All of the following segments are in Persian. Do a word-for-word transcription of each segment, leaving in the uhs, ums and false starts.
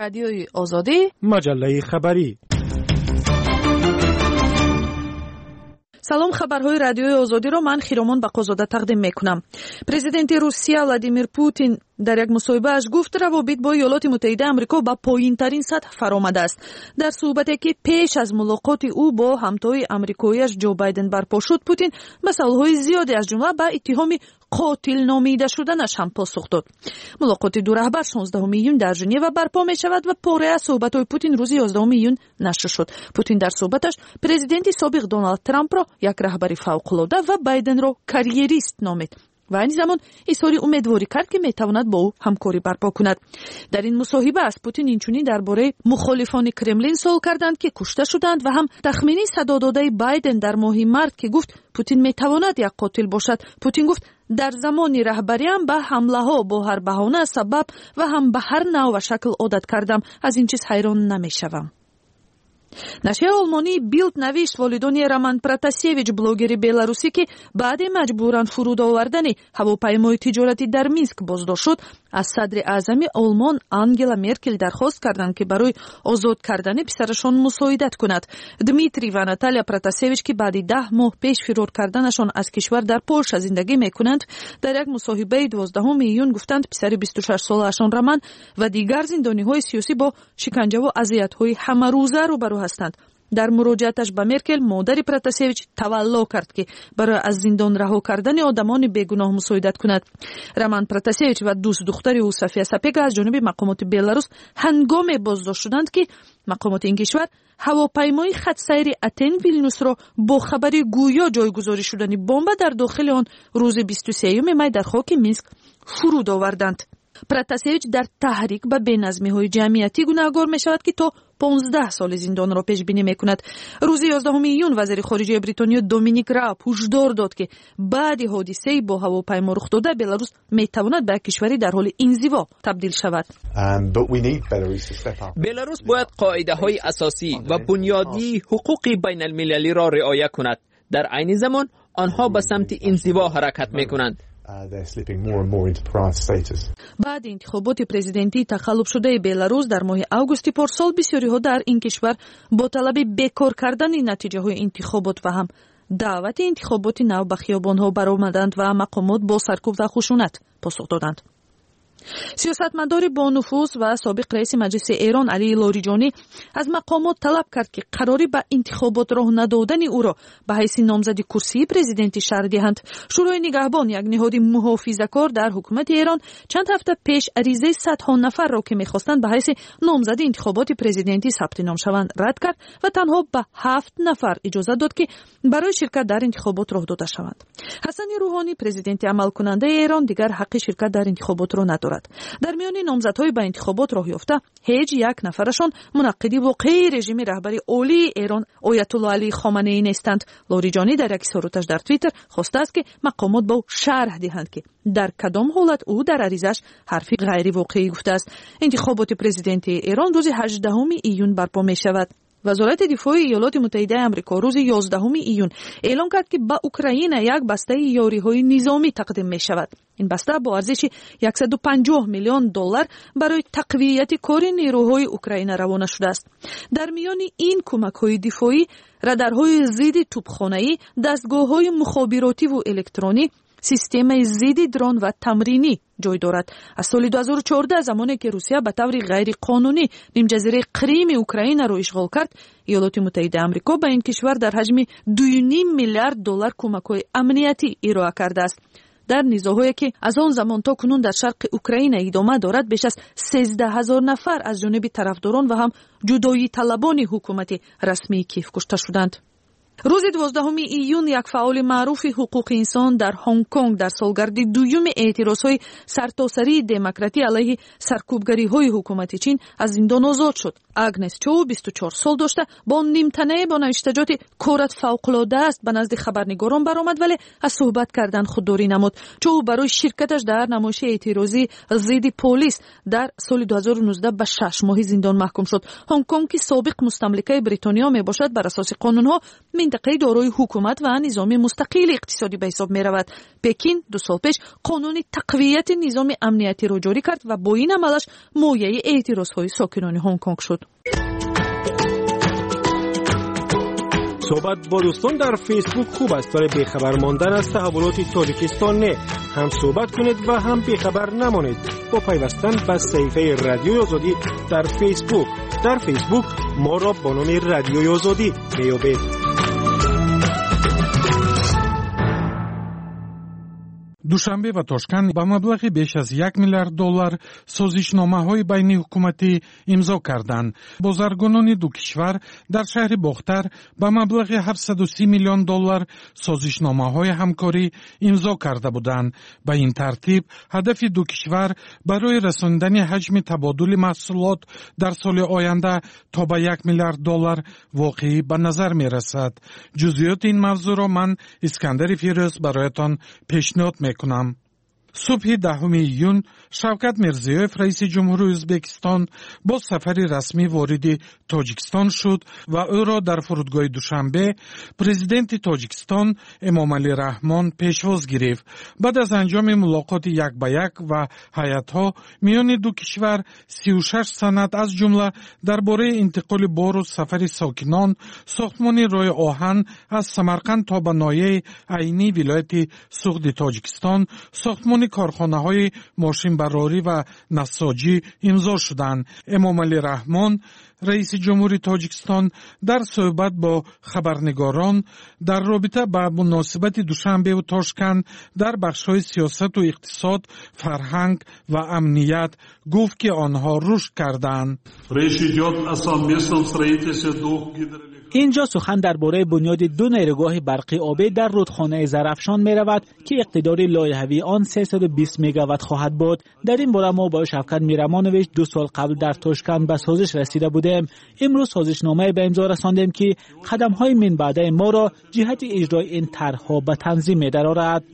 رادیوی آزادی، مجله خبری. سلام، خبرهای رادیوی آزادی رو من خیرامان بقازاده تقدیم میکنم. پرزیدنت روسیه ولادیمیر پوتین در یک مصاحبه اش گفت روابط با ایالات متحده آمریکا به پایین ترین سطح فرآمده است. در صحبتی که پیش از ملاقات او با همتای آمریکاییش جو بایدن برپا شد، پوتین به سوالهای زیادی از جمله به اتهام قاتل نامیده شدنش هم پاسخ داد. ملاقات دو رهبر شانزدهم ایون در ژنو برپا می شود و پاره از صحبت‌های پوتین روز یازدهم ایون نشر شد. پوتین در صحبتش پرزیدنت سابق دونالد ترامپ را یک رهبر فوق‌العاده و بایدن را کاریریست نامید و این زمان اظهار امیدواری کرد که میتواند با او همکاری برپا کند. در این مصاحبه از پوتین اینچنین درباره مخالفان کرملین سوال کردند که کشته شدند و هم تخمینی صدا داده بایدن در ماه مارس که گفت پوتین میتواند یک قاتل باشد. پوتین گفت در زمان رهبریم به حمله ها با هر بهانه سبب و هم به هر نوع و شکل عادت کردم، از این چیز حیران نمیشوم. نشریه آلمانی بیلد نوشت والدانی роман پراتاسیویچ блогери беларуси که بعد مجبوران فرود آوردن هواپیمای تجارتی در مینسک بازداشت شد، از صدر اعظم آلمان آنگلا مرکل درخواست کردند که برای آزاد کردن پسرشان مساعدت کند. دمیتری و ناتالیا پراتاسیویچ که بعد ده ماه پیش فرار کردنشان از کشور در پولش زندگی میکنند، در یک مصاحبه دوازدهم ایون گفتند پسر بیست و شش ساله‌شان роман و دیگر زندانی‌های سیاسی با شکنجه و اذیت‌های همه‌روزه روبرو هستند. در مراجعتش به مرکل مادر پراتاسیویچ تولا کرد که برای از زندان رها کردن آدمان بیگناه مساعدت کند. роман پراتاسیویچ و دوست دختر او صفیه سپگا از جانب مقامات بلاروس هنگام بازداشت شدند که مقامات این کشور هواپیمای خط سیر اتن ویلنیوس را با خبری گویا جایگذاری شدن بمب در داخل آن روز بیست و سوم می در خاک مینسک فرود آوردند. پراتاسیویچ در تحریک به بی‌نظمی‌های جمعیتی گناهکار می‌شود که تا پانزده سال زندان را پیش بینی می‌کند. روز یازدهم ایون وزیر خارجه بریتانیا دومینیک راب هشدار داد که بعد حادثه با هواپیما رخ داده بلاروس می‌تواند به کشوری در حال انزوا تبدیل شود. بلاروس باید قاعده‌های اساسی و بنیادی حقوق بین‌المللی را رعایت کند. در عین زمان آنها به سمت انزوا حرکت می‌کنند. بعد انتخابات پرزیدنتی تخلف شده بلاروس در ماه آگوست پارسال، بسیاری ها در این کشور با طلب بیکار کردن نتیجه های انتخابات و هم دعوت انتخابات نو به خیابان ها برآمدند و مقامات با سرکوب و خشونت پاسخ دادند. سیاستمدار با نفوذ و سابق رئیس مجلس ایران علی لاریجانی از مقامات طلب کرد که قراری به انتخابات راه ندادن او را به حیث نامزد کرسی پرزیدنتی شرح دهند. شورای نگهبان، یک نهاد محافظه‌کار در حکومت ایران، چند هفته پیش عریضه صدها نفر را که می‌خواستند به حیث نامزد انتخابات پرزیدنتی ثبت نام شوند رد کرد و تنها به هفت نفر اجازه داد که برای شرکت در انتخابات راه داده شوند. حسن روحانی، پرزیدنت عمل کننده ایران، دیگر حق شرکت در انتخابات را ندارد. در میان نامزدهای به انتخابات راه یافته هیچ یک نفرشان منعقدی واقعی رژیم رهبری عالی ایران آیت الله علی خامنه‌ای نیستند. لاریجانی در یک اظهاراتش در توییتر خواسته است که مقامات با او شرح دهند که در کدام حالت او در عریضش حرفی غیر واقعی گفته است. انتخابات پرزیدنتی ایران روز هجدهم ایون برپا می شود. وزارت دفاع ایالات متحده آمریکا روز یازدهم ایون اعلام کرد که به اوکراین یک بسته یاری‌های نظامی تقدیم می شود. این بسته با ارزش صد و پنجاه میلیون دلار برای تقویت کار نیروهای اوکراین روانه شده است. در میان این کمک‌های دفاعی رادارهای ضد توپخانه‌ای، دستگاه‌های مخابراتی و الکترونی، سیستم ضد درون و تمرینی جای دارد. از سال دو هزار و چهارده زمانی که روسیه به طور غیر قانونی نیم جزیره کریم اوکراین را اشغال کرد، ایالات متحده آمریکا به این کشور در حجم دو و نیم میلیارد دلار کمک‌های امنیتی ارائه کرده است. در نیزه‌هایی که از آن زمان تا کنون در شرق اوکراین ادامه دارد، بیش از سیزده هزار نفر از جانب طرفداران و هم جدایی طلبان حکومت رسمی کیف کشته شدند. روز دوازدهم ایون یک فعال معروف حقوق انسان در هنگ کنگ در سالگرد دوم اعتراضهای سرتاسری دموکراتی علیه سرکوبگری‌های حکومت چین از زندان آزاد شد. آگنس چو بیست و چهار سال داشته با نیمتنه با نوشتجات کارت فوق‌العاده است به نزد خبرنگاران برآمد، ولی از صحبت کردن خودداری نمود. چو برای شرکتش در نمایش اعتراضی ضد پلیس در سال دو هزار و نوزده به شش ماه زندان محکوم شد. هنگ کنگ که سابق مستملکه بریتانیا می باشد، بر اساس قانون‌ها минтақаи дорои ҳукумат ва низоми мустақили иқтисодӣ ба ҳисоб меравад. пекин ду сол пеш қонуни тақвияти низоми амниятиро ҷорӣ кард ва бо ин амалаш мояи эътирозҳои сокинони ҳонконг шуд. صحبت با دوستان در فیسبوک خوب است، برای بیخبر ماندن از تحولات تاجیکستان نه. هم صحبت کنید و هم بیخبر نمانید با پیوستن به صفحه رادیوی آزادی در فیسبوک. در فیسبوک ما را با نام رادیوی آزادی میابید. душанбе ва тошканд ба маблағи беш аз як миллиард доллар созишномаҳои байни ҳукуматӣ имзо карданд. бозаргонони ду кишвар дар шаҳри бохтар ба маблағи ҳафтсаду си миллион доллар созишномаҳои ҳамкорӣ имзо карда буданд. ба ин тартиб ҳадафи ду кишвар барои расонидани ҳаҷми табодули маҳсулот дар соли оянда то ба як миллиард доллар воқеӣ ба назар мерасад. ҷузъиёти ин мавзӯъро ман искандари фирӯз бароятон пешниҳод мекунам. صبح دهم ایون شوکت میرزیوف رئیس جمهوری ازبکستان با سفری رسمی وارد تاجیکستان شد و او را در فرودگاه دوشنبه پرزیدنت تاجیکستان امامعلی رحمان پیشواز گرفت. بعد از انجام ملاقات یک به یک و هیئت‌ها میان دو کشور سی و شش سند از جمله درباره انتقال بار و سفر ساکنان، ساختمان راه آهن از سمرقند تا به ناحیه عینی ولایت سغد تاجیکستان، ساختمان کارخانه‌های ماشین براری و نساجی امضا شدند. امامعلی رحمان رئیس جمهوری تاجیکستان در صحبت با خبرنگاران در رابطه با مناسبت دوشنبه و تاشکند در بخش‌های سیاست و اقتصاد، فرهنگ و امنیت گفت که آنها رشد کردند. اینجا سخن درباره بنیاد دو نیروگاه برقی آبی در رودخانه زرافشان می رود که اقتدار لایحه‌ای آن سیصد و بیست مگاوات خواهد بود. در این باره ما با شوکت میرمانویچ دو سال قبل در تاشکند به سازش رسیده بودیم. امروز سازشنامه به امضا رساندیم که قدم‌های من بعده ما را جهت اجرای این طرح‌ها به تنظیم می‌دارد.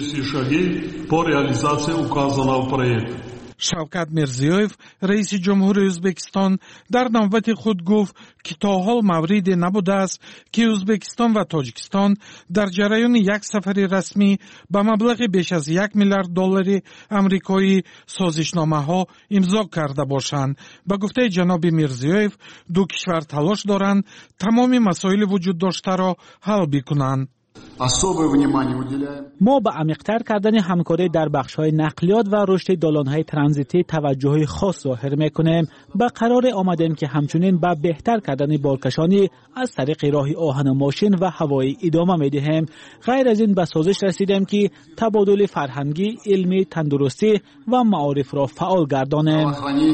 شوکت میرزیوف رئیس جمهوری ازبکستان در نوبت خود گفت که تا حال موردی نبوده است که ازبکستان و تاجیکستان در جریان یک سفر رسمی به مبلغ بیش از یک میلیارد دلار آمریکایی سازشنامه‌ها امضا کرده باشند. به گفته جناب میرزیوف دو کشور تلاش دارند تمام مسائل وجود داشته را حل بکنند. ما به عمیق‌تر کردن همکاری در بخش‌های نقلیات و رشد دالان‌های ترانزیتی توجه خاص ظاهر می‌کنیم. به قرار آمدیم که همچنین به بهتر کردن بارکشانی از طریق راه آهن ماشین و هوایی ادامه می‌دهیم. غیر از این به سازش رسیدیم که تبادل فرهنگی، علمی، تندرستی و معارف را فعال گردانیم.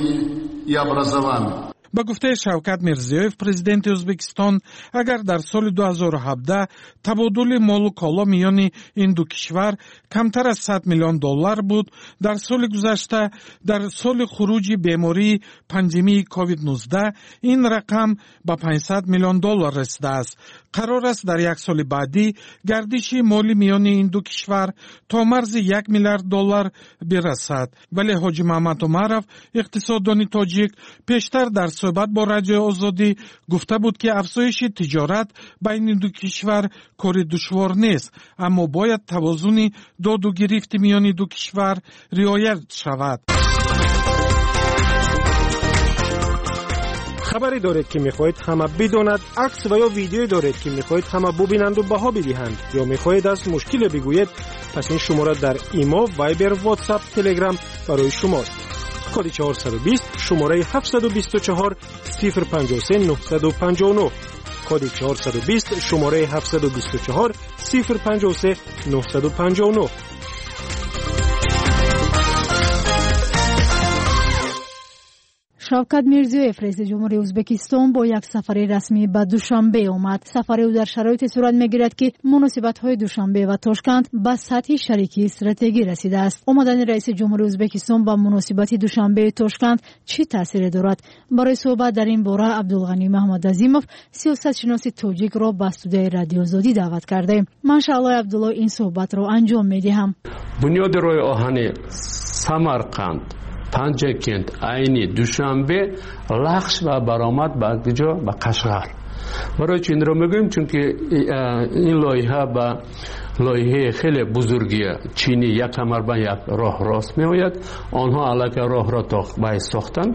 با گفته شوکت میرزیوف پرزیدنت ازبکستان اگر در سال دو هزار و هفده تبادل مال و کالا میان این دو کشور کمتر از صد میلیون دلار بود، در سال گذشته در سال خروج بیماری پاندمی کووید نوزده این رقم به پانصد میلیون دلار رسیده است. قرار است در یک سال بعدی گردش مالی میان این دو کشور تا مرز یک میلیارد دلار برسد. ولی حاجی محمد عمرов اقتصاددان تاجیک پیشتر در صحبت با رادیو آزادی گفته بود که افزایش تجارت بین دو کشور کار دشوار نیست، اما باید توازن داد و گرفت میان دو کشور رعایت شود. خبری دارید که میخواهید همه بداند، عکس و یا ویدیویی دارید که میخواهید همه ببینند و بها بدهند، یا میخواهید از مشکل بگویید، پس این شماره در ایما، وایبر، واتساپ، تلگرام برای شماست. کد چهارصد و بیست شماره هفتصد و بیست و چهار صفر پنجاه و سه نهصد و پنجاه و نه. کد چهارصد و بیست شماره هفتصد و بیست و چهار صفر پنجاه و سه نهصد و پنجاه و نه. شوکت میرزیوف رئیس جمهوری ازبکستان با یک سفر رسمی به دوشنبه آمد. سفر او در شرایط صورت میگیرد که مناسبت‌های دوشنبه و تاشکند به سطح شریکی استراتژی رسیده است. آمدن رئیس جمهوری ازبکستان به مناسبت دوشنبه تاشکند چه تأثیری دارد؟ برای صحبت در این باره عبدالغنی محمد عظیمов سیاستشناس تاجیک را به استودیوی رادیو آزادی دعوت کرده. ماشاءالله عبدالله این صحبت را انجام میدهم. بنیاد راه آهن سمرقند، پنجکند، عینی، دوشنبه، لخش و برآمد به کجا؟ به قشقر. برای چی این رو میگویم؟ چون که این لایحه با لایحه خیلی بزرگی چینی یک کمربند یک راه راست می آید. آنها علاقه راه را تا بای ساختن،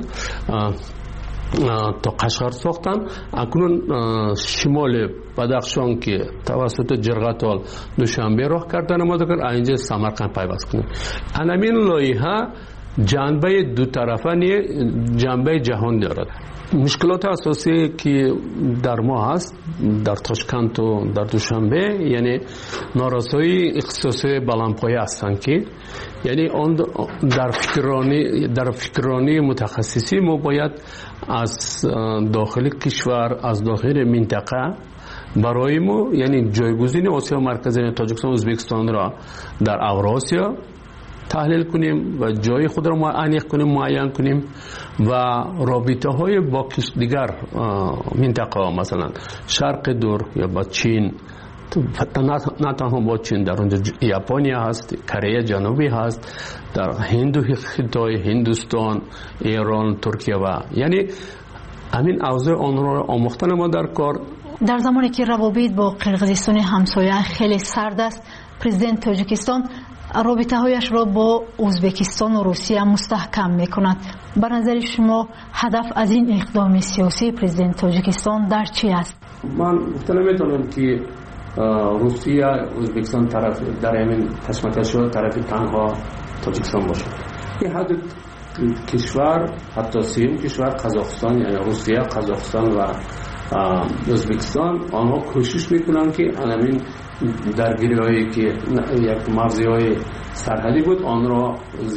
تا قشقر ساختن. اکنون شمال بدخشان که توسط جرقتال دوشنبه راه کردن آماده کرد، اینجا سمرقند پیوست کنه. همین لایحه جنبه دو طرفه نیه، جنبه جهان دارد. مشکلات اساسی که در ما هست در تاشکند و در دوشنبه یعنی نارسایی اختصاصی بلندپایه هستند که یعنی آن در فکرانی در فکرانی متخصصی ما باید از داخل کشور از داخل منطقه برای ما یعنی جایگزین آسیا مرکزی تاجیکستان و ازبکستان را در اوراسیا تحلیل کنیم و جای خود را انیق کنیم، معین کنیم و رابطه های با دیگر منطقه مثلا شرق دور یا با چین، نه تنها با چین، در اونجا ژاپنیا هست، کره جنوبی هست، در هند و خطای، هندوستان، ایران، ترکیه و یعنی همین اوضاع آن را آموختن ما در کار. در زمانی که روابط با قرقیزستان همسایه خیلی سرد است، پرزیدنت تاجیکستان رابطه هایش را با ازبکستان و روسیه مستحکم می کند. به نظر شما هدف از این اقدام سیاسی پرزیدنت تاجیکستان در چی است؟ من گفتن میتونم که روسیه ازبکستان طرف در همین کشمکش‌ها طرف تنها تاجیکستان باشه. این حد کشور حتی سیم کشور قزاقستان یعنی روسیه، قزاقستان و ازبکستان آنها کوشش میکنن که همین درگیری هایی که یک مرزی های سرحدی بود آن را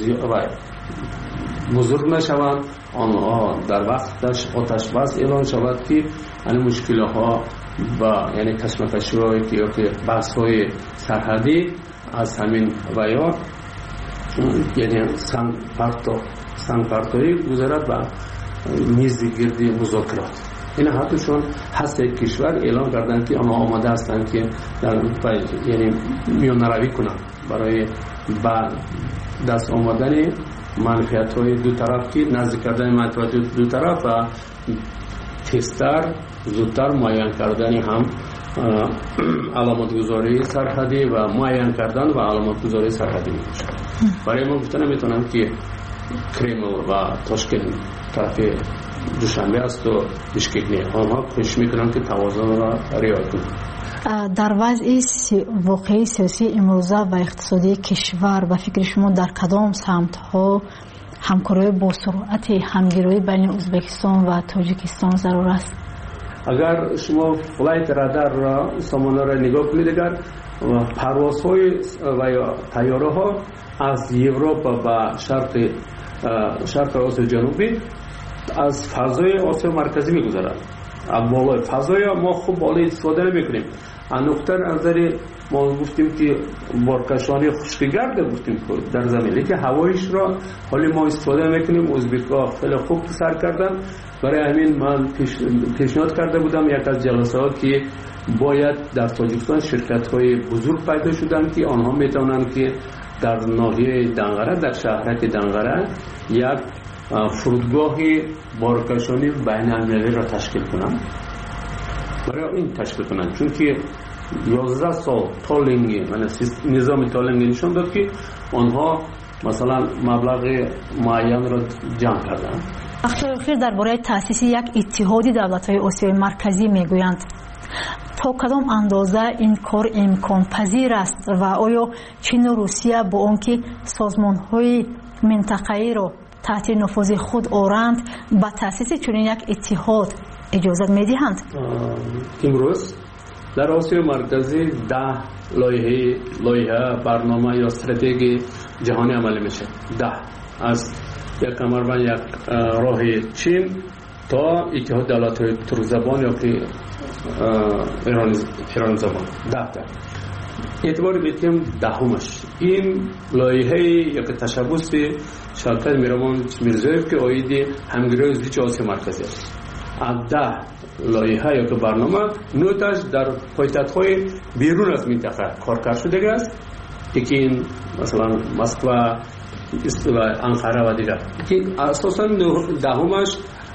بزرگ نشوند، آنها در وقتش آتش بس اعلان شود که این مشکل ها و یعنی کشمکشی هایی که یا بحث های سرحدی از همین ویا یعنی سنگ پرتو سنگ پرتویی گذارد و میز گردی مذاکرات. این حتیشون هست یک کشور اعلان کردن که آنها آماده هستند که در یعنی میان روی کنند برای بعد دست آمدن منفعت های دو طرف که نزدیک کردن منفعت دو طرف و تیزتر زودتر معین کردن هم علامت گذاری سرحدی و معین کردن و علامت گذاری سرحدی میشه. برای ما گفتن میتونم که کرمل و تاشکند طرف دوشنبه است و بشکک نیست. آنها کوشش میکنند که توازن را رعایت کنند. در وضع واقعی سیاسی امروزه و اقتصادی کشور به فکر شما در کدام سمت ها همکاری با سرعت همگرایی بین ازبکستان و تاجیکستان ضرور است؟ اگر شما فلایت رادار را سامانه را نگاه کنید، اگر پروازهای و یا طیاره ها از اروپا به شرق شرق آسیا جنوبی از فضای آسیا مرکزی میگذرد. بالای فضای ما خوب بالای استفاده نمیکنیم. از نقطه نظر ما گفتیم که بارکشانی خشکگرد گفتیم در زمین که هوایش را حالی ما استفاده میکنیم. ازبک‌ها خیلی خوب سر کردن. برای همین من پیشنهاد کرده بودم یک از جلسه ها که باید در تاجیکستان شرکت های بزرگ پیدا شدن که آنها میتونن که در ناحیه دنقره در شهرک دنقره یک فرودگاه بارکشانی بین المللی را تشکیل کنند. برای این تشکیل کنند چون که یازده سال تالینگی نظام تالینگی نشان داد که آنها مثلا مبلغ معین را جمع کردند. اخیر درباره تأسیس یک اتحادی دولت‌های آسیای مرکزی میگویند. تا کدام اندازه این کار امکان پذیر است و آیا چین و روسیه با آنکه سازمان‌های منطقه‌ای را تحت نفوذ خود آورند به تأسیس چنین یک اتحاد اجازه می‌دهند؟ امروز در آسیا مرکزی ده لایحه لایحه برنامه یا استراتژی جهانی عملی میشه. ده از یک کمربند یک راه چین تا اتحاد دولت‌های ترک زبان یا که ایران ایران زبان ده تا اعتبار میتیم دهمش این لایحه یا که تشبث شرکت میرمان میرزایف که آیدی همگرای ازدیچ آسیا مرکزی است. از ده لایحه یا که برنامه نوتش در پایتخت‌های بیرون از منطقه کار شده است. یکی این مثلا مسکو و انقره و دیگر که اساسا دهمش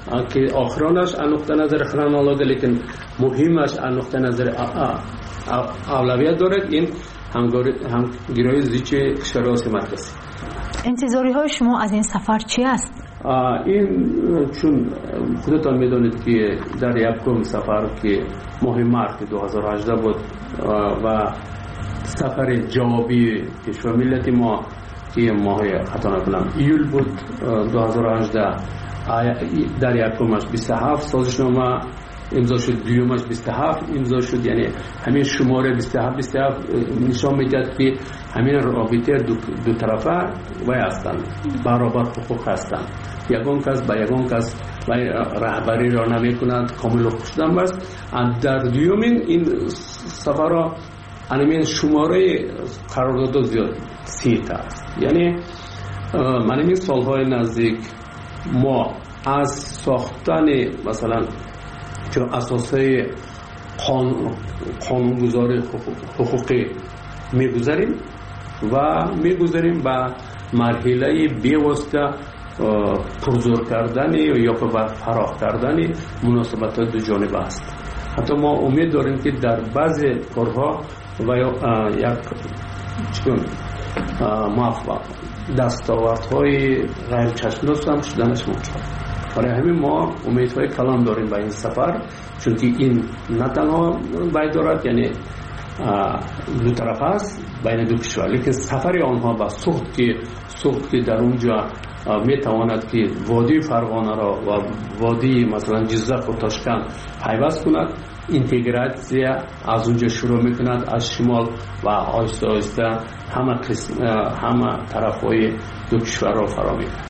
که آخرانش از نقطه نظر خرانولوژی لیکن مهمش از نقطه نظر اولویت دارد این همگرایی زیچ کشورهای مرکزی. انتظاری های شما از این سفر چی است؟ این چون خودتان میدونید که در یکم سفر که ماه مارس دو هزار و هجده بود و سفر جوابی کشور ملت ما که ماه خطا نکنم ایول بود دو هزار و هجده در یکمش بیست و هفت سازشنامه امضا شد، دویمش بیست و هفت امضا شد، یعنی همین شماره بیست و هفت بیست و هفت نشان میدهد که همین رابطه دو, دو طرفه وای هستند، برابر حقوق هستند، یگان کس با یگان کس وای رهبری را نمی کند، کامل خوشدم است. در دویمین این سفر را همین شماره قرارداد زیاد سی تا است، یعنی من این سالهای نزدیک ما از ساختن مثلا چون اساسه قانونگذاری حقوقی میگذاریم و میگذاریم به مرحله بی‌واسطه پرزور کردن یا فراخ کردن مناسبات دو جانبه است. حتی ما امید داریم که در بعضی کارها و یک چون موفق دستاوردهای غیر چشم‌دوست هم شدنش ممکن. برای همین ما امیدهای کلان داریم به این سفر، چون که این نه تنها باید دارد یعنی دو طرف است بین دو کشور، لیکن سفر آنها با سوخت که سوخت که در اونجا میتواند که وادی فرغانه را و وادی مثلا جزق و تاشکند پیوست کند، اینتگراسیا از اونجا شروع میکند از شمال و آهسته آهسته همه قسم همه طرفهای دو کشور را فرا میگیرد.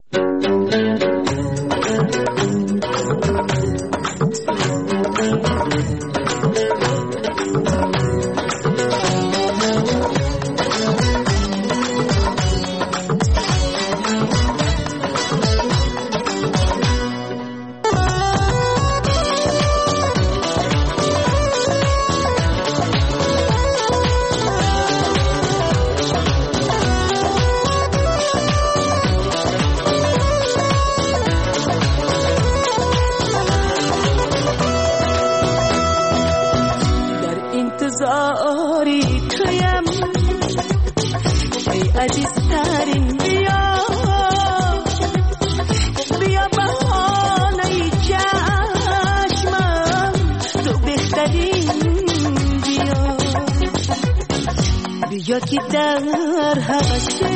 یا که در حواسه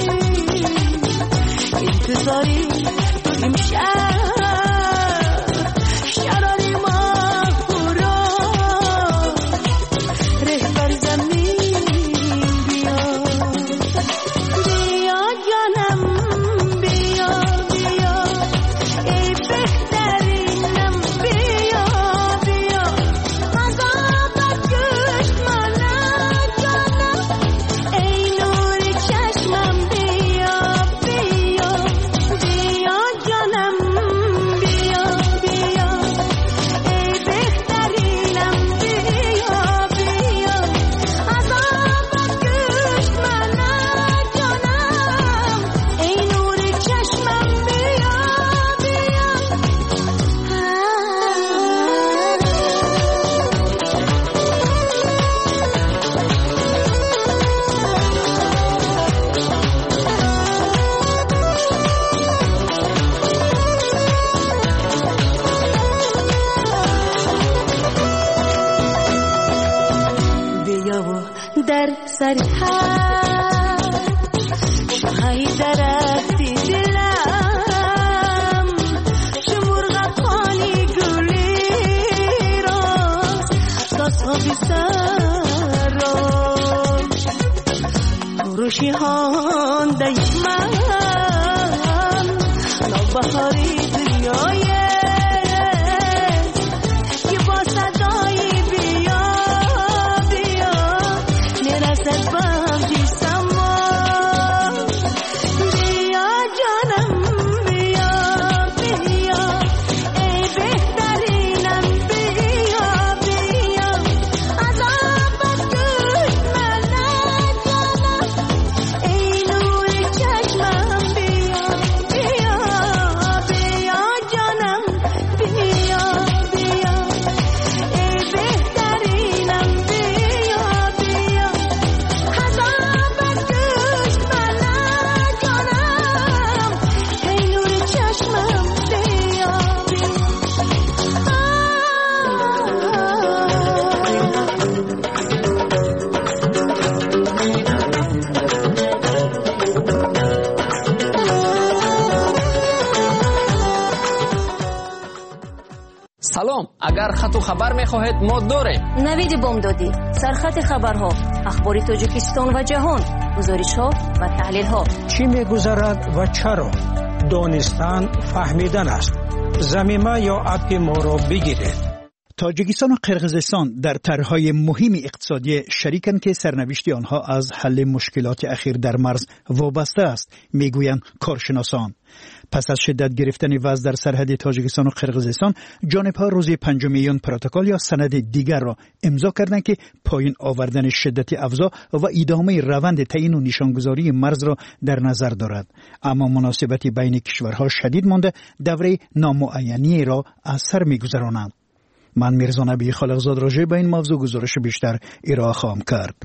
انتظاری تو امشب شراری ما برا رهبر زمین بیا بیا جانم بیا بیا ای بهترینم بیا بیا عذابت گوش منم جانم ای نور چشمم بیا بیا بیا جانم بیا بیا ای بهترینم بیا بیا عذابت گوش منم جانم ای نور چشمم بیا بیا بیا و در سر هر شاهی درختی دلم چه مرغ پانی گلی راست ساسابی سر راست پروشی هانده من نوبهاری دنیای که با صدای بیا بیا میرسد بامجی سما بیا جانم بیا بیا ای بهترینم بیا بیا عذابت گوش منم جانم ای نور چشمم بیا بیا بیا سلام، اگر خط و خبر میخواهید ما داریم. نوید بامدادی، سرخط خبرها، اخبار تاجیکستان و جهان، گزارش‌ها و تحلیل‌ها. چی می‌گذرد و چرا؟ دانستن فهمیدن است. زمینه یا اپ ما را بگیرید. تاجیکستان و قرقیزستان در طرح‌های مهم اقتصادی شریکند که سرنوشت آنها از حل مشکلات اخیر در مرز وابسته است، میگویند کارشناسان. پس از شدت گرفتن وضع در سرحد تاجیکستان و قرقیزستان، جانب‌ها روز پنجم پروتکل یا سند دیگر را امضا کردند که پایین آوردن شدت افزا و ادامه روند تعیین و نشانگذاری مرز را در نظر دارد. اما مناسبت بین کشورها شدید مانده، دوره نامعینی را از سر می‌گذرانند. من میرزا نبی خالقزاد راجع به این موضوع گزارش بیشتر ارائه خواهم کرد.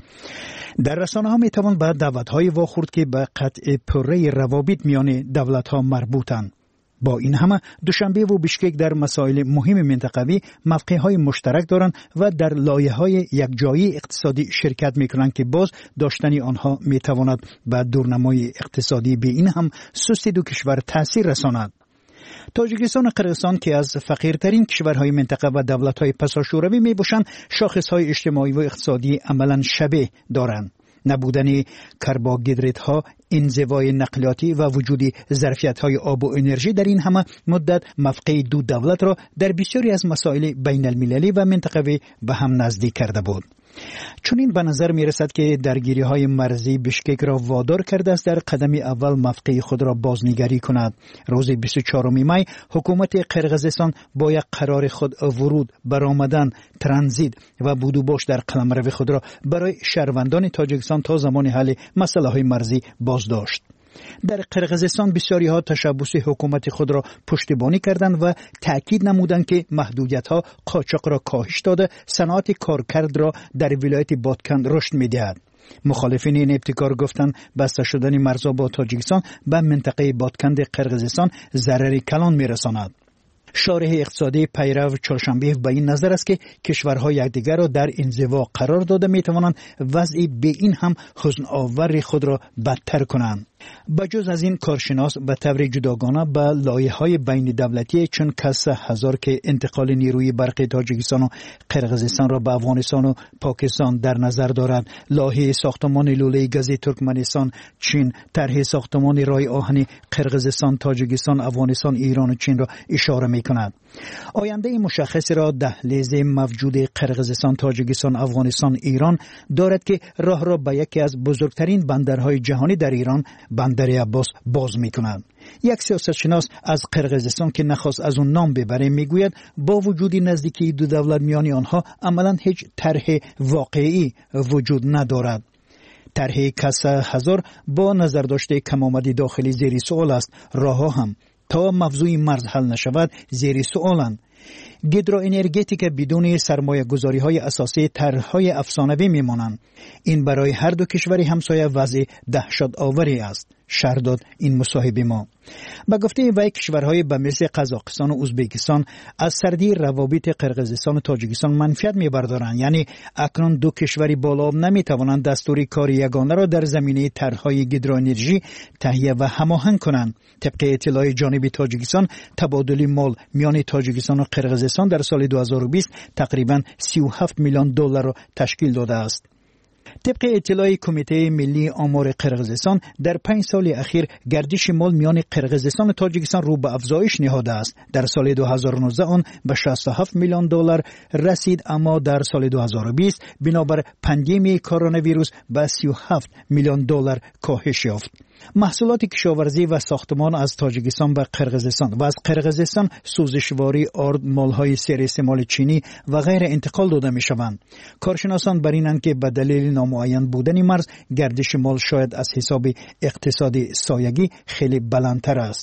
در رسانه ها می توان به دعوت های واخورد که به قطع پره روابط میان دولت ها مربوطند. با این همه دوشنبه و بیشکک در مسائل مهم منطقوی موقع های مشترک دارند و در لایه های یکجایی اقتصادی شرکت می کنند که باز داشتن آنها می تواند به دورنمای اقتصادی به این هم سست دو کشور تاثیر رساند. تاجیکستان و قرقیزستان که از فقیرترین کشورهای منطقه و دولت‌های پساشوروی میباشند، شاخص‌های اجتماعی و اقتصادی عملاً شبیه دارند. نبودن کربوهیدرات‌ها، انزوای نقلیاتی و وجود ظرفیت‌های آب و انرژی در این همه مدت موقع دو دولت را در بسیاری از مسائل بین المللی و منطقوی به هم نزدیک کرده بود. چنین به نظر می رسد که درگیری های مرزی بیشکک را وادار کرده است در قدم اول موقع خود را بازنگری کند. روز بیست و چهارم می حکومت قرقیزستان با یک قرار خود ورود، برآمدن، ترانزیت و بودوباش در قلمرو خود را برای شهروندان تاجیکستان تا زمان حل مسئله های مرزی باز داشت. در قرقیزستان بسیاری ها تشبث حکومت خود را پشتیبانی کردند و تأکید نمودند که محدودیت ها قاچاق را کاهش داده، صنعت کارکرد را در ولایت بادکن رشد می‌دهد. مخالفین این ابتکار گفتند بسته شدن مرزها با تاجیکستان به منطقه بادکن قرقیزستان ضرر کلان می‌رساند. شارح اقتصادی پیرو چهارشنبه به این نظر است که کشورها یکدیگر را در انزوا قرار داده می‌توانند وضعی به این هم حزن آور خود را بدتر کنند. بجز از این، کارشناس به طور جداگانه به لایه‌های بین دولتی چون کس هزار که انتقال نیروی برقی تاجیکستان و قرقیزستان را به افغانستان و پاکستان در نظر دارد، لایحه ساختمان لوله گاز ترکمنستان، چین، طرح ساختمان راه آهن قرقیزستان، تاجیکستان، افغانستان، ایران و چین را اشاره می‌کند. آینده مشخص را دهلیز موجود قرقیزستان، تاجیکستان، افغانستان، ایران دارد که راه را به یکی از بزرگترین بندرهای جهانی در ایران، بندر عباس، باز می‌کند. یک سیاستشناس از قرقیزستان که نخواست از اون نام ببره میگوید با وجود نزدیکی دو دولت میان آنها عملاً هیچ طرح واقعی وجود ندارد. طرح کس هزار با نظر داشته کم‌آمدی داخلی زیر سوال است. راهها هم تا موضوع مرز حل نشود زیر سوالند. گیدروانرژتیک بدون سرمایه گذاری های اساسی طرح‌های افسانه‌ای میمانند. این برای هر دو کشور همسایه وضع دهشت آوری است. شرح داد این مصاحبه ما. با گفته وی کشورهای به مثل قزاقستان و ازبکستان از سردی روابط قرقیزستان و تاجیکستان منفعت میبردارند، یعنی اکنون دو کشوری بالا نمی توانند دستور کار یگانه را در زمینه طرح‌های گیدروانرژی تهیه و هماهنگ کنند. طبق اطلاع جانب تاجیکستان، تبادل مال میان تاجیکستان و قرقیزستان در سال دو هزار و بیست تقریباً سی و هفت میلیون دلار را تشکیل داده است. طبق اطلاع کمیته ملی آمار قرقیزستان، در پنج سال اخیر گردش مال میان قرقیزستان و تاجیکستان رو به افزایش نهاده است. در سال دو هزار و نوزده آن به شصت و هفت میلیون دلار رسید، اما در سال دو هزار و بیست بنابر پاندمی کرونا ویروس به سی و هفت میلیون دلار کاهش یافت. محصولات کشاورزی و ساختمان از تاجیکستان و قرقیزستان و از قرقیزستان سوزشواری، آرد، مالهای سر استعمال چینی و غیر انتقال داده می شوند. کارشناسان بر اینند که به دلیل نامعین بودن مرز، گردش مال شاید از حساب اقتصادی سایگی خیلی بلندتر است.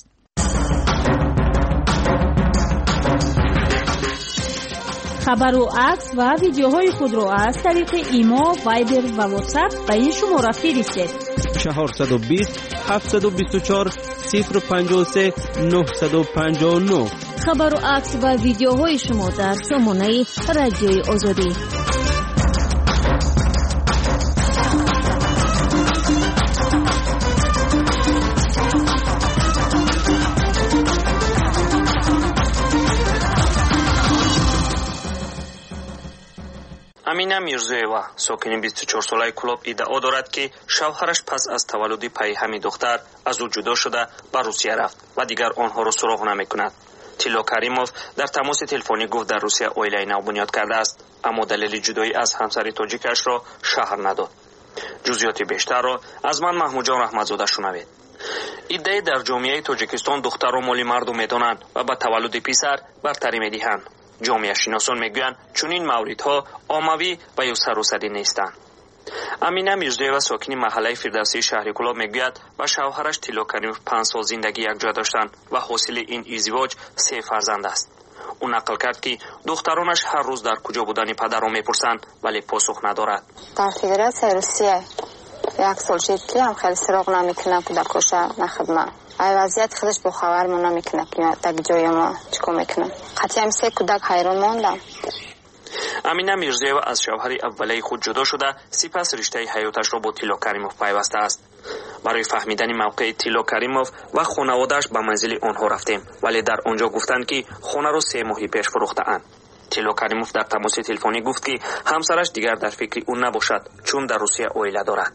خبر و عکس و ویدیوهای خود را از طریق ایما، وایبر و واتساپ به این شماره فرستید: چهارصد و بیست هفتصد و بیست و چهار صفر پنجاه و سه نهصد و پنجاه و نه. خبر و عکس و ویدیوهای شما در سامانه رادیوی آزادی. амина мирзоева сокини бисту чор солаи кулоб иддао дорад ки шавҳараш пас аз таваллуди пайҳами духтар аз ӯ ҷудо шуда ба русия рафт ва дигар онҳоро суроғ намекунад. тилло каримов дар тамоси телефонӣ гуфт дар русия оилаи нав бунёд кардааст, аммо далели ҷудоӣ аз ҳамсари тоҷикашро шаҳр надод. ҷузъиёти бештарро аз ман маҳмудҷон раҳматзода шунавед. иддаи дар ҷомеаи тоҷикистон духтарро моли марду медонанд ва ба таваллуди писар бартарӣ медиҳанд. ҷомеашиносон мегӯянд чунин мавридҳо оммавӣ ва ё саросадӣ нестанд. амина мирзоева сокини маҳаллаи фирдавсии шаҳри кулоб мегӯяд ва шавҳараш тилло каримов панҷ сол зиндагӣ якҷоя доштанд ва ҳосили ин издивоҷ се фарзанд аст. ӯ нақл кард ки духтаронаш ҳар рӯз дар куҷо будани падарро мепурсанд, вале посух надорад. дар федератсияи русия як сол шид ки ҳам хеле сироғ намекунад кӯдакоша на хидмат. ай вазъияти худаш бо хабар мо намекунад ки так ҷои мо чикор мекунад. қатъиян се кӯдак ҳайрон мондам. амина мирзоева аз шавҳари аввалаи худ ҷудо шуда сипас риштаи ҳаёташро бо тилло каримов пайваста аст. барои фаҳмидани мавқеи тилло каримов ва хонаводааш ба манзили онҳо рафтем, вале дар он ҷо гуфтанд ки хонаро се моҳи пеш фурӯхтаанд. тилло каримов дар тамоси телефонӣ гуфт ки ҳамсараш дигар дар фикри ӯ набошад, чун дар русия оила дорад.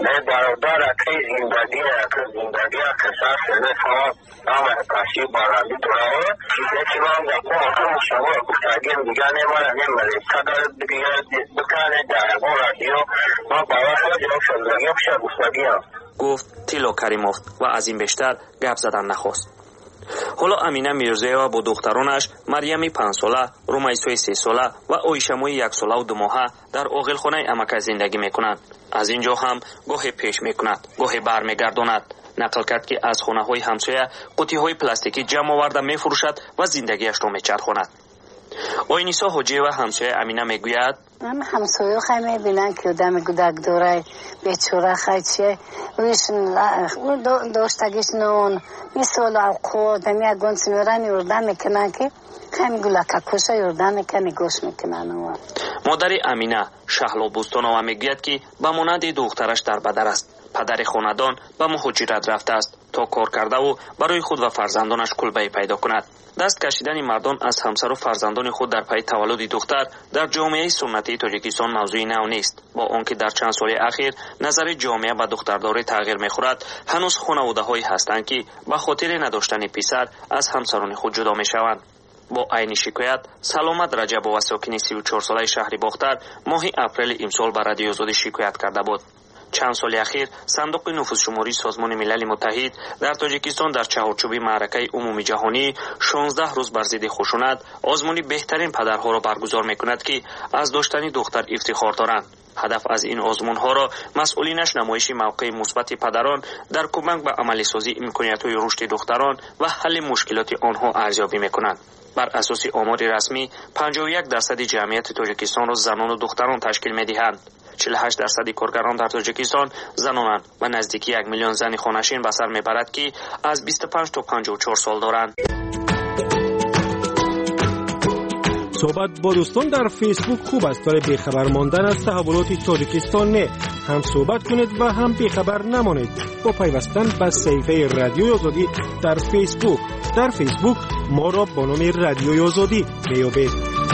гуфт тилло каримов ва аз ин бештар гап задан нахост. ҳоло амина мирзоева бо духтаронаш марьями панҷсола, румайсои сесола ва оишамои яксолаву думоҳа дар оғилхонаи амака зиндагӣ мекунанд. аз ин ҷо ҳам гоҳе пеш мекунад, гоҳе бармегардонад. нақл кард ки аз хонаҳои ҳамсоя қуттиҳои пластикӣ ҷамъ оварда мефурӯшад ва зиндагиашро мечархонад. ойниса ҳоҷиева ҳамсояи амина мегӯяд: ҳама ҳамсоё хай мебинанд ки одами гудак дорай бечора хай чие доштагиш нон мисол авқот ҳами ягон чиз меоранд ёрдам мекунанд ки ҳами гулакакоша ёрдам мекунанд нигоҳш мекунанд. модари амина шаҳло бӯстонова мегӯяд ки ба монанди духтараш дар бадар аст. падари хонадон ба муҳоҷират рафтааст то кор кардаву барои худ ва фарзандонаш кулбаи пайдо кунад. даст кашидани мардон аз ҳамсару фарзандони худ дар пайи таваллуди духтар дар ҷомеаи суннатии тоҷикистон мавзӯи нав нест. бо он ки дар чанд соли ахир назари ҷомеа ба духтардорӣ тағйир мехӯрад, ҳанӯз хонаводаҳое ҳастанд ки ба хотири надоштани писар аз ҳамсарони худ ҷудо мешаванд. бо айни шикоят саломат раҷабова сокини сию чор солаи шаҳри бохтар моҳи апрели имсол ба радиои озодӣ шикоят карда буд. чанд соли ахир сандуқи нуфузшумории созмони милали муттаҳид дар тоҷикистон дар чаҳорчӯби маъракаи умуми ҷаҳонӣ шонздаҳ рӯз бар зидди хушунат озмуни беҳтарин падарҳоро баргузор мекунад ки аз доштани духтар ифтихор доранд. ҳадаф аз ин озмунҳоро масъулинаш намоиши мавқеи мусбати падарон дар кӯмак ба амалисозии имкониятҳои рушди духтарон ва ҳалли мушкилоти онҳо арзёбӣ мекунанд. бар асоси омори расмӣ панҷоҳу як дарсади ҷамъияти тоҷикистонро занону духтарон ташкил медиҳанд. чил ҳашт дарсади коргарон дар тоҷикистон занонанд ва наздики як миллион зани хонашин ба сар мебарад ки аз бисту панҷ то панҷоҳу чор сол доранд. صحبت با دوستان در فیسبوک خوب است، ولی بیخبر ماندن از تحولات تاجیکستان نه. هم صحبت کنید و هم بیخبر نمانید با پیوستن به صفحه رادیوی آزادی در فیسبوک. در فیسبوک ما را با نام رادیوی آزادی میابید.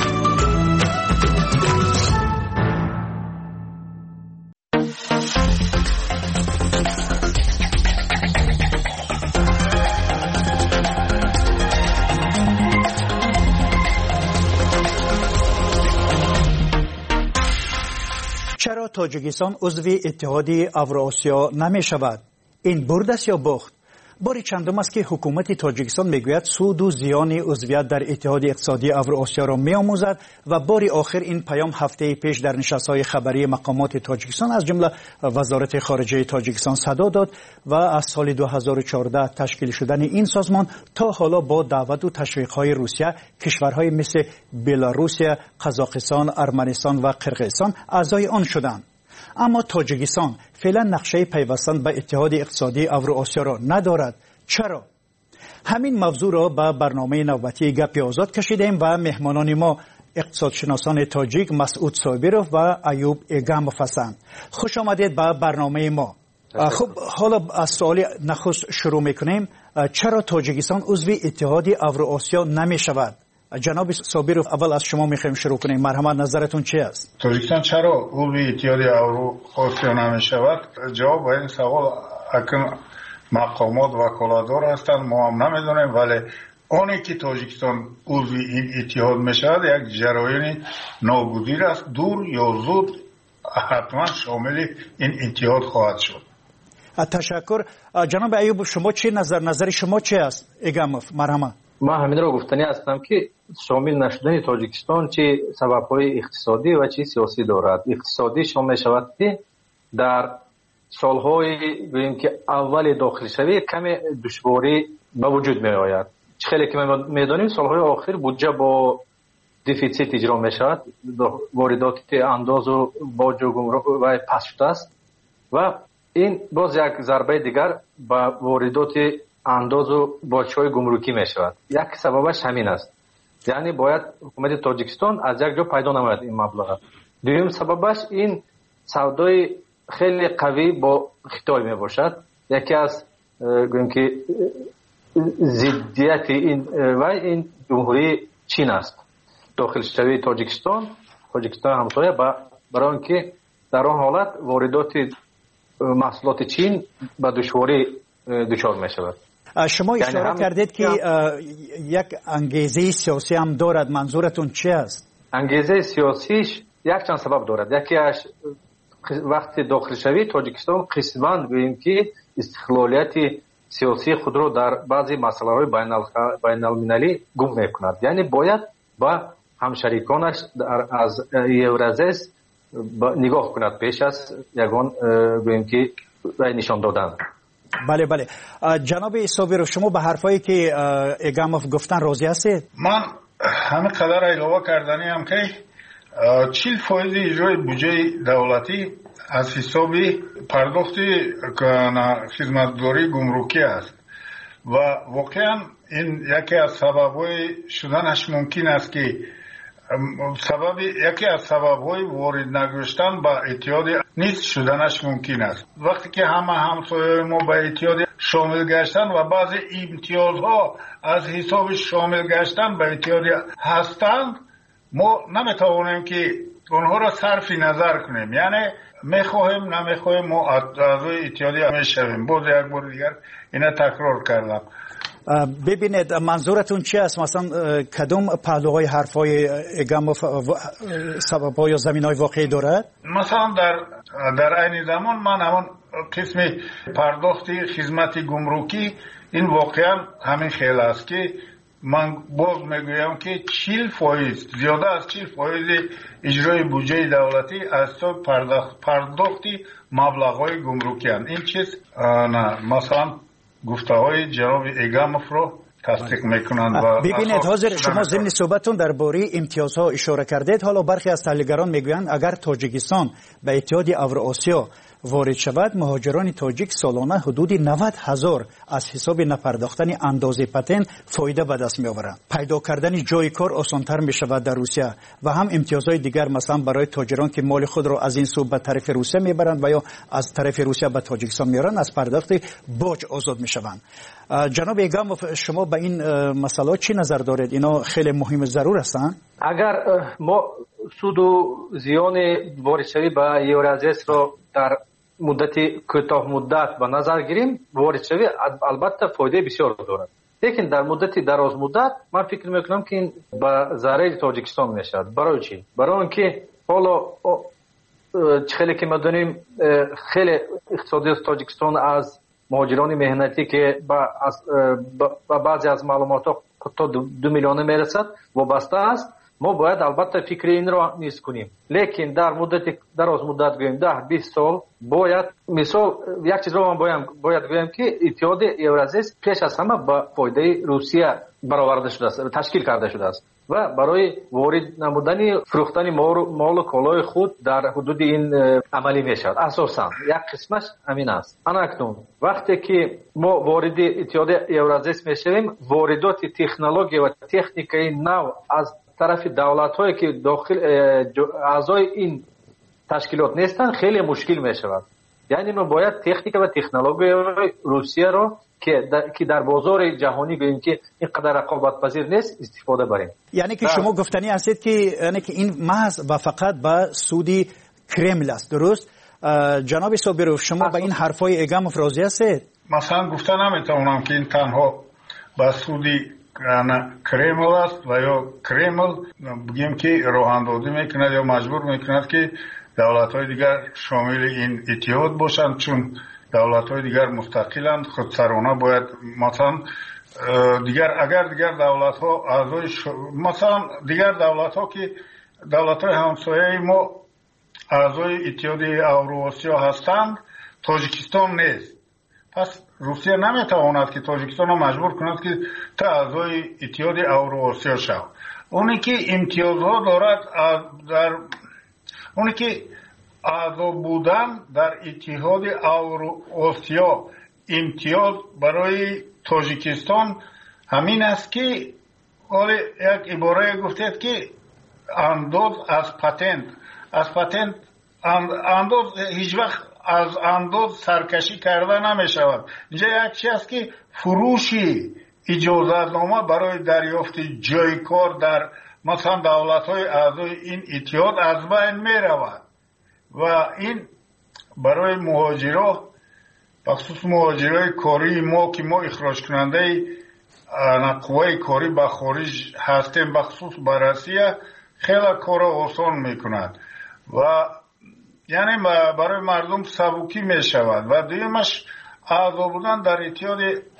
چرا تاجیکستان عضو اتحاد اوراسیا نمی شود؟ این برد است یا باخت؟ بار چندم است که حکومت تاجیکستان میگوید سود و زیان عضویت در اتحاد اقتصادی اوراسیا را میآموزد و بار آخر این پیام هفته پیش در نشست‌های خبری مقامات تاجیکستان از جمله وزارت خارجه تاجیکستان صدا داد و از سال دو هزار و چهارده تشکیل شدن این سازمان تا حالا با دعوت و تشویق‌های روسیه کشورهای مثل بلاروس، قزاقستان، ارمنستان و قرقیزستان اعضای آن شدند. اما تاجیکستان فعلا نقشه پیوستن به اتحاد اقتصادی اوراسیا را ندارد. چرا؟ همین موضوع را به برنامه نوبتی گپ آزاد کشیدیم و مهمانان ما اقتصادشناسان تاجیک مسعود صابرov و ایوب اگامov هستند. خوش آمدید به برنامه ما. خب حالا از سوال نخست شروع میکنیم. چرا تاجیکستان عضو اتحاد اوراسیا نمی شود؟ جناب صابرов اول از شما میخوایم شروع کنیم. مرحمت نظرتون چی است؟ تاجیکستان چرا عضو اتحاد اوراسیا نمیشود؟ جواب به این سوال اکنون مقامات وکالتدار هستند، ما هم نمیدونیم، ولی آنی که تاجیکستان عضو این اتحاد میشود یک جریان ناگزیر است، دور یا زود حتما شامل این اتحاد خواهد شد. تشکر. جناب ایوب شما چی نظر نظر شما چی است؟ ایگاموف مرحمت. من همین را گفتنی هستم که شامل نشدن تاجیکستان چه سبب‌های اقتصادی و چه سیاسی دارد. اقتصادی شامل می‌شود که در سال‌های گوییم که اول داخل شوی کم دشواری به وجود می‌آید. خیلی که ما می‌دانیم سال‌های آخر بودجه با دفیسیت اجرا می‌شود، واردات انداز و باج و گمرک و پس شده است و این باز یک ضربه دیگر به واردات انداز و باج‌های گمرکی می‌شود. یک سببش همین است، یعنی باید حکومت تاجیکستان از یک جا پیدا نماید این مبلغ. دوم سببش این سودای خیلی قوی با خیتای میباشد. یکی از گویم که ضدیت این و این جمهوری چین است داخل شوی تاجیکستان. تاجیکستان همسایه برای اینکه در آن حالت واردات محصولات چین به دشواری دچار می‌شود. شما اشاره یعنی کردید که یک انگیزه سیاسی هم دارد، منظورتون چی است؟ انگیزه سیاسیش یک چند سبب دارد. یکی از وقتی داخل شوی تاجیکستان قسماً گوییم که استقلالیت سیاسی خود را در بعضی مسائل بین المللی گم میکند، یعنی باید با همشریکانش از یورازیس نگاه کند پیش از یگان گوییم که نشان دادن. بله بله. جناب صابرov شما به حرفایی که ایگاموف گفتن راضی هستید؟ من همه قدر علاوه کردنی هم که چهل فایز اجرای بودجه دولتی از حساب پرداخت خدمتگزاری گمرکی است و واقعا این یکی از سبب‌های شدنش ممکن است که سبب یکی از سبب‌های وارد نگشتن به اتحاد نیست شدنش ممکن است. وقتی که همه همسایه ما به اتحاد شامل گشتن و بعضی امتیازها از حساب شامل گشتن به اتحاد هستند، ما نمیتوانیم که اونها را صرف نظر کنیم، یعنی میخواهیم نمیخواهیم ما اعضای اتحاد میشویم. باز یک بار دیگر اینا تکرار کردم. ببینید منظورتون چی است؟ مثلا کدوم پهلوهای حرفای ایگاموف سبب‌ها یا زمین‌های واقعی دارد؟ مثلا در در عین زمان من همون قسم پرداخت خدمت گمرکی این واقعا همین خیلی است که من باز میگویم که چهل فایز زیاده از چهل فایز اجرای بودجه دولتی از تو پرداخت پرداختی مبلغ‌های گمرکی هستند. این چیز نه مثلا گفته های جناب ایگاموف رو تصدیق میکنند. ببینید حاضر شما ضمن صحبتون درباره امتیازها اشاره کردید. حالا برخی از تحلیلگران میگویند اگر تاجیکستان به اتحاد اوراسیا وارد شود، مهاجران تاجیک سالانه حدود نود هزار از حساب نپرداختن اندازه پتن فایده به دست می آورند. پیدا کردن جای کار آسانتر می شود در روسیه و هم امتیازهای دیگر مثلا برای تاجران که مال خود را از این سو به طرف روسیه می برند و یا از طرف روسیه به تاجیکستان می آورند، از پرداخت باج آزاد می شوند. جناب ایگاموف شما به این مسئله چی نظر دارید؟ اینا خیلی مهم و ضرور هستند. اگر ما سود و زیان واردشوی به یورازیس را در مدت کوتاه مدت به نظر گیریم، واردشوی البته فایده بسیار دارد، لیکن در مدت دراز مدت من فکر میکنم که این به ضرر تاجیکستان میشود. برای چی؟ برای اینکه حالا خیلی که ما دونیم خیلی اقتصادی تاجیکستان از مهاجران مهنتی که با بعضی از معلومات تا دو میلیون میرسد وابسته است. ما باید البته فکر این را نیست کنیم، لیکن در مدت دراز مدت گویم ده بیست سال باید مثال یک چیز رو من باید باید گویم که اتحاد اورازیس پیش از همه با فایده روسیه برآورده شده است، تشکیل کرده شده است و برای وارد نمودن فروختن مال و کالای خود در حدود این عملی میشود. اساسا یک قسمش همین است. اکنون وقتی که ما وارد اتحاد اورازیس میشویم، واردات تکنولوژی و تکنیکی نو از طرف دولت‌هایی که داخل اعضای این تشکیلات نیستن خیلی مشکل می شود. یعنی ما باید تکنیک و تکنولوژی روسیه رو که که در بازار جهانی گوییم که اینقدر رقابت پذیر نیست استفاده بریم. یعنی که شما گفتنی هستید که یعنی که این محض و فقط به سودی کرمل است، درست؟ جناب صابرو شما به این حرفای اگام راضی هستید؟ مثلا گفتن نمیتونم که این تنها به سودی کرمل است و یا کرمل بگیم که راه اندازی میکند یا مجبور میکند که دولت‌های دیگر شامل این اتحاد باشند، چون دولت‌های دیگر مستقلند، خودسرانه باید مثلا دیگر اگر دیگر دولت‌ها اعضای ش... مثلا دیگر دولت‌ها که دولت‌های همسایه ما اعضای اتحاد اوراسیا هستند، تاجیکستان نیست. پس روسیه نمیتواند که تاجیکستان را مجبور کند که تا اعضای اتحاد اوراسیا شود. اونی که امتیازها دارد در اونی که اعضا بودن در اتحاد اوراسیا امتیاز برای تاجیکستان همین است که حالا یک عباره گفتید که انداز از پتنت از پتنت انداز هیچ وقت از انداز سرکشی کرده نمی شود. اینجا یک چیز است که فروشی اجازتنامه برای دریافت جای کار در مثلا دولت‌های اعضای این اتحاد از بین می رود و این برای مهاجرا بخصوص مهاجرای کاری ما که ما اخراج کننده قوای کاری به خارج هستیم بخصوص به روسیه خیلی کار آسان می کند و یعنی برای مردم سبکی می شود و دویمش اعضا بودن در اتحاد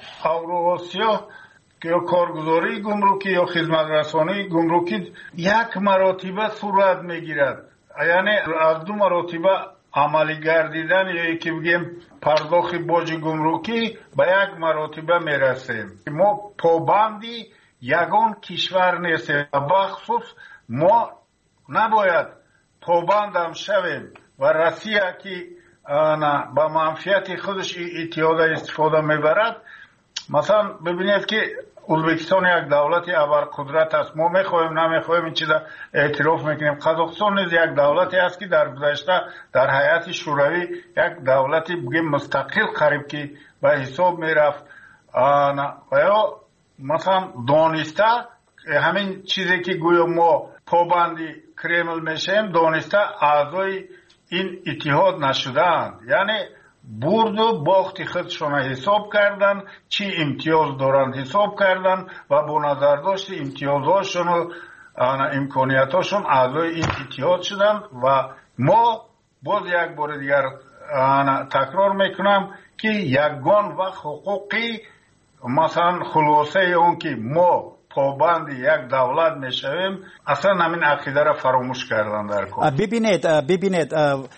اوراسیا که یا کارگزاری گمرکی یا خدمت رسانی گمرکی یک مراتبه صورت می گیرد، یعنی از دو مراتبه عملی گردیدن یا یکی بگیم پرداخت باج گمرکی به یک مراتبه می رسیم. ما پابندی یگان کشور نیستیم و بخصوص ما نباید پابندم شویم و روسیه که با منفعت خودش اتحاد استفاده میبرد. مثلا ببینید که ازبکستان یک دولت ابرقدرت است، ما میخوایم نمیخوایم این چیزا اعتراف میکنیم. قزاقستان نیز یک دولتی است که در گذشته در هیئت شوروی یک دولتی بگیم مستقل قریب که به حساب میرفت و یا مثلا دانسته همین چیزی که گویا ما پابندی کرمل میشیم دانسته اعضای این اتحاد نشدند، یعنی برد و باخت خودشون حساب کردن، چی امتیاز دارن حساب کردن و با نظر داشت امتیازهاشون و امکانیتاشون اعضای این اتحاد شدن و ما باز یک بار دیگر تکرار میکنم که یگان و حقوقی مثلا خلاصه اون که ما پابند یک دولت میشویم اصلا همین عقیده را فراموش کردن در کار. ببینید ببینید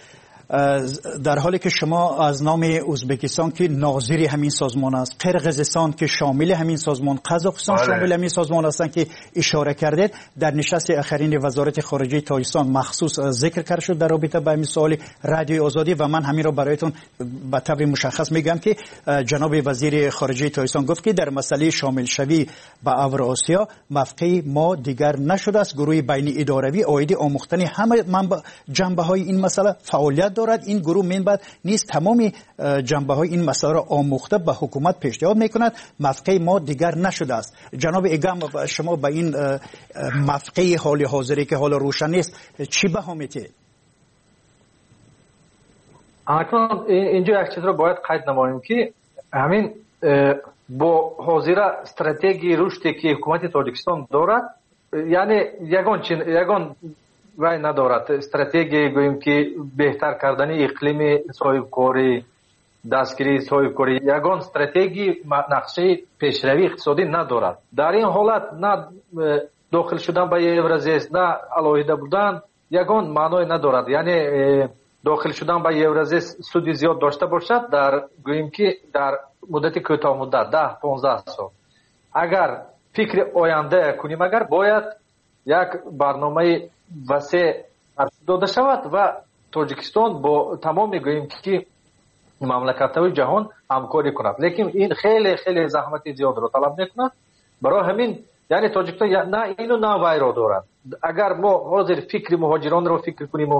در حالی که شما از نام ازبکستان که ناظر همین سازمان است، قرقیزستان که شامل همین سازمان، قزاقستان شامل همین سازمان هستند که اشاره کردید، در نشست اخرین وزارت خارجه تاجیکستان مخصوص ذکر کرد شد در رابطه با این سوال رادیو آزادی و من همین را برایتون به طور مشخص میگم که جناب وزیر خارجه تاجیکستان گفت که در مسئله شامل شوی به اوراسیا موقع ما دیگر نشده است. گروه بین اداروی عاید آموختن همه جنبه های این مسئله فعالیت دارد. این گروه منبع نیست تمامی جنبه های این مسائل را آموخته به حکومت پیشنهاد میکند. موقع ما دیگر نشده است. جناب اگام شما به این موقع حال حاضری که حال روشن نیست چی بها میتید؟ اکنون اینجا یک چیز را باید قید نماییم که همین با حاضر استراتژی رشدی که حکومت تاجیکستان دارد، یعنی یگان چین یگان وای ندارد استراتژی گوییم که بهتر کردن اقلیم صاحبکاری، دستگیری صاحبکاری، یگان استراتژی نقشه پیشروی اقتصادی ندارد. در این حالت نه داخل شدن به یورازیس نه علاهیده بودن یگان معنای ندارد. یعنی داخل شدن به یورازیس سودی زیاد داشته باشد در گوییم که در مدت کوتاه مدت ده پانزده سال اگر فکر آینده کنیم، اگر باید یک برنامه وسیع داده شود و تاجیکستان با تمام میگوییم که مملکت‌های جهان همکاری کند، لیکن این خیلی خیلی زحمت زیاد را طلب میکند. برای همین یعنی تاجیکستان نه اینو نه وای را دارد. اگر ما حاضر فکر مهاجران را فکر کنیم و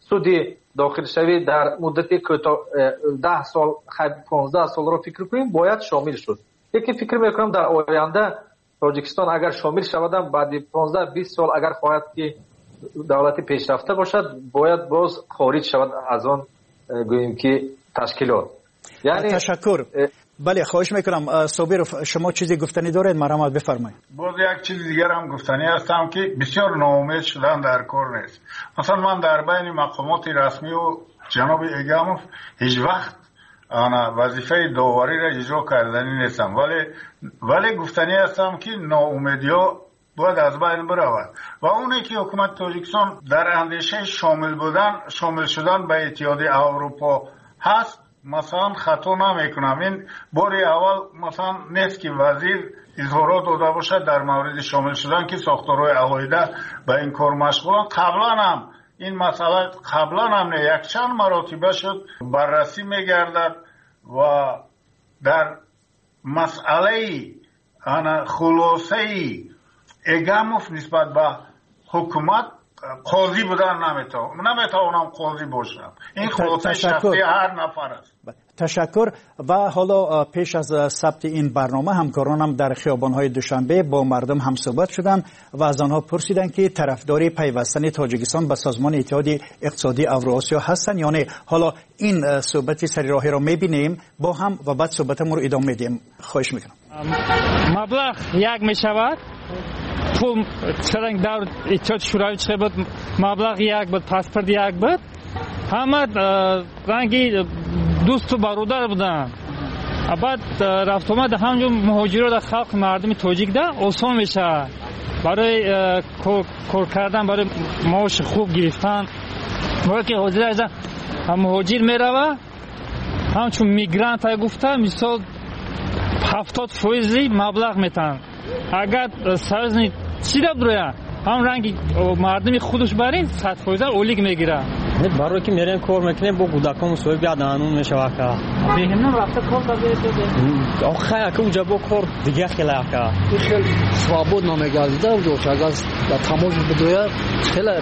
суди дохилшавӣ дар муддати кӯтоҳ даҳ сол понздаҳ солро фикр кунем, бояд шомил шуд. яке фикр мекунам дар оянда тоҷикистон агар шомил шавадам баъди понздаҳ бист сол агар хоҳад ки давлати пешрафта бошад, бояд боз хориҷ шавад аз он гӯем ки ташкилот. یعنی تشکر. بله خواهش میکنم صابرов شما چیزی گفتنی دارید؟ مرحمت بفرمایید. باز یک چیز دیگر هم گفتنی هستم که بسیار ناامید شدن در کار نیست. مثلا من در بین مقامات رسمی و جناب ایگاموف هیچ وقت انا وظیفه داوری را اجرا کردنی نیستم، ولی ولی گفتنی هستم که ناامیدی‌ها باید از بین برود و اونی که حکومت تاجیکستان در اندیشه شامل بودن شامل شدن به اتحادیه اروپا هست، مثلا خطا نمیکنم. این باری اول مثلا نیست که وزیر اظهارات داده باشد در مورد شامل شدن که ساختارهای عقایده به این کار مشغولن. قبلا هم این مسئله قبلا هم یک چند مراتبه شد بررسی میگردد و در مسئله انا خلاصه ایگاموف نسبت به حکومت قاضی بودن نمیتونم نمیتونم قاضی باشم. این خلاصه شخصی هر نفر است. تشکر. و حالا پیش از ثبت این برنامه همکارانم در خیابان‌های دوشنبه با مردم هم صحبت شدند و از آنها پرسیدند که طرفدار پیوستن تاجیکستان به سازمان اتحاد اقتصادی اوراسیا هستند یا نه. حالا این صحبت سری راهی را می‌بینیم با هم و بعد صحبتمون رو ادامه میدیم. خواهش می‌کنم. مبلغ یک میشود. پول چرنگ در اتحاد شوروی چه بود؟ مبلغ یک بود، پاسپورت یک بود. همه رنگی دوست و برادر بودن. بعد رفت آمد همون مهاجرات در خلق مردم تاجیک ده آسان میشه برای کار کردن، برای معاش خوب گرفتن. موقعی که حاضر هستن مهاجر میروه همچون میگرانت های گفته مثال هفتاد فیصدی مبلغ میتن. اگر سرزنی چی را بروید هم رنگی مردمی خودش برین صد فیصد اولیگ میگیره. برای که میرن کار میکنیم با کودکان مسئول بیاد دانون میشود که بهمون رفته کار داده آخه که اونجا با کار دیگه خیلی که خیلی свобод نمیگذده و دوست اگر در تماش بدوید خیلی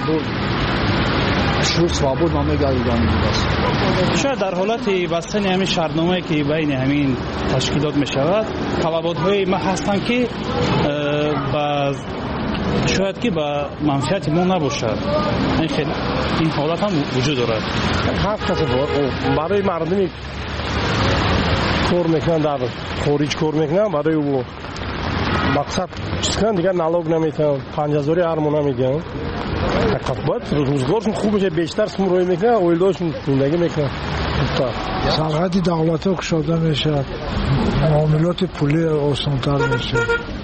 شروع свобод نمیگذده. شاید در حالت بستن همین شرطنامه‌ای که بین همین تشکیلات میشود طلبات‌های ما هستن که با شاید که با منفعت ما نباشد. این خیلی این حالت هم وجود دارد. هر کسی برای مردمی کار میکنن در خارج کار میکنن برای او مقصد چیز کنن دیگر نالوگ نمیتن پنج هزاری هرمون نمیگن. حقیقت باید روزگارشون خوب بشه بیشتر سمروی میکنن اویلداشون زندگی میکنن. سرحدی دولت ها کشاده میشه، معاملات پولی آسانتر میشه،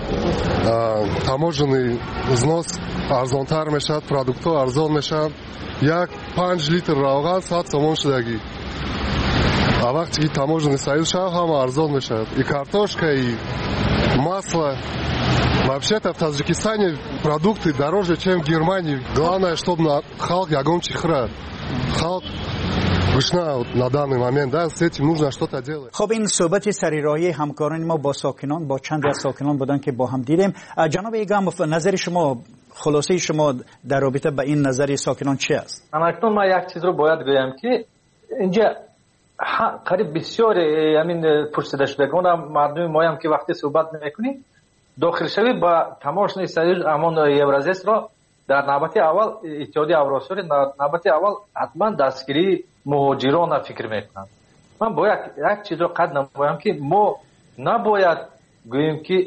таможенный взнос арзонтар мешавад, продуктҳо арзон мешаванд. як панҷ литр равған сад сомон шудагӣ. А вақте ки таможенный союз шавад ҳама арзон мешавад. И картошка, и масло. Вообще-то в Таджикистане продукты дороже, чем в Германии. Главное, чтобы халк ягон чихра. Халк на данный момент, да, с этим нужно что-то делать. خب این صحبت سریراهی همکاران ما با ساکنان با چند از ساکنان بودن که با هم دیدیم. جناب ایگاموف نظر شما خلاصه شما در رابطه با این نظر ساکنان چی است؟ اکنون ما یک چیز رو باید گویم که اینجا قریب بسیار همین پرسیده شدگان مردم ما هم که وقتی صحبت میکنیم داخل شوی با تماشای سریع امان یورازیس را در نوبت اول اتحادیه اوراسیا در نوبت اول حتما دستگیری مهاجران فکر میکنند. من باید یک چیز رو قد نمایم که ما نباید گوییم که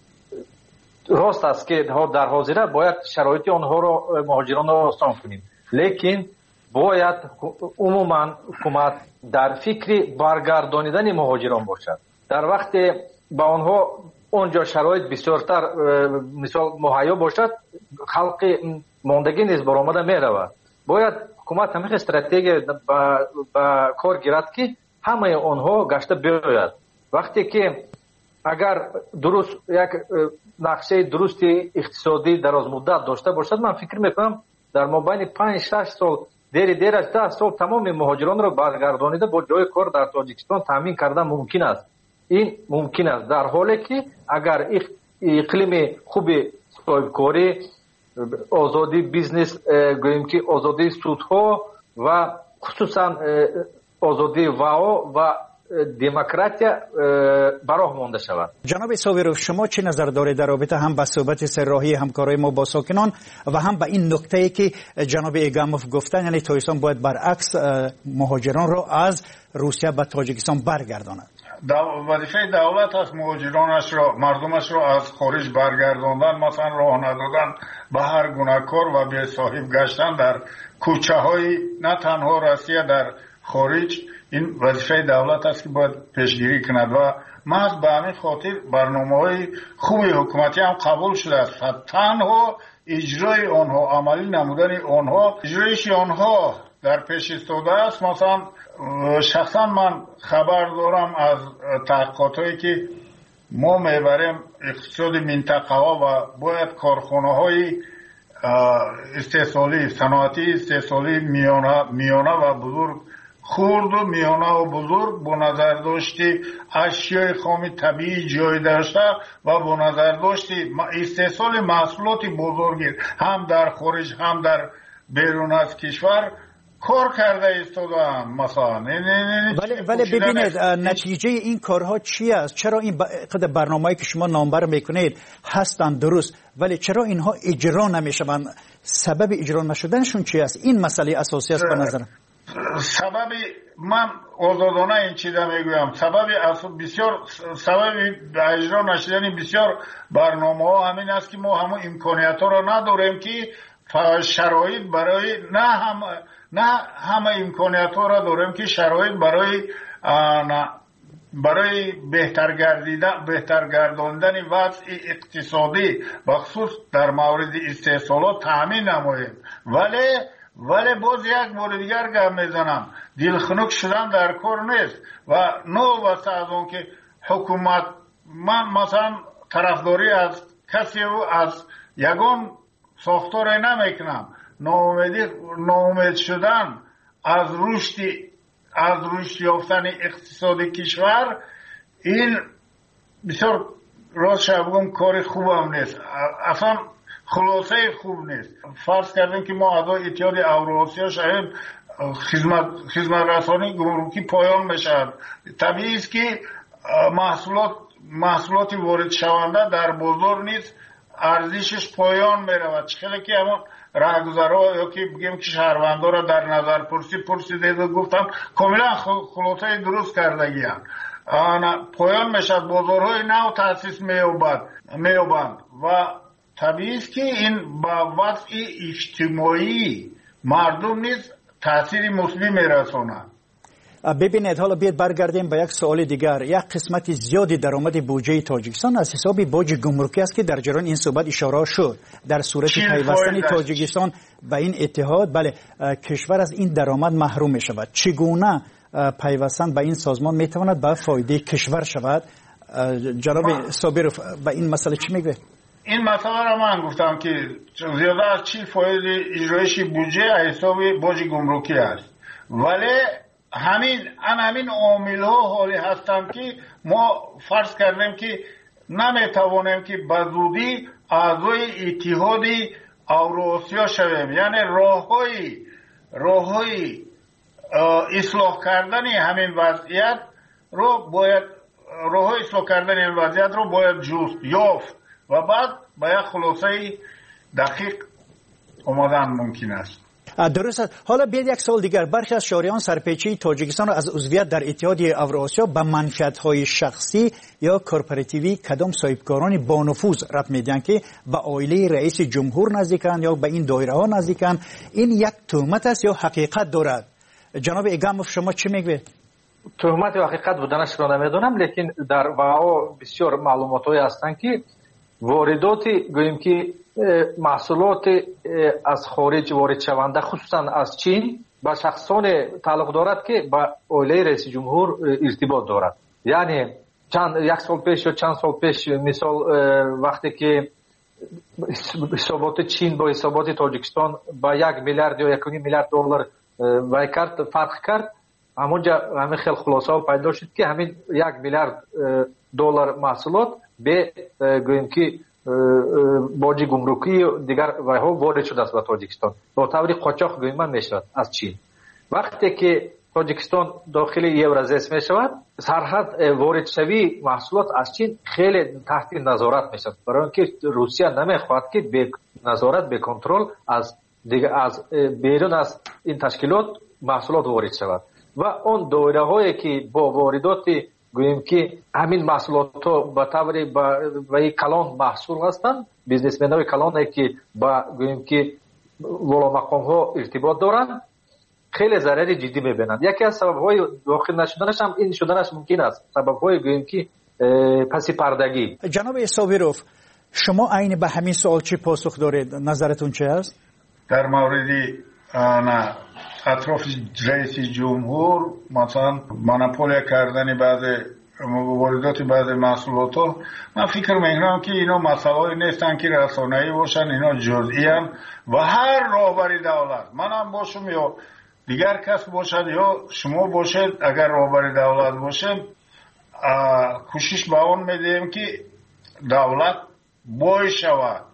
راست است که در حاضره باید شرایط آنها رو مهاجران رو آسان کنیم، لیکن باید عموما حکومت در فکر برگردانیدن مهاجران باشد. در وقت با آنها اونجا شرایط بسیارتر مثال مهیا باشد خلق ماندگی نیز برآمده میرود. باید حکومت همه استراتژی با کار گیرد که همه آنها گشته بیاید. وقتی که اگر درست یک نقشه درست اقتصادی دراز مدت داشته باشد من فکر میکنم در مابین پنج شش سال دیر دیر از ده سال تمام مهاجران را برگردانیده با جای کار در تاجیکستان تامین کردن ممکن است. این ممکن است در حالی که اگر اقلیم خوب صاحبکاری، آزادی بیزنس، گوییم که آزادی سودها و خصوصا آزادی واو و دموکراتیا براه مانده شود. جناب صابرов شما چه نظر دارید در رابطه هم با صحبت سرراهی همکاری ما با ساکنان و هم با این نکته‌ای که جناب ایگاموف گفتن، یعنی تاجیکستان باید برعکس مهاجران را از روسیه به تاجیکستان برگرداند؟ وظیفه دولت است مهاجرانش را، مردمش را از خارج برگرداندن، مثلا راه ندادن به هر گونه کار و بی صاحب گشتن در کوچه های نه تنها روسیه در خارج. این وظیفه دولت است که باید پیشگیری کند و محض به همین خاطر برنامه‌های خوبی حکومتی هم قبول شده است. تنها اجرای آنها، عملی نمودن آنها، اجرایش آنها در پیش ایستاده است. مثلا شخصا من خبر دارم از تحقیقاتی که ما میبریم اقتصاد منطقه ها و باید کارخانه های استحصالی، صنعتی استحصالی میانه, میانه و بزرگ، خرد و میانه و بزرگ با نظر داشتی اشیای خام طبیعی جای داشته و با نظر داشتی استحصال محصولات بزرگی هم در خارج هم در بیرون از کشور کار کرده ایستادن. مثلا ولی ولی ببینید نتیجه این کارها چی است؟ چرا این قدر برنامه‌ای که شما نامبر میکنید هستند درست، ولی چرا اینها اجرا نمیشوند؟ سبب اجرا نشدنشون چی است؟ این مسئله اساسی است به نظرم. سبب من آزادانه این چیزا میگویم، سبب بسیار سبب اجرا نشدن بسیار برنامه‌ها همین است که ما همون امکانیت‌ها را نداریم که شرایط برای نه هم نه همه امکانیت‌ها را داریم که شرایط برای برای بهتر گردیدن بهتر گرداندن وضع اقتصادی بخصوص در مورد استحصالات تامین نماییم. ولی ولی باز یک مورد دیگر گپ میزنم، دلخنک شدن در کار نیست و نو واسه از اون که حکومت، من مثلا طرفداری از کسی و از یگان ساختار نمیکنم. ناامیدی ناامید شدن از رشد از رشد یافتن اقتصادی کشور، این بسیار راست بگم کار خوب هم نیست، اصلا خلاصه خوب نیست. فرض کردیم که ما اعضای اتحاد اوراسیا شاید خدمت خدمت رسانی گمرکی پایان بشد، طبیعی است که محصولات محصولات وارد شونده در بازار نیست ارزشش پایان میرود. چخیلی که همون راهگذرها یا که بگیم که شهروندان را در نظر پرسی پرسیده و گفتم کاملا خلاصه درست کردگی هم پایان میشد، بازارهای نو تاسیس میوبند و طبیعی است که این با وضع اجتماعی مردم نیز تاثیر مثبت میرساند. ببینید حالا بیاید برگردیم به یک سوال دیگر. یک قسمت زیادی درآمد بودجه تاجیکستان از حساب باج گمرکی است که در جریان این صحبت اشاره شد. در صورت پیوستن تاجیکستان به این اتحاد، بله، کشور از این درآمد محروم می شود. چگونه پیوستن به این سازمان می تواند به فایده کشور شود؟ جناب صابرов به این مسئله چی میگه؟ این مسئله را من گفتم که زیاده از چی فایده اجرایش بودجه از حساب باج گمرکی است، ولی همین ان همین عامل ها حالی هستند که ما فرض کردیم که نمیتوانیم که به زودی اعضای اتحاد اوراسیا شویم. یعنی راههای راههای اصلاح کردن همین وضعیت رو باید راههای اصلاح کردن این وضعیت رو باید جست یافت و بعد به یک خلاصه دقیق آمدن ممکن است. درست است. حالا بیاید یک سوال دیگر. برخی از شهریان سرپیچی تاجیکستان را از عضویت در اتحاد اوراسیا به منفعت‌های شخصی یا کورپوراتیوی کدام صاحبکاران با نفوذ رد میدن که به عائله رئیس جمهور نزدیکند یا به این دایره ها نزدیکند. این یک تهمت است یا حقیقت دارد؟ جناب ایگاموف شما چی میگوید؟ تهمت و حقیقت بودنش را نمیدونم، لیکن در واقع بسیار معلوماتی هستند که وارداتی گوییم که محصولات از خارج وارد شونده خصوصا از چین با شخصان تعلق دارد که با عائله رئیس جمهور ارتباط دارد. یعنی چند یک سال پیش یا چند سال پیش مثال وقتی که حسابات چین با حسابات تاجیکستان با یک میلیارد یا یک میلیارد دلار وای کرد فرق کرد، همونجا همین خیلی خلاصه پیدا شد که همین یک میلیارد دلار محصولات به گوییم که باج گمرکی دیگر وای ها وارد شده است به تاجیکستان با طور قاچاق گوییم میشود از چین. وقتی که تاجیکستان داخل یورازیس می شود سرحد وارد شوی محصولات از چین خیلی تحت نظارت می شود، برای اینکه روسیه نمیخواهد که به نظارت به کنترل از دیگه از بیرون از این تشکیلات محصولات وارد شود و اون دایره هایی که با واردات گوییم که همین محصولات به طور با کلان محصول هستند، بیزنسمن های کلان که با گوییم که والا مقام ها ارتباط دارند خیلی ضرر جدی میبینند. یکی از سبب های داخل نشدنش هم این شدنش ممکن است، سبب های گوییم که پسی پردگی. جناب صابروف، شما عین به همین سوال چی پاسخ دارید؟ نظرتون چه است؟ در مورد نه اطراف رئیس جمهور مثلا مونوپولیا کردن بعض واردات بعض محصولات ها، من فکر میکنم که اینا مسائلی نیستن که رسانه‌ای باشن، اینا جزئی ان و هر راهبر دولت، منم باشم یا دیگر کس باشد یا شما باشید، اگر راهبر دولت باشیم کوشش به اون میدیم که دولت بای شود،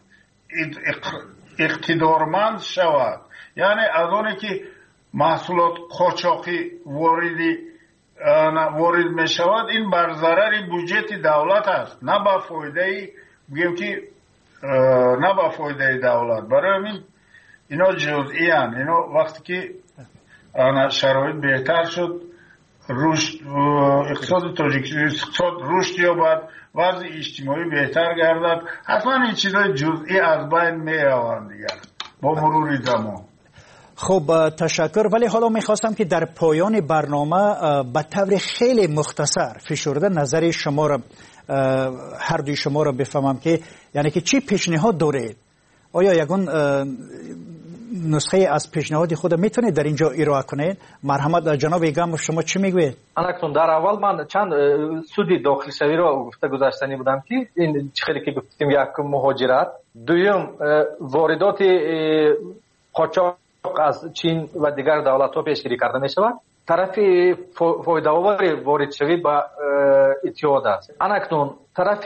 اقتدارمند شود، یعنی از اونی که محصولات قاچاقی واردی وارد می شود این بر ضرر بودجه دولت است، نه با فایده بگیم که نه با فایده دولت. برای همین اینا جزئی ان، اینا وقتی که شرایط بهتر شد رشد اقتصاد تاجیکستان اقتصاد رشد یابد، وضع اجتماعی بهتر گردد، حتما این چیزای جزئی از بین می روند دیگر با مرور زمان. خب تشکر. ولی حالا میخواستم که در پایان برنامه به طور خیلی مختصر فشرده نظر شما را هر دوی شما را بفهمم که یعنی که چی پیشنهاد دارید؟ آیا یگان نسخه از پیشنهاد خود میتونید در اینجا ارائه کنید؟ مرحمت جناب ایگم شما چی میگوید؟ انکتون در اول من چند سودی داخل شوی را گفته گذاشتنی بودم که این خیلی که گفتیم یک مهاجرت، دوم واردات قاچاق از چین و دیگر دولت ها پیشگیری کرده می شود، طرف فایده آور وارد شوی با اتحاد است. انکتون طرف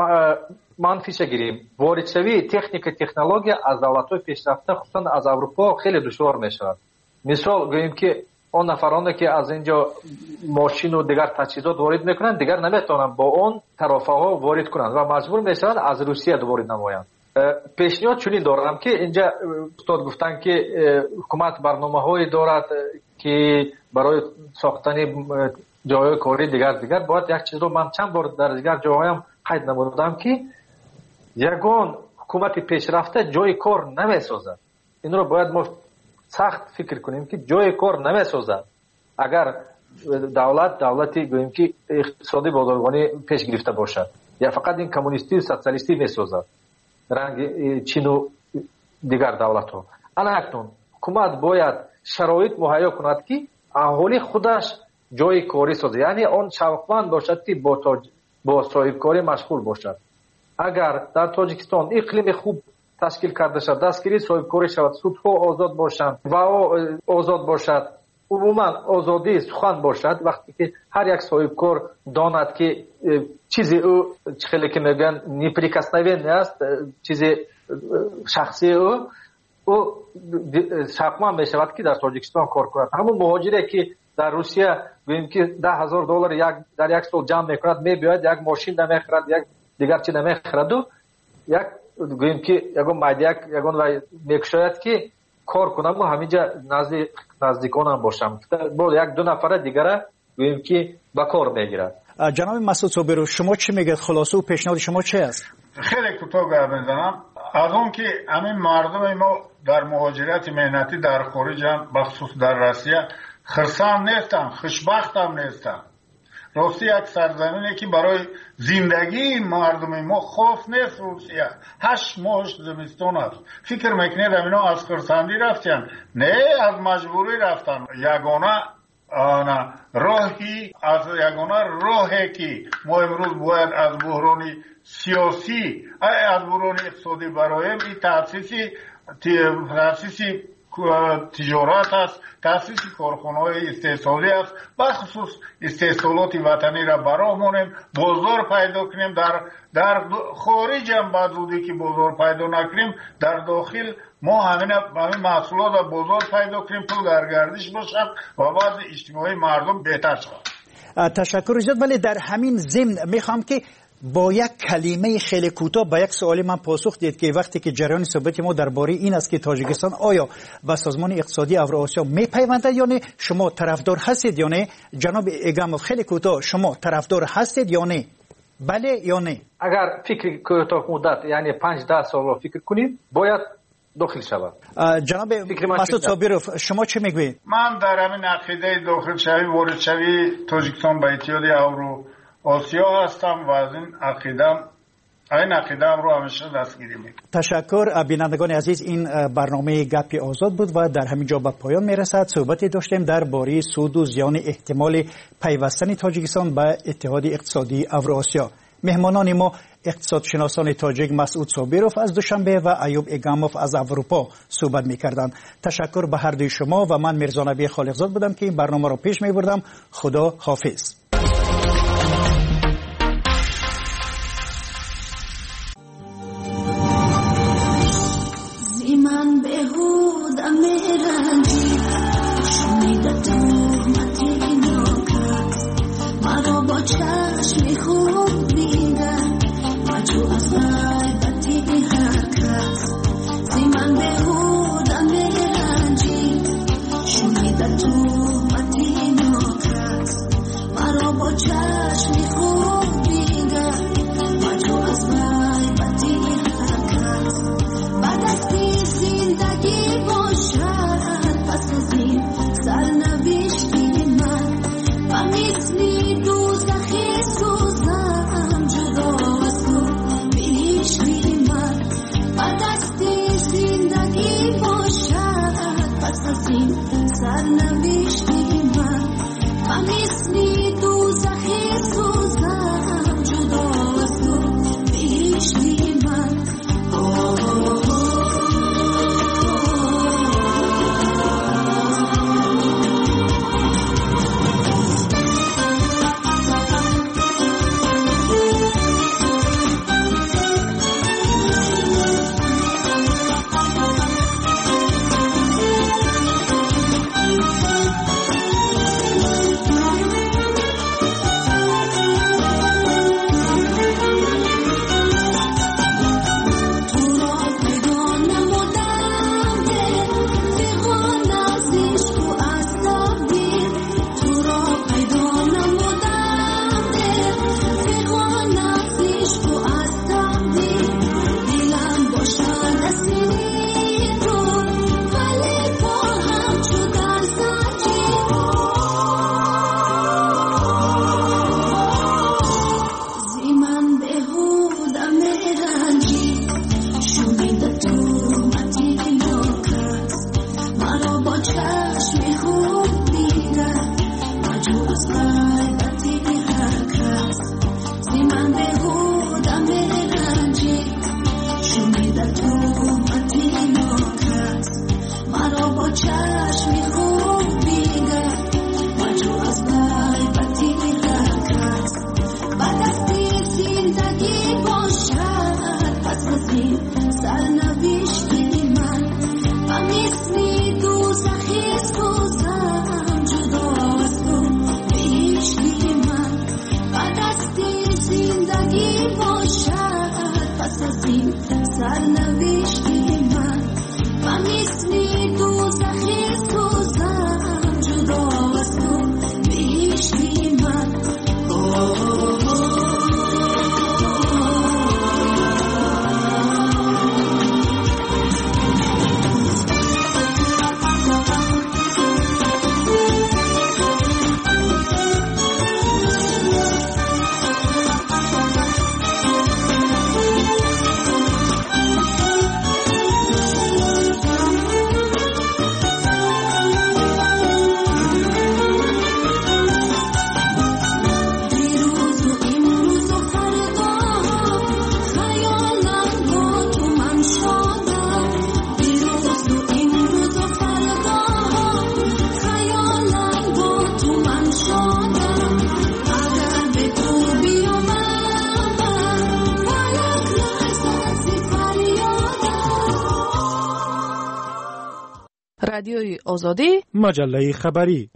منفیش گیریم وارد شوی تکنیک تکنولوژی از دولت های پیشرفته خصوصا از اروپا خیلی دشوار می شود. مثال گوییم که اون نفرانی که از اینجا ماشین و دیگر تجهیزات وارد میکنند دیگر نمیتونن با اون طرفه ها وارد کنند و مجبور میشوند از روسیه وارد نمایند. پیشنهاد چنین دارم که اینجا استاد گفتن که حکومت برنامه های دارد که برای ساختن جای کاری دیگر دیگر باید یک چیز رو من چند بار در دیگر جاهایم قید نمودم که یگان حکومت پیشرفته جای کار نمیسازد. این رو باید ما سخت فکر کنیم که جای کار نمیسازد. اگر دولت دولتی گوییم که اقتصادی بازرگانی پیش گرفته باشد یا فقط این کمونیستی و سوسیالیستی میسازد رنگ چین و دیگر دولت ها. الان حکومت باید شرایط مهیا کند که اهالی خودش جای کاری سازد، یعنی آن شوقمند باشد که با تاج... با صاحب کاری مشغول باشد. اگر در تاجیکستان اقلیم خوب تشکیل کرده شد، دستگیری صاحب کاری شود، سودها آزاد باشند و آزاد باشد، عموما آزادی سخن باشد، وقتی که هر یک صاحب کار داند که چیزی او خیلی که میگن نیپریکسنوی نیست، چیزی شخصی او او شقمان میشود که در تاجیکستان کار کند. همون مهاجری که در روسیه گوییم که ده هزار دلار یک در یک سال جمع میکند، میباید یک ماشین نمیخرد، یک دیگر چی نمیخرد و یک گوییم که یگان مایدیک یگان و میکشاید که کار کنم و همینجا نزدیک نزدیکانم باشم با یک دو نفر دیگره گوییم که با کار میگیرد. جناب مسعود صابروف شما چی میگید؟ خلاصه و پیشنهاد شما چه است؟ خیلی کوتاه گپ میزنم. از اون که همین مردم ما در مهاجرت مهنتی در خارج هم بخصوص در روسیه خرسان نیستن، خوشبخت هم نیستن. راستی یک سرزمینی که برای زندگی مردم ما خوف نیست. روسیه هشت ماهش زمستان است. فکر میکنید اینا از خرسندی رفتن؟ نه، از مجبوری رفتن. یگانه آنا راهی از یگانه راهی که ما امروز باید از بحران سیاسی از بحران اقتصادی برایم این تاسیسی تاسیسی تجارت است، تاسیس کارخانه‌های استحصالی است، بخصوص استحصالات وطنی را برامونیم، بازار پیدا کنیم. در در خارج هم بعد بودی که بازار پیدا نکنیم، در داخل ما همین همین محصولات را بازار پیدا کنیم، پول در گردش باشد و بعد اجتماعی مردم بهتر شود. تشکر اجازه. ولی در همین ضمن میخوام که با یک کلمه خیلی کوتاه با یک سوال من پاسخ دید که وقتی که جریان صحبت ما درباره این است که تاجیکستان آیا به سازمان اقتصادی اوراسیا میپیوندد یا نه، شما طرفدار هستید یا نه؟ جناب ایگاموف خیلی کوتاه شما طرفدار هستید یا نه؟ بله یا نه؟ اگر فکر کوتاه مدت یعنی پنج ده سال رو فکر کنید باید داخل شود. جناب مسعود صابرов شما چه میگویید؟ من در همین عقیده داخل شوی وارد شوی تاجیکستان به اتحاد اورو آسیا هستم و از این عقیدم این عقیدم رو همیشه دستگیری میکنم. تشکر. بینندگان عزیز، این برنامه گپ آزاد بود و در همین جا به پایان میرسد. صحبتی داشتیم درباره سود و زیان احتمال پیوستن تاجیکستان به اتحاد اقتصادی اوراسیا. مهمانان ما اقتصادشناسان تاجیک مسعود صابرов از دوشنبه و ایوب ایگاموف از اروپا صحبت میکردند. تشکر به هر دوی شما و من میرزا نبی خالقزاد بودم که این برنامه را پیش میبردم. خدا حافظ. زیمان بهود امیرانجی شنیده تو متی نوکا مرا با چشمی خوب میدن مجو از غیبتی حرکت زیمان بهود امیرانجی شنیده تو متی نوکا مرا با چشمی خوب میدن مجو از غیبتی حرکت بعد از زندگی باشد پس از این سرنوشتی من و مثلی دوزخی سوزم جدا از تو بهشتی من بعد از زندگی باشد پس از این سرنوشتی من و مثلی دوزخی سوزم جدا از تو بهشتی من. سرنوشتی من و مثلی دوزخی سوز رادیوی آزادی، مجله خبری.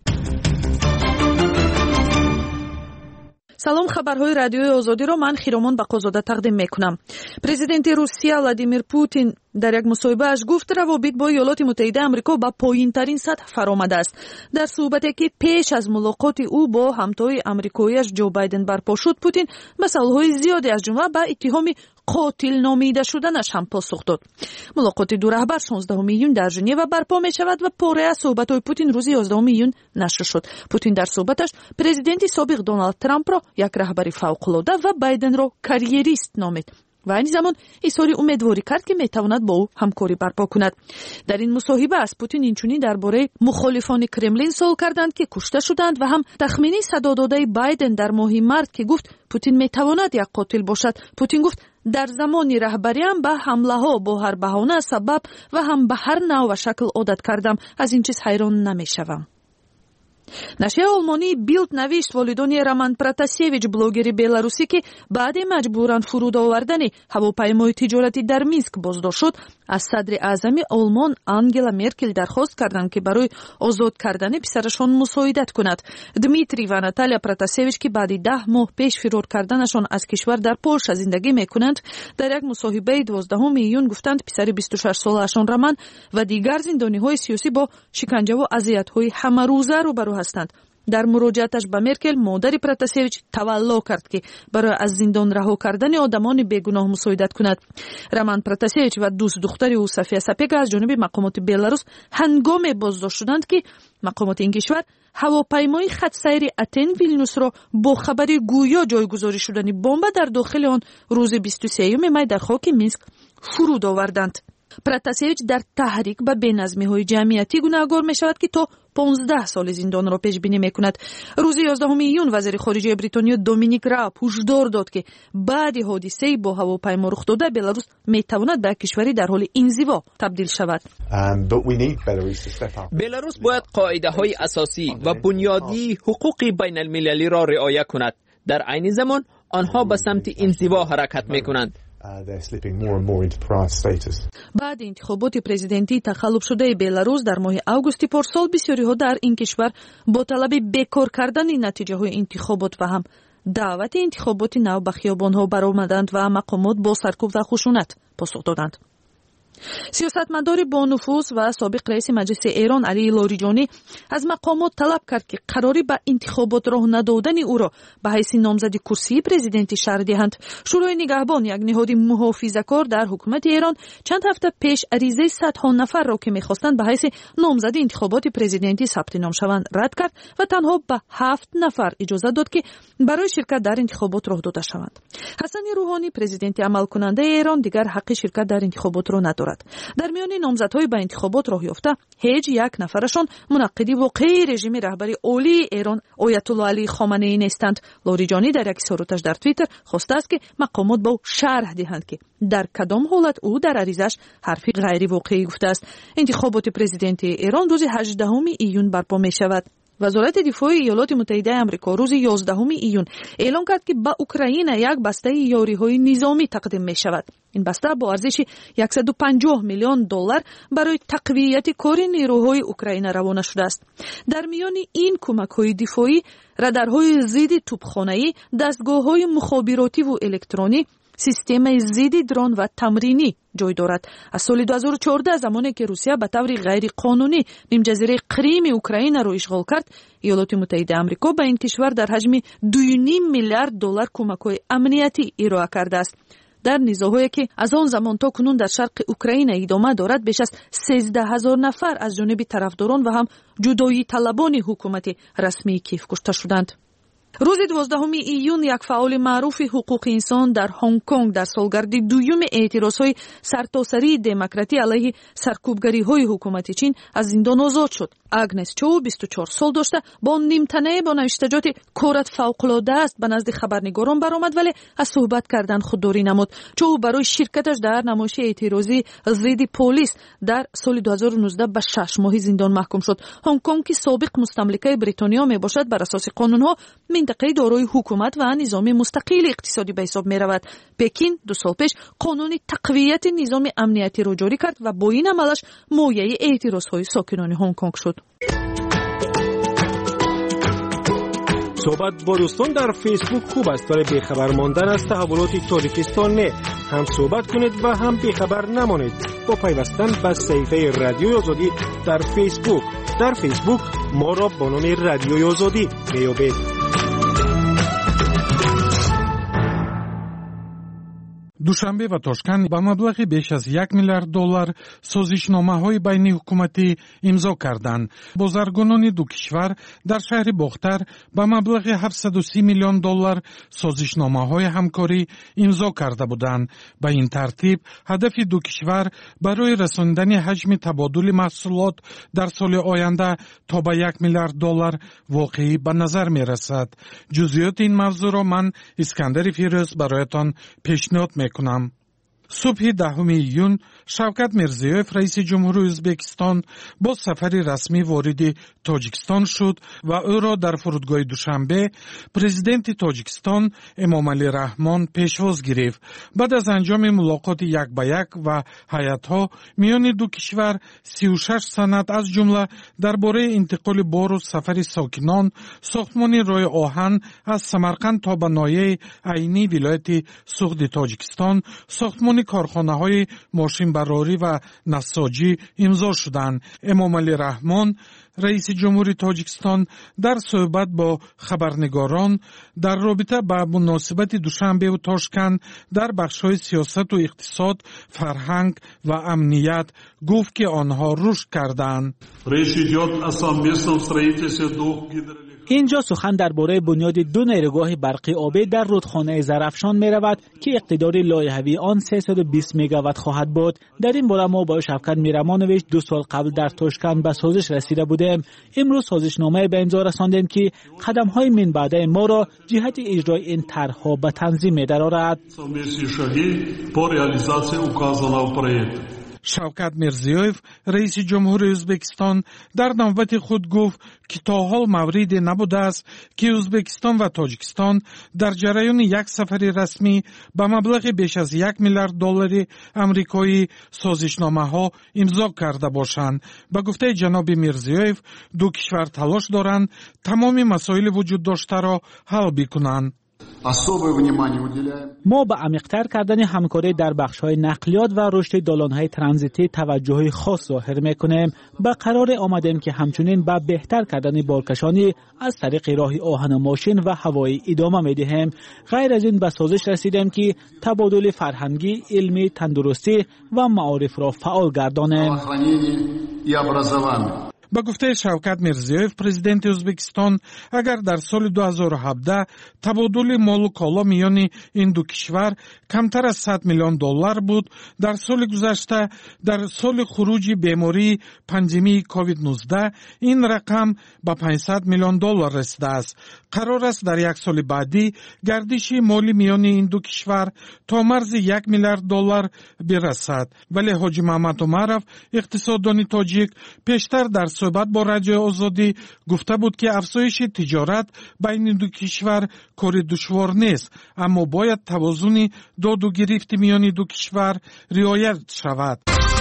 салом, хабарҳои радиои озодиро ман хиромон бақозода тақдим мекунам. Президенти Русия Владимир Путин дар як мусоҳибааш гуфт равобит бо Иёлоти Муттаҳидаи Амрико ба поинтарин сатҳ фаромадааст. Дар суҳбате ки пеш аз мулоқоти ӯ бо ҳамтои амрикоиаш Ҷо Байден барпо шуд, Путин ба саволҳои зиёде аз ҷумла ба иттиҳоми қотил номида шуданаш ҳам посух дод. Мулоқоти ду раҳбар шонздаҳуми июн дар Женева барпо мешавад ва пораи аз суҳбатҳои Путин рӯзи ёздаҳуми июн нашр шуд. Путин дар суҳбаташ президенти собиқ Доналд Трампро як раҳбари фавқулода ва Байденро карьерист номид. ва айни замон изҳори умедворӣ кард ки метавонад бо ӯ ҳамкорӣ барпо кунад. дар ин мусоҳиба аз Путин инчунин дар бораи мухолифони Кремлин суол карданд ки кушта шуданд ва ҳам тахмини садододаи Байден дар моҳи март ки гуфт Путин метавонад як қотил бошад. Путин гуфт дар замони раҳбариям ба ҳамлаҳо бо ҳар баҳона сабаб ва ҳам ба ҳар нав ва шакл одат кардам. аз ин чиз ҳайрон намешавам. Нашрияи олмонии Билд навишт волидони Роман Протасевич, блогери беларусӣ ки баъди маҷбуран фуруд овардани ҳавопаймои тиҷорати дар Минск боздошт шуд, аз садри аъзами Олмон Ангела Меркел дархост карданд ки барои озод кардани писарашон мусоидат кунад. Дмитрий ва Наталья Протасевич ки баъди даҳ моҳ пеш фирор карданашон аз кишвар дар Полша зиндагӣ мекунанд, дар як мусоҳибаи дувоздаҳуми июн гуфтанд писари бисту шаш солаашон Роман ва дигар зиндониҳои сиёсӣ бо шиканҷаву азиятҳои ҳамарӯза рӯбарӯ ҳастанд. дар муроҷиаташ ба Меркел модари Протасевич тавалло кард ки барои аз зиндон раҳо кардани одамони бегуноҳ мусоидат кунад. Роман Протасевич ва дӯст духтари ӯ София Сапега аз ҷониби мақомоти Беларус ҳангоме боздошт шуданд ки мақомоти ин кишвар ҳавопаймои хатсайри Атен Вилнюсро бо хабари гӯё ҷойгузорӣ шудани бомба дар дохили он рӯзи бисту сеюми май дар хоки Минск фуруд оварданд. Протасевич дар таҳрик ба беназмиҳои ҷамъиятӣ гунаҳгор мешавад ки то понздаҳ соли зиндонро пешбинӣ мекунад. рӯзи ёздаҳуми июн вазири хориҷияи Бритониё Доминик Рааб ҳушдор дод ки баъди ҳодисаи бо ҳавопаймо рухдода Беларус метавонад ба кишвари дар ҳоли инзиво табдил шавад. беларус бояд қоидаҳои асосӣ ва бунёдии ҳуқуқи байналмилалиро риоя кунад. дар айни замон онҳо ба самти инзиво ҳаракат мекунанд. баъди интихоботи президентии тахаллубшудаи Беларус дар моҳи августи порсол бисёриҳо дар ин кишвар бо талаби бекор кардани натиҷаҳои интихобот ва ҳам даъвати интихоботи нав ба хиёбонҳо баромаданд ва мақомот бо саркӯб ва хушунат посух доданд. сиёсатмадори бо нуфуз ва собиқ раиси маҷлиси Эрон Алии Лориҷонӣ аз мақомот талаб кард ки қарори ба интихобот роҳ надодани ӯро ба ҳайси номзади курсии президентӣ шаҳр диҳанд. шӯрои нигаҳбон, як неҳоди муҳофизакор дар ҳукумати Эрон, чанд ҳафта пеш аризаи садҳо нафарро ки мехостанд ба ҳайси номзади интихоботи президентӣ сабти ном шаванд рад кард ва танҳо ба ҳафт нафар иҷоза дод ки барои ширкат дар интихобот роҳ дода шаванд. ҳасани Рӯҳонӣ, президенти амалкунандаи Эрон, дигар ҳаққи ширкат дар интихоботро надорад. дар миёни номзадҳои ба интихобот роҳ ёфта ҳеҷ як нафарашон мунаққиди воқеии режими раҳбари олии Эрон Оятулло Алии Хоманеӣ нестанд. Лориҷонӣ дар як изҳороташ дар Твиттер хостааст ки мақомот ба ӯ шарҳ диҳанд ки дар кадом ҳолат ӯ дар аризааш ҳарфи ғайривоқеӣ гуфтааст. интихоботи президентии Эрон рӯзи ҳаждаҳуми июн барпо мешавад. вазорати дифои Иёлоти Муттаҳидаи Амрико рӯзи ёздаҳуми июн эълон кард ки ба Украина як бастаи ёриҳои низомӣ тақдим мешавад. ин баста бо арзиши яксаду панҷоҳ миллион доллар барои тақвияти кори нерӯҳои Украина равона шудааст. дар миёни ин кӯмакҳои дифоӣ радарҳои зидди тӯбхонаӣ, дастгоҳҳои мухобиротиву электронӣ, системаи зидди дрон ва тамринӣ ҷой дорад. аз соли ду ҳазору чордаҳ замоне ки Русия ба таври ғайриқонунӣ нимҷазираи Қрими Украинаро ишғол кард, Иёлоти Муттаҳидаи Амрико ба ин кишвар дар ҳаҷми ду ним миллиард доллар кӯмакҳои амниятӣ ироа кардааст. дар низоҳое ки аз он замон то кунун дар шарқи Украина идома дорад, беш аз сездаҳ ҳазор нафар аз ҷониби тарафдорон ва ҳам ҷудоиталабони ҳукумати расмии Киев кушта шуданд. рӯзи дувоздаҳуми июн як фаъоли маъруфи ҳуқуқи инсон дар Ҳонг-Конг дар солгарди дуюми эътирозҳои сартосарии демократӣ алайҳи саркӯбгариҳои ҳукумати Чин аз зиндон озод шуд. Агнес Чоу бисту чор сол дошта бо нимтанае бо навиштаҷоти корат фавқулода аст ба назди хабарнигорон баромад, вале аз суҳбат кардан худдорӣ намуд. Чоу барои ширкаташ дар намоиши эътирозии зидди полис дар соли ду ҳазору нуздаҳ ба шаш моҳи зиндон маҳкум шуд. Ҳонг-Конг ки собиқ мустамликаи Бритониё мебошад, бар асоси қонунҳо منطقه دارای حکومت و نظام مستقل اقتصادی به حساب می رود. پکین دو سال پیش قانون تقویت نظام امنیتی را جاری کرد و با این عملش مایه اعتراضهای ساکنان هنگ کنگ شد. صحبت با دوستان در فیسبوک خوب است، برای بیخبر ماندن از تحولات تاجیکستان نه. هم صحبت کنید و هم بیخبر نمانید با پیوستن به صفحه رادیوی آزادی در فیسبوک. در فیسبوک ما را با نام رادیوی آزادی میابید. душанбе ва тошканд ба маблағи беш аз як миллиард доллар созишномаҳои байни ҳукуматӣ имзо карданд. бозаргонони ду кишвар дар шаҳри бохтар ба маблағи ҳафтсаду си миллион доллар созишномаҳои ҳамкорӣ имзо карда буданд. ба ин тартиб ҳадафи ду кишвар барои расонидани ҳаҷми табодули маҳсулот дар соли оянда то ба як миллиард доллар воқеӣ ба назар мерасад. ҷузъиёти ин мавзӯъро ман искандари фирӯз бароятон пешниҳод мекунам. کنم. صبح دهم ایون شوکت میرزیوف رئیس جمهوری ازبکستان با سفری رسمی وارد تاجیکستان شد و او را در فرودگاه دوشنبه پرزیدنت تاجیکستان امامعلی رحمان پیشواز گرفت. بعد از انجام ملاقات یک به یک و هیئت‌ها میان دو کشور سی و شش سند از جمله درباره انتقال بار و سفر ساکنان ساختمان راه آهن از سمرقند تا به ناحیه عینی ولایت سغد تاجیکستان ساختمان کارخانه‌های ماشین براری و نساجی امضا شدند. امامعلی رحمان رئیس جمهوری تاجیکستان در صحبت با خبرنگاران در رابطه با مناسبت دوشنبه و تاشکند در بخش‌های سیاست و اقتصاد، فرهنگ و امنیت گفت که آنها رشد کردند. اینجا سخن درباره بنیاد دو نیروگاه برقی آبی در رودخانه زرافشان می رود که اقتدار لایحه‌ای آن سیصد و بیست مگاوات خواهد بود. در این باره ما با شوکت میرمانویچ دو سال قبل در تاشکند به سازش رسیده بودیم. امروز سازشنامه به امضا رساندیم که قدم‌های من بعده ما را جهت اجرای این طرح‌ها به تنظیم می‌دارد. شوکت میرزیوف رئیس جمهوری ازبکستان در نوبت خود گفت که تا حال موردی نبوده است که ازبکستان و تاجیکستان در جریان یک سفر رسمی به مبلغ بیش از یک میلیارد دلار آمریکایی سازشنامه‌ها امضا کرده باشند. به گفته جناب میرزیوف دو کشور تلاش دارند تمام مسائل وجود داشته را حل بکنند. ما به عمیق‌تر کردن همکاری در بخش‌های نقلیات و رشد دالان‌های ترانزیتی توجه خاص ظاهر می‌کنیم. به قرار آمدیم که همچنین به بهتر کردن بارکشانی از طریق راه آهن ماشین و هوایی ادامه می‌دهیم. غیر از این به سازش رسیدیم که تبادل فرهنگی، علمی، تندرستی و معارف را فعال گردانیم. با گفته شوکت میرزیوف پرزیدنت ازبکستان اگر در سال دو هزار و هفده تبادل مال و کالا میان این دو کشور کمتر از صد میلیون دلار بود، در سال گذشته در سال خروج بیماری پاندمی کووید نوزده این رقم به پانصد میلیون دلار رسیده است. قرار است در یک سال بعدی گردش مالی میان این دو کشور تا مرز یک میلیارد دلار برسد. ولی حاجی محمد عمرов اقتصاددان تاجیک پیشتر در صحبت با رادیوی آزادی گفته بود که افزایش تجارت بین دو کشور کار دشوار نیست، اما باید توازن داد و گرفت میان دو کشور رعایت شود.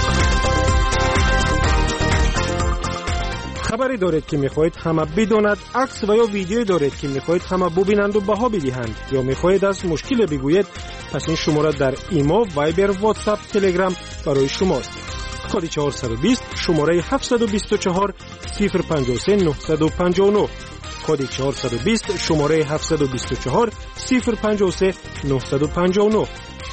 خبری دارید که میخواهید همه بداند، عکس و یا ویدیویی دارید که میخواهید همه ببینند و بها بدهند، یا میخواهید از مشکل بگویید، پس این شماره در ایما، وایبر، واتساپ، تلگرام برای شماست. کد چهارصد و بیست شماره هفتصد و بیست و چهار صفر پنجاه و سه نهصد و پنجاه و نه. کد چهارصد و بیست شماره هفتصد و بیست و چهار صفر پنجاه و سه نهصد و پنجاه و نه.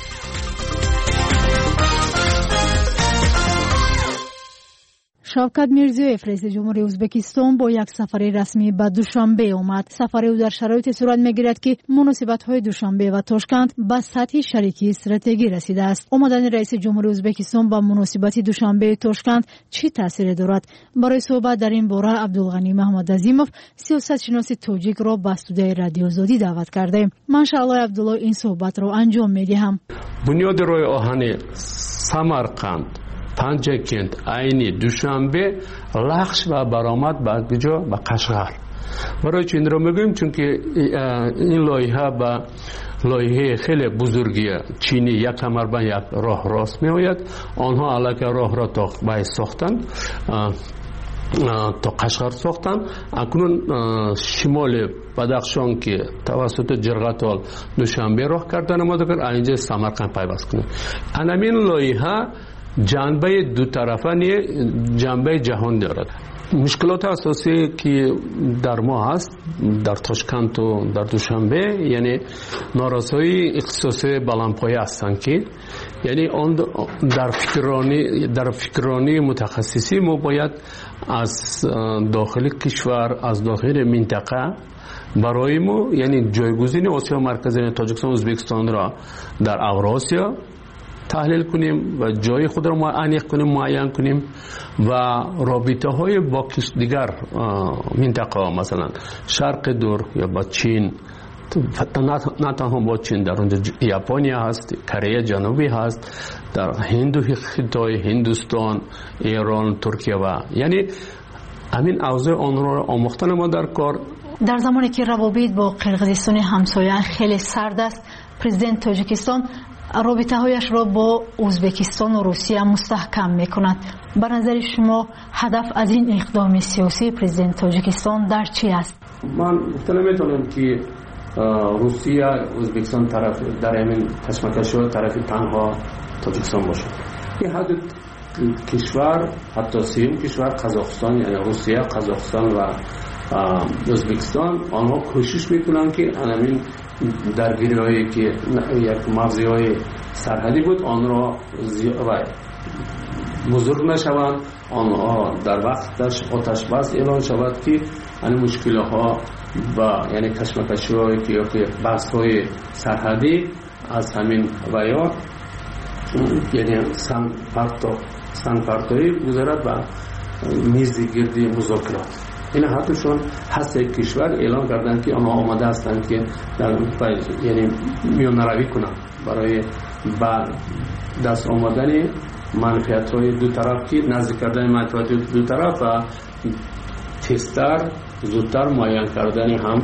شوکت میرزیوف رئیس جمهوری ازبکستان با یک سفر رسمی به دوشنبه آمد. سفر او در شرایط صورت میگیرد که مناسبت‌های دوشنبه و تاشکند به سطح شریکی استراتژی رسیده است. آمدن رئیس جمهوری ازبکستان به مناسبت دوشنبه تاشکند چه تأثیری دارد؟ برای صحبت در این باره عبدالغنی محمد عظیموف سیاستشناس تاجیک را به استودیوی رادیو آزادی دعوت کردیم. من شعله عبدالله این صحبت را انجام میدهم. بنیاد راه آهن سمرقند پنجکند، عینی، دوشنبه، لخش و برآمد به کجا؟ به قشقر. برای چی این رو میگیم؟ چون که این لایحه با لایحه خیلی بزرگی چینی یک کمربند یک راه راست می آید. آنها علاقه راه را تا بای ساختن، تا قشقر ساختن. اکنون شمال بدخشان که توسط جرقتال دوشنبه راه کردن ما دکر اینجا سمرقند پیوست کنه. همین لایحه جنبه دو طرفه نیه، جنبه جهان دارد. مشکلات اساسی که در ما هست در تاشکند و در دوشنبه یعنی نارسایی اختصاصی بلندپایه هستند که یعنی آن در فکرانی در فکرانی متخصصی ما باید از داخل کشور از داخل منطقه برای ما یعنی جایگزین آسیا مرکزی تاجیکستان ازبکستان را در اوراسیا تحلیل کنیم و جای خود را معین کنیم معین کنیم و رابطه های با دیگر منطقه مثلا شرق دور یا با چین نه تنها با چین در اونجا ژاپنیا هست، کره جنوبی هست، در هند و خطای هندوستان، ایران، ترکیه و یعنی همین اوضاع آن را آموختن ما در کار. در زمانی که روابط با قرقیزستان همسایه خیلی سرد است، پرزیدنت تاجیکستان رابطه هایش را با ازبکستان و روسیه مستحکم می کند. به نظر شما هدف از این اقدام سیاسی پرزیدنت تاجیکستان در چی است؟ من گفته نمیتونم که روسیه ازبکستان طرف در همین کشمکش‌ها طرف تنها تاجیکستان باشه. این حد کشور حتی سیم کشور قزاقستان یعنی روسیه، قزاقستان و ازبکستان آنها کوشش میکنن که همین درگیری‌هایی که یک مرزهای سرحدی بود آن را بزرگ نشوند، آنها در وقتش آتش بس اعلان شود که این مشکل‌ها و یعنی کشمکش‌هایی که یا بحث‌های سرحدی از همین و یا یعنی سن پرتو سن پرتوی گذارد و میز گردی مذاکرات. این حتیشون هست کشور اعلان کردن که آنها آماده هستند که در یعنی میان روی کنند برای بعد دست آمدن منفعت های دو طرف که نزدیک کردن منفعت دو طرف و تیزتر زودتر معین کردن هم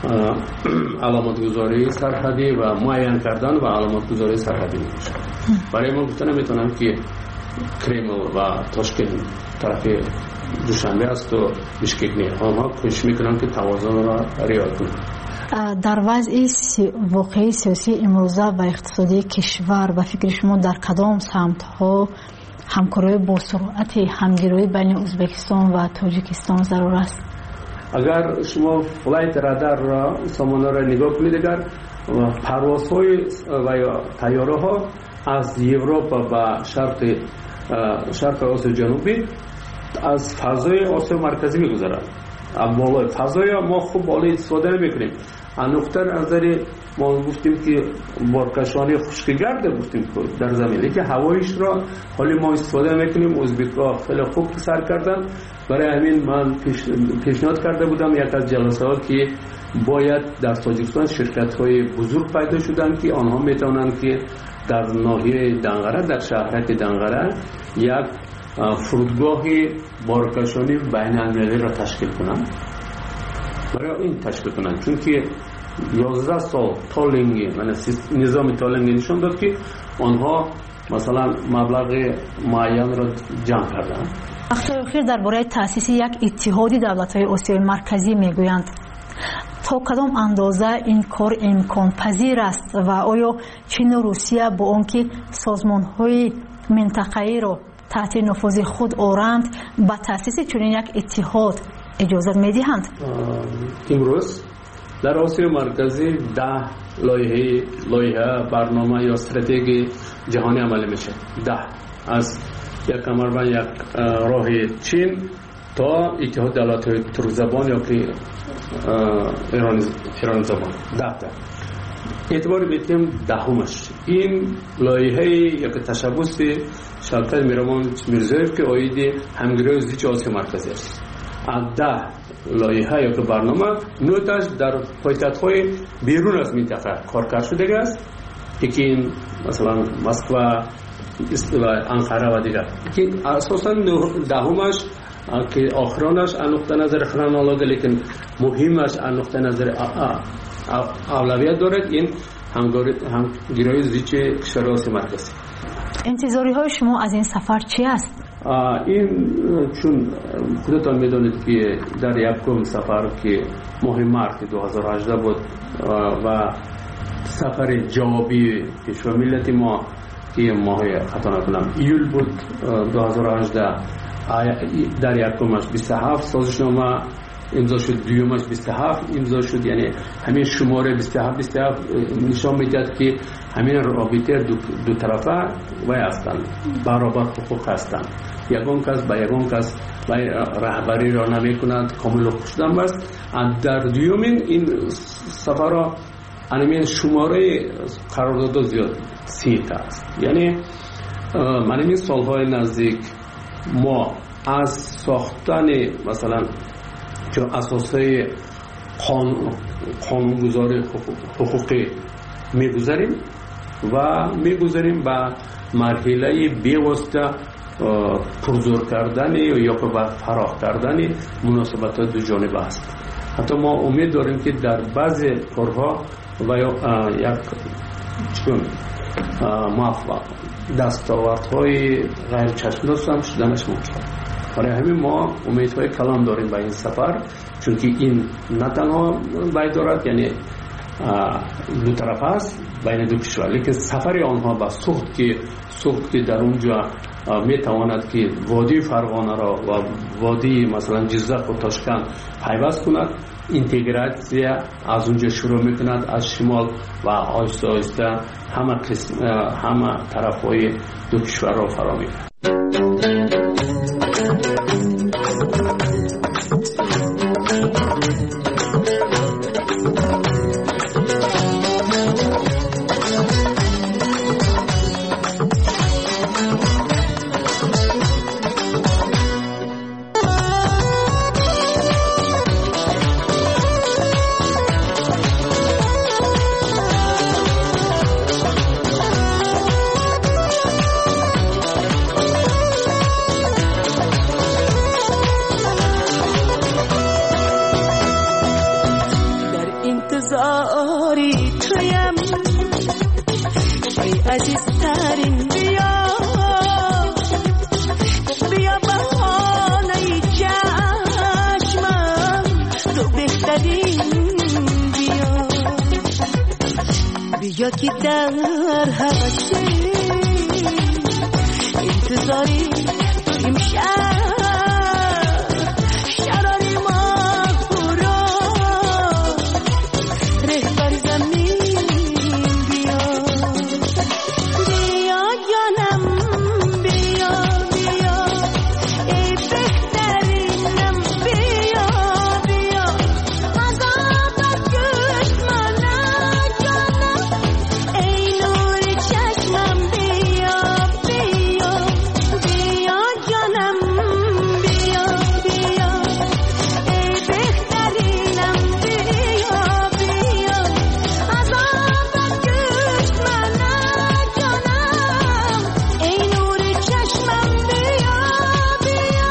علامت گذاری سرحدی و معین کردن و علامت گذاری سرحدی میشه. برای ما گفتن میتونم که کرمل و تاشکند طرف دوشنبه است و بشکک نیست. آنها کوشش میکنن که توازن را رعایت کنند. در وضع واقعی سیاسی امروزه و اقتصادی کشور به فکر شما در کدام سمت ها همکاری با سرعت همگرایی بین ازبکستان و تاجیکستان ضرور است؟ اگر شما فلایت رادار را سامانه را نگاه کنید، اگر پروازهای و یا طیاره ها از اروپا به شرق شرق آسیا جنوبی از فضای آسیا مرکزی میگذرد. بالا فضای ما خوب بالا استفاده نمیکنیم. از نقطه نظر ما گفتیم که بارکشانی خشکگرد گفتیم در زمین، لیکن هوایش را حالی ما استفاده میکنیم. ازبک‌ها خیلی خوب سر کردن. برای همین من پیشنهاد کرده بودم یک از جلسه ها که باید در تاجیکستان شرکت های بزرگ پیدا شدن که آنها میتونن که در ناحیه دنقره در شهرک دنقره یک فرودگاه بارکشانی بین المللی را تشکیل کنند. برای این تشکیل کنند چون که یازده سال تالینگی یعنی نظام تالینگی نشان داد که آنها مثلا مبلغ معین را جمع کردند. وقتی اخیر درباره تأسیس یک اتحادی دولت‌های آسیای مرکزی میگویند. تا کدام اندازه این کار امکان پذیر است و آیا چین و روسیه با آنکه سازمان‌های منطقه‌ای را تحت نفوذ خود آورند به تأسیس چنین یک اتحاد اجازه می‌دهند؟ امروز در آسیا مرکزی ده لایحه لایحه برنامه یا استراتژی جهانی عملی میشه. ده از یک کمربند یک راه چین تا اتحاد دولت‌های ترک زبان یا که ایران ایران زبان ده تا اعتبار میتیم دهمش. این لایحه یک تشبث شرکت میرمان میرزایف که آید همگرای زیچ آسیا مرکزی است. از ده لایحه یا که برنامه نوتش در پایتخت‌های بیرون از منطقه کار کرده شده است. یکی این مثلا مسکو، انقره و دیگر که اساسا دهمش که آخرانش از نقطه نظر خرونولوژی لیکن مهمش از نقطه نظر اولویت دارد این همگرایی زیچ کشورهای مرکزی. انتظاری های شما از این سفر چی است؟ این چون خودتان میدونید که در یکم سفر که ماه مارس دو هزار و هجده بود و سفر جوابی کشور ملت ما که ماه خطا نکنم ایول بود دو هزار و هجده در یکمش بیست و هفت سازشنامه امضا شد، دویمش بیست و هفت امضا شد، یعنی همین شماره بیست و هفت بیست و هفت نشان میدهد که همین رابطه دو, دو طرفه وای هستند، برابر حقوق هستند. یگان کس با یگان کس وای رهبری را نمی کند، کامل خوشدم است. در دویمین این سفر را همین شماره قرارداد زیاد سی تا است. یعنی من این سالهای نزدیک ما از ساختن مثلا که اساسای قانون قانونگذاری حقوقی میگذاریم و میگذاریم به مرحله بی‌واسطه پرزور کردن یا به فراخ کردن مناسبات دو جانبه است. حتی ما امید داریم که در بعضی کارها و یک چون موفق دستاوردهای غیر چشم‌داز هم شدنش ممکن. برای همین ما امیدهای کلان داریم به این سفر، چون که این نه تنها باید دارد یعنی دو طرف است بین دو کشور، لیکن سفر آنها به سوخت که سوخت که در اونجا می تواند که وادی فرغانه را و وادی مثلا جزق و تاشکند پیوست کند، اینتگراسیا از اونجا شروع میکند از شمال و آهسته آهسته همه قسم همه طرفهای دو کشور را فرا میگیرد. بیا که در حوثی انتظاری امشب شراری ما برا رهبر زمین بیا بیا جانم بیا بیا ای بهترینم بیا بیا عذابت گوش منم ای نور چشمم بیا بیا بیا جانم بیا بیا ای بهترینم بیا بیا عذابت گوش منم جانم ای نور چشمم بیا بیا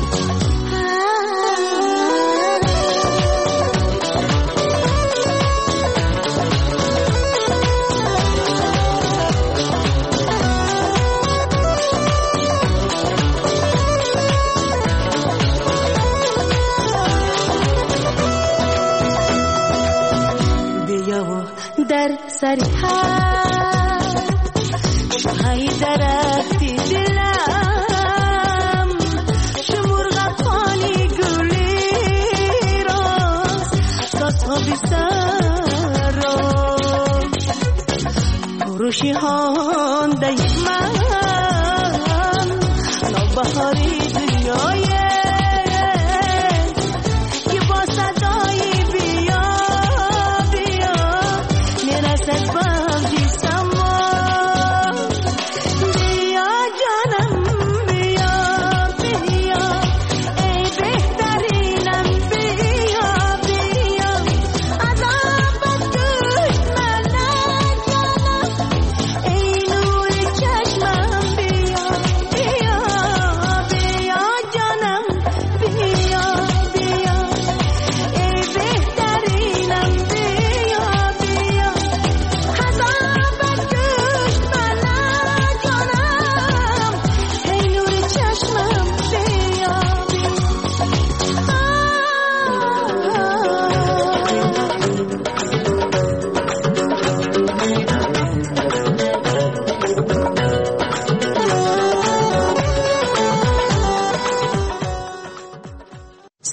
بیا و در سر هر های درختی دلم شمرغ پانی گلی راست ساسا بی سر راست پروشی هانده من نوبهاری دنیای که با صدای بیا بیا میرسد بغزی سما بیا جانم بیا بیا ای بهترینم بیا بیا عذابت گوش منم جانم ای نور چشمم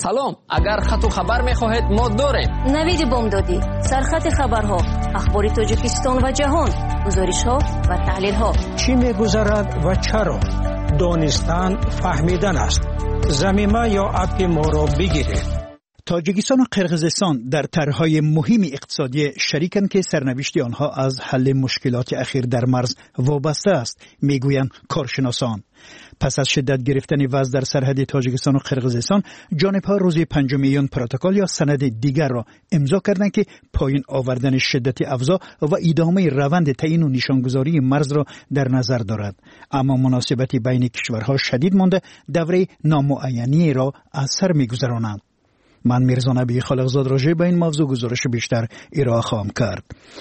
سلام، اگر خط و خبر میخواهید ما داریم. نوید بامدادی، سرخط خبرها، اخبار تاجیکستان و جهان، گزارش‌ها و تحلیل‌ها. چی می‌گذرد و چرا؟ دانستن فهمیدن است. ضمیمه یا اپ ما را بگیرید. تاجیکستان و قرقیزستان در طرح‌های مهم اقتصادی شریکند که سرنوشت آنها از حل مشکلات اخیر در مرز وابسته است، میگویند کارشناسان. پس از شدت گرفتن وضع در سرحد تاجیکستان و قرقیزستان، جانب‌ها روز پنجم میون پروتکل یا سند دیگر را امضا کردند که پایین آوردن شدت افزا و ادامه روند تعیین و نشانگذاری مرز را در نظر دارد. اما مناسبت بین کشورها شدید مانده، دوره نامعینی را از سر می‌گذرانند. من میرزا نبی خالقزاد راجع به این موضوع گزارش بیشتر ارائه خواهم کرد.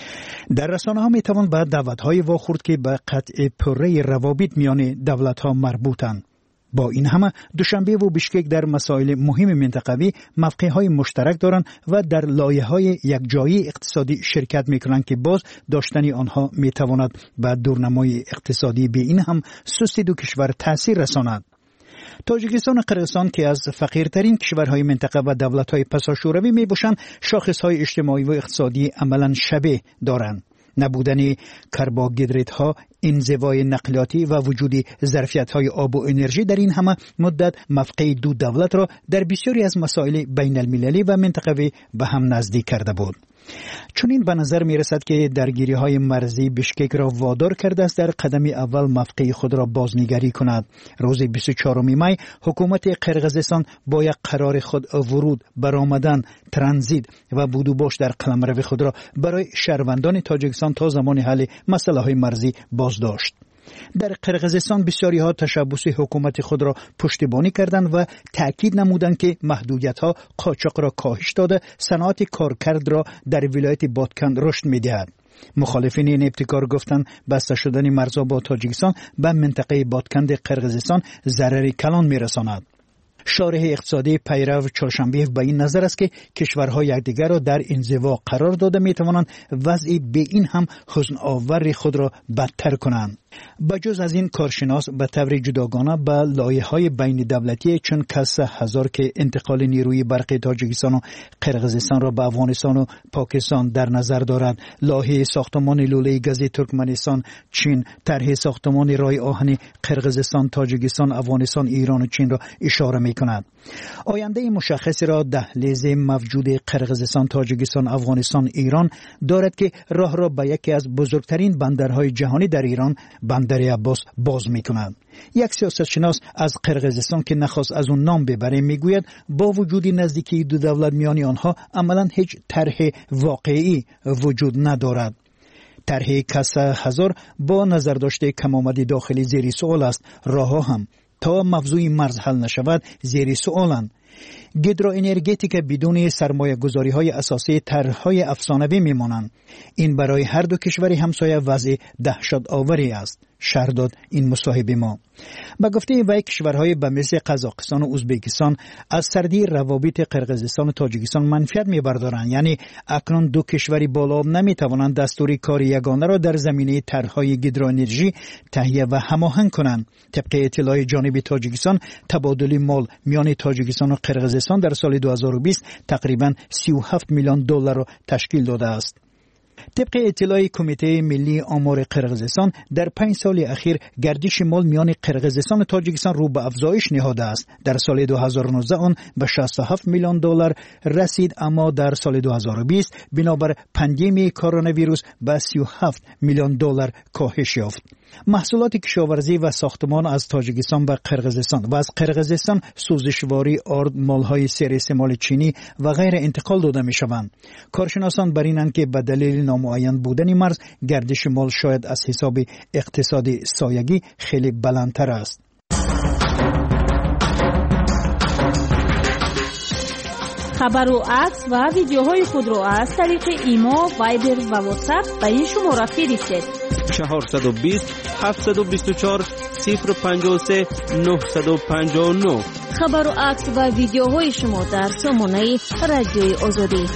در رسانه ها می توان به دعوت های واخورد که به قطع پره روابط میان دولت ها مربوطند. با این همه دوشنبه و بشکک در مسائل مهم منطقوی موقع های مشترک دارند و در لایه های یکجایی اقتصادی شرکت می کنند که باز داشتن آنها می تواند به دورنمای اقتصادی به این هم سستی دو کشور تاثیر رساند. تاجیکستان و قرقیزستان که از فقیرترین کشورهای منطقه و دولت‌های پساشوروی میباشند، شاخص‌های اجتماعی و اقتصادی عملاً شبیه دارند. نبودن کربوهیدرات‌ها، انزوای نقلیاتی و وجود ظرفیت‌های آب و انرژی در این همه مدت موقع دو دولت را در بسیاری از مسائل بین المللی و منطقوی به هم نزدیک کرده بود. چون این به نظر می رسد که درگیری های مرزی بشکک را وادار کرده است در قدم اول موقع خود را بازنگری کند. روز بیست و چهارم می حکومت قرقیزستان با یک قرار خود ورود، برآمدن، ترانزیت و بود و باش در قلمرو خود را برای شهروندان تاجیکستان تا زمان حل مسئله های مرزی باز داشت. در قرقیزستان بسیاری ها تشبث حکومت خود را پشتیبانی کردند و تأکید نمودند که محدودیت ها قاچاق را کاهش داده، صنعت کارکرد را در ولایت بادکن رشد می‌دهد. مخالفین این ابتکار گفتند بسته شدن مرزها با تاجیکستان به منطقه بادکن قرقیزستان ضرر کلان می‌رساند. شارح اقتصادی پیرو چهارشنبه به این نظر است که کشورها یکدیگر را در انزوا قرار داده می‌توانند وضع به این هم حزن آور خود را بدتر کنند. بجز از این، کارشناس به طور جداگانه به لایه‌های بین دولتی چون کس هزار که انتقال نیروی برقی تاجیکستان و قرقیزستان را به افغانستان و پاکستان در نظر دارد، لایحه ساختمان لوله گاز ترکمنستان، چین، طرح ساختمان راه آهن قرقیزستان، تاجیکستان، افغانستان، ایران و چین را اشاره می‌کند. آینده مشخصی را دهلیز موجود قرقیزستان، تاجیکستان، افغانستان، ایران دارد که راه را به یکی از بزرگترین بندرهای جهانی در ایران، بندر عباس، باز می‌کند. یک سیاستشناس از قرقیزستان که نخواست از اون نام ببره میگوید با وجود نزدیکی دو دولت میان آنها عملاً هیچ طرح واقعی وجود ندارد. طرح کس هزار با نظر داشته کم‌آمدی داخلی زیر سوال است. راه‌ها هم تا موضوع مرز حل نشود زیر سوالند. گیدروانرژتیک بدون سرمایه گذاری های اساسی طرح‌های افسانه‌ای میمانند. این برای هر دو کشور همسایه وضع دهشت آوری است. شرح داد این مصاحب ما. با گفته وی کشورهای به مثل قزاقستان و ازبکستان از سردی روابط قرقیزستان و تاجیکستان منفعت میبردارند، یعنی اکنون دو کشوری بالا نمیتوانند دستور کار یگانه را در زمینه طرح‌های گیدروانرژی تهیه و هماهنگ کنند. طبق اطلاع جانب تاجیکستان، تبادل مال میان تاجیکستان و قرقیزستان در سال دو هزار و بیست تقریباً سی و هفت میلیون دلار را تشکیل داده است. طبق اطلاع کمیته ملی آمار قرقیزستان، در پنج سال اخیر گردش مال میان قرقیزستان و تاجیکستان رو به افزایش نهاده است. در سال دو هزار و نوزده آن به شصت و هفت میلیون دلار رسید، اما در سال دو هزار و بیست بنابر پاندمی کرونا ویروس به سی و هفت میلیون دلار کاهش یافت. محصولات کشاورزی و ساختمان از تاجیکستان و قرقیزستان و از قرقیزستان سوزشواری، آرد، مالهای سر استعمال چینی و غیر انتقال داده می شوند. کارشناسان بر اینند که به دلیل نامعین بودن مرز، گردش مال شاید از حساب اقتصاد سایگی خیلی بلندتر است. خبر و عکس و ویدیوهای خود را از طریق ایما، وایبر و واتساپ به این شماره فرستید. چهارصد و بیست هفتصد و بیست و چهار صفر پنجاه و سه نهصد و پنجاه و نه. خبر و عکس و ویدیوهای شما در سامانه رادیوی آزادی.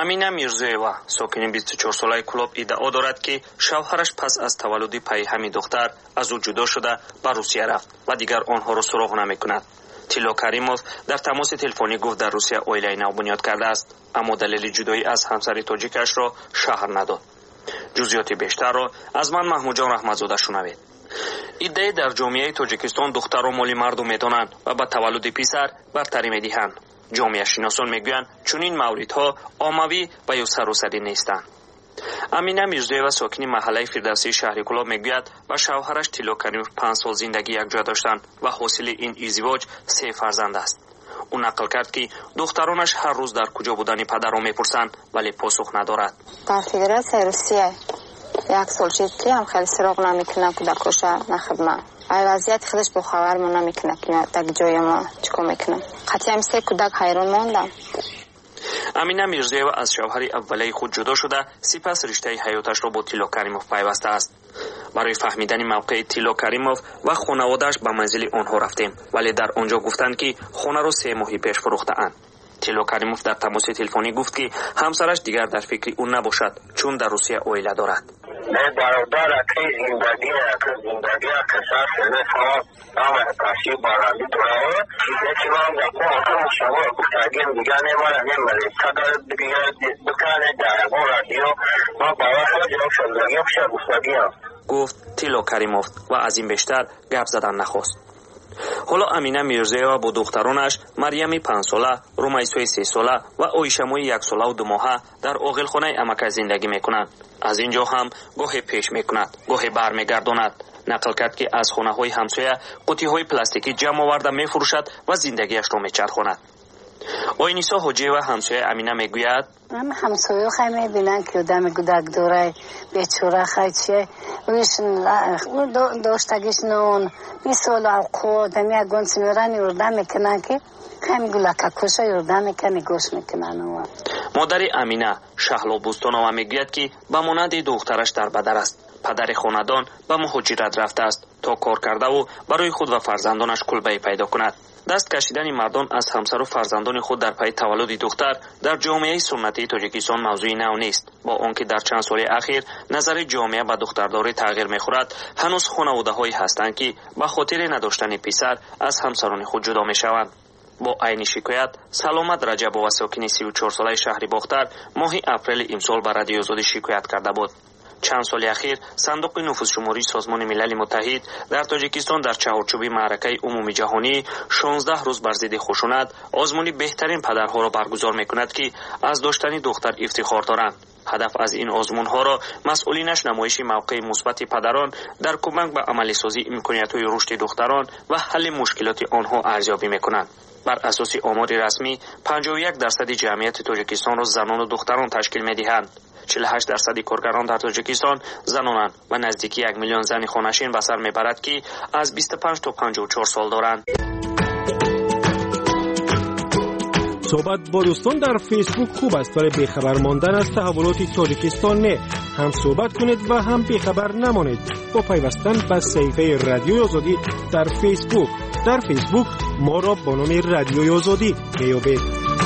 амина мирзоева сокини бисту чор солаи кулоб иддао дорад ки шавҳараш пас аз таваллуди пайи ҳамин духтар аз ӯ ҷудо шуда ба русия рафт ва дигар онҳоро суроғ намекунад. тилло каримов дар тамоси телефонӣ гуфт дар русия оилаи нав бунёд кардааст, аммо далели ҷудоӣ аз ҳамсари тоҷикашро шаҳр надод. ҷузъиёти бештарро аз ман маҳмудҷон раҳматзода шунавед. иддаe дар ҷомеаи тоҷикистон духтарро моли марду медонанд ва ба таваллуди писар бартарӣ медиҳанд. ҷомеашиносон мегӯянд чунин мавридҳо оммавӣ ва ё саросарӣ нестанд. амина мирзоева сокини маҳаллаи фирдавсии шаҳри кулоб мегӯяд ва шавҳараш тилло каримов панҷ сол зиндагӣ якҷоя доштанд ва ҳосили ин издивоҷ се фарзанд аст. ӯ нақл кард ки духтаронаш ҳар рӯз дар куҷо будани падарро мепурсанд, вале посух надорад. дар федератсияи русия як сол шид ки ҳам хеле суроғ намекунад кӯдакоша на хидмат. ай вазъияти худаш бо хабар мо намекунад ки дар ҷои мо чикор мекунад. қатъиян се кӯдак ҳайрон мондам. амина мирзоева аз шавҳари аввалаи худ ҷудо шуда сипас риштаи ҳаёташро бо тилло каримов пайваста аст. барои фаҳмидани мавқеи тилло каримов ва хонаводааш ба манзили онҳо рафтем, вале дар он ҷо гуфтанд ки хонаро се моҳи пеш фурӯхтаанд. тилло каримов дар тамоси телефонӣ гуфт ки ҳамсараш дигар дар фикри ӯ набошад, чун дар русия оила дорад. гуфт тилло каримов ва аз ин бештар гап задан нахост. ҳоло амина мирзоева бо духтаронаш марьями панҷсола, румайсои сесола ва оишамои яксолаву думоҳа дар оғилхонаи амака зиндагӣ мекунанд. аз ин ҷо ҳам гоҳе пеш мекунад, гоҳе бармегардонад. нақл кард ки аз хонаҳои ҳамсоя қуттиҳои пластикӣ ҷамъ оварда мефурӯшад ва зиндагиашро мечархонад. ойнисо ҳоҷиева ҳамсояи амина мегӯяд: ҳамсоя хай мебинанд ки одами гудак дорай бечора хай чие виш доштагиш нон мисол авқот ами ягон симиран ёрдам мекунанд ки хами гулакакоша ёрдам мекани гош мекунанд. модари амина шаҳло бӯстонова мегӯяд ки ба монанди духтараш дар бадар аст. падари хонадон ба муҳоҷират рафтааст то кор кардаву барои худ ва фарзандонаш кулбаи пайдо кунад. даст кашидани мардон аз ҳамсару фарзандони худ дар пайи таваллуди духтар дар ҷомеаи суннатии тоҷикистон мавзӯи нав нест. бо он ки дар чанд соли ахир назари ҷомеа ба духтардорӣ тағйир мехӯрад, ҳанӯз хонаводаҳое ҳастанд ки ба хотири надоштани писар аз ҳамсарони худ ҷудо мешаванд. бо айни шикоят саломат раҷабова сокини сию чор солаи шаҳри бохтар моҳи апрели имсол ба радиои озодӣ шикоят карда буд. чанд соли ахир сандуқи нуфузшумории созмони милали муттаҳид дар тоҷикистон дар чаҳорчӯби маъракаи умуми ҷаҳонӣ шонздаҳ рӯз бар зидди хушунат озмуни беҳтарин падарҳоро баргузор мекунад ки аз доштани духтар ифтихор доранд. ҳадаф аз ин озмунҳоро масъулинаш намоиши мавқеи мусбати падарон дар кӯмак ба амалисозии имкониятҳои рушди духтарон ва ҳалли мушкилоти онҳо арзёбӣ мекунанд. бар асоси омори расмӣ панҷоҳу як дарсади ҷамъияти тоҷикистонро занону духтарон ташкил медиҳанд. чил ҳашт дарсади коргарон дар тоҷикистон занонанд ва наздики як миллион зани хонашин ба сар мебарад ки аз бисту панҷ то панҷоҳу чор сол доранд. صحبت با دوستان در فیسبوک خوب است، ولی بیخبر ماندن از تحولات تاجیکستان نه. هم صحبت کنید و هم بیخبر نمانید با پیوستن به صفحه رادیوی آزادی در فیسبوک. در فیسبوک ما را با نام رادیوی آزادی بیابید.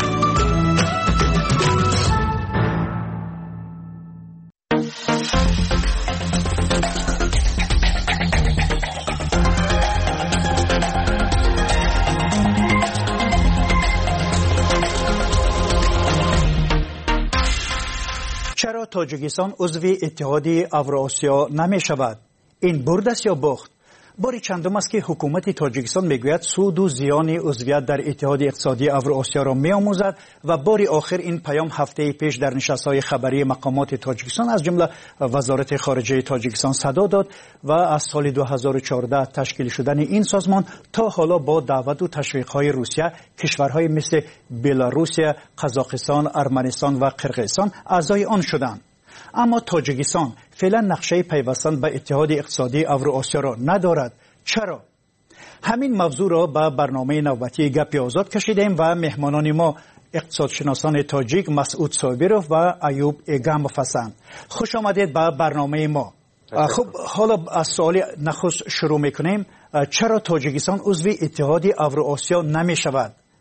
چرا تاجیکستان عضو اتحاد اوراسیا نمی شود؟ این برد است یا باخت؟ باری چندم است که حکومت تاجیکستان میگوید سود و زیان عضویت در اتحاد اقتصادی اوراسیا را میآموزد و باری آخر این پیام هفته پیش در نشست‌های خبری مقامات تاجیکستان از جمله وزارت خارجه تاجیکستان صدا داد و از سال دو هزار و چهارده تشکیل شدن این سازمان تا حالا با دعوت و تشویق‌های روسیه کشورهای مثل بلاروسیه، قزاقستان، ارمنستان و قرقیزستان اعضای آن شدند. اما تاجیکستان فعلا نقشه پیوستن به اتحاد اقتصادی اوراسیا را ندارد. چرا؟ همین موضوع را به برنامه نوبتی گپ آزاد کشیدیم و مهمانان ما اقتصادشناسان تاجیک مسعود صابرов و ایوب ایگامov هستند. خوش آمدید به برنامه ما. خب حالا از سوال نخست شروع میکنیم. چرا تاجیکستان عضو اتحاد اوراسیا نمی شود؟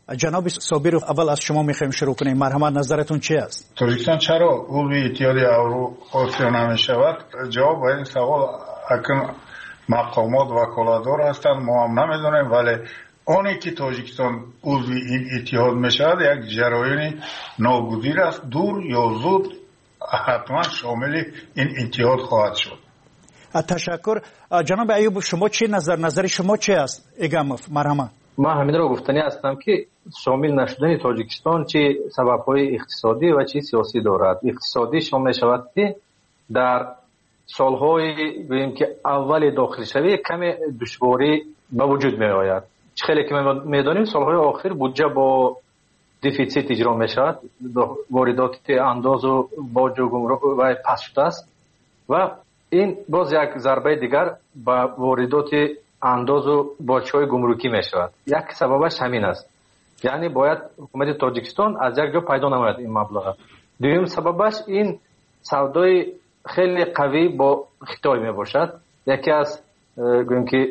جناب صابر اول از شما میخوایم شروع کنیم. مرحمت نظرتون چی است؟ تاجیکستان چرا عضو اتحاد اوراسیا نمیشود؟ جواب به این سوال اکنون مقامات وکالتدار هستند، ما هم نمیدونیم، ولی آنی که تاجیکستان عضو این اتحاد میشود یک جریان ناگزیر است، دور یا زود حتما شامل این اتحاد خواهد شد. تشکر. جناب ایوب شما چی نظر نظر شما چی است؟ ایگاموف مرحمت. ما همین رو گفتنی هستم که شامل نشدن تاجیکستان چه سبب‌های اقتصادی و چه سیاسی دارد. اقتصادی شامل شود که در سالهای بگیم که اول داخل شوی کم دشواری به وجود می آید. خیلی که ما میدانیم سالهای آخر بودجه با دفیسیت اجرا می شود، واردات انداز و باج و گمرک و پس شده است و این باز یک ضربه دیگر به واردات انداز و باج‌های گمرکی می شود. یک سببش همین است، یعنی باید حکومت تاجیکستان از یک جا پیدا نماید این مبلغ. دوم سببش این سودای خیلی قوی با خطای می باشد. یکی از گویم که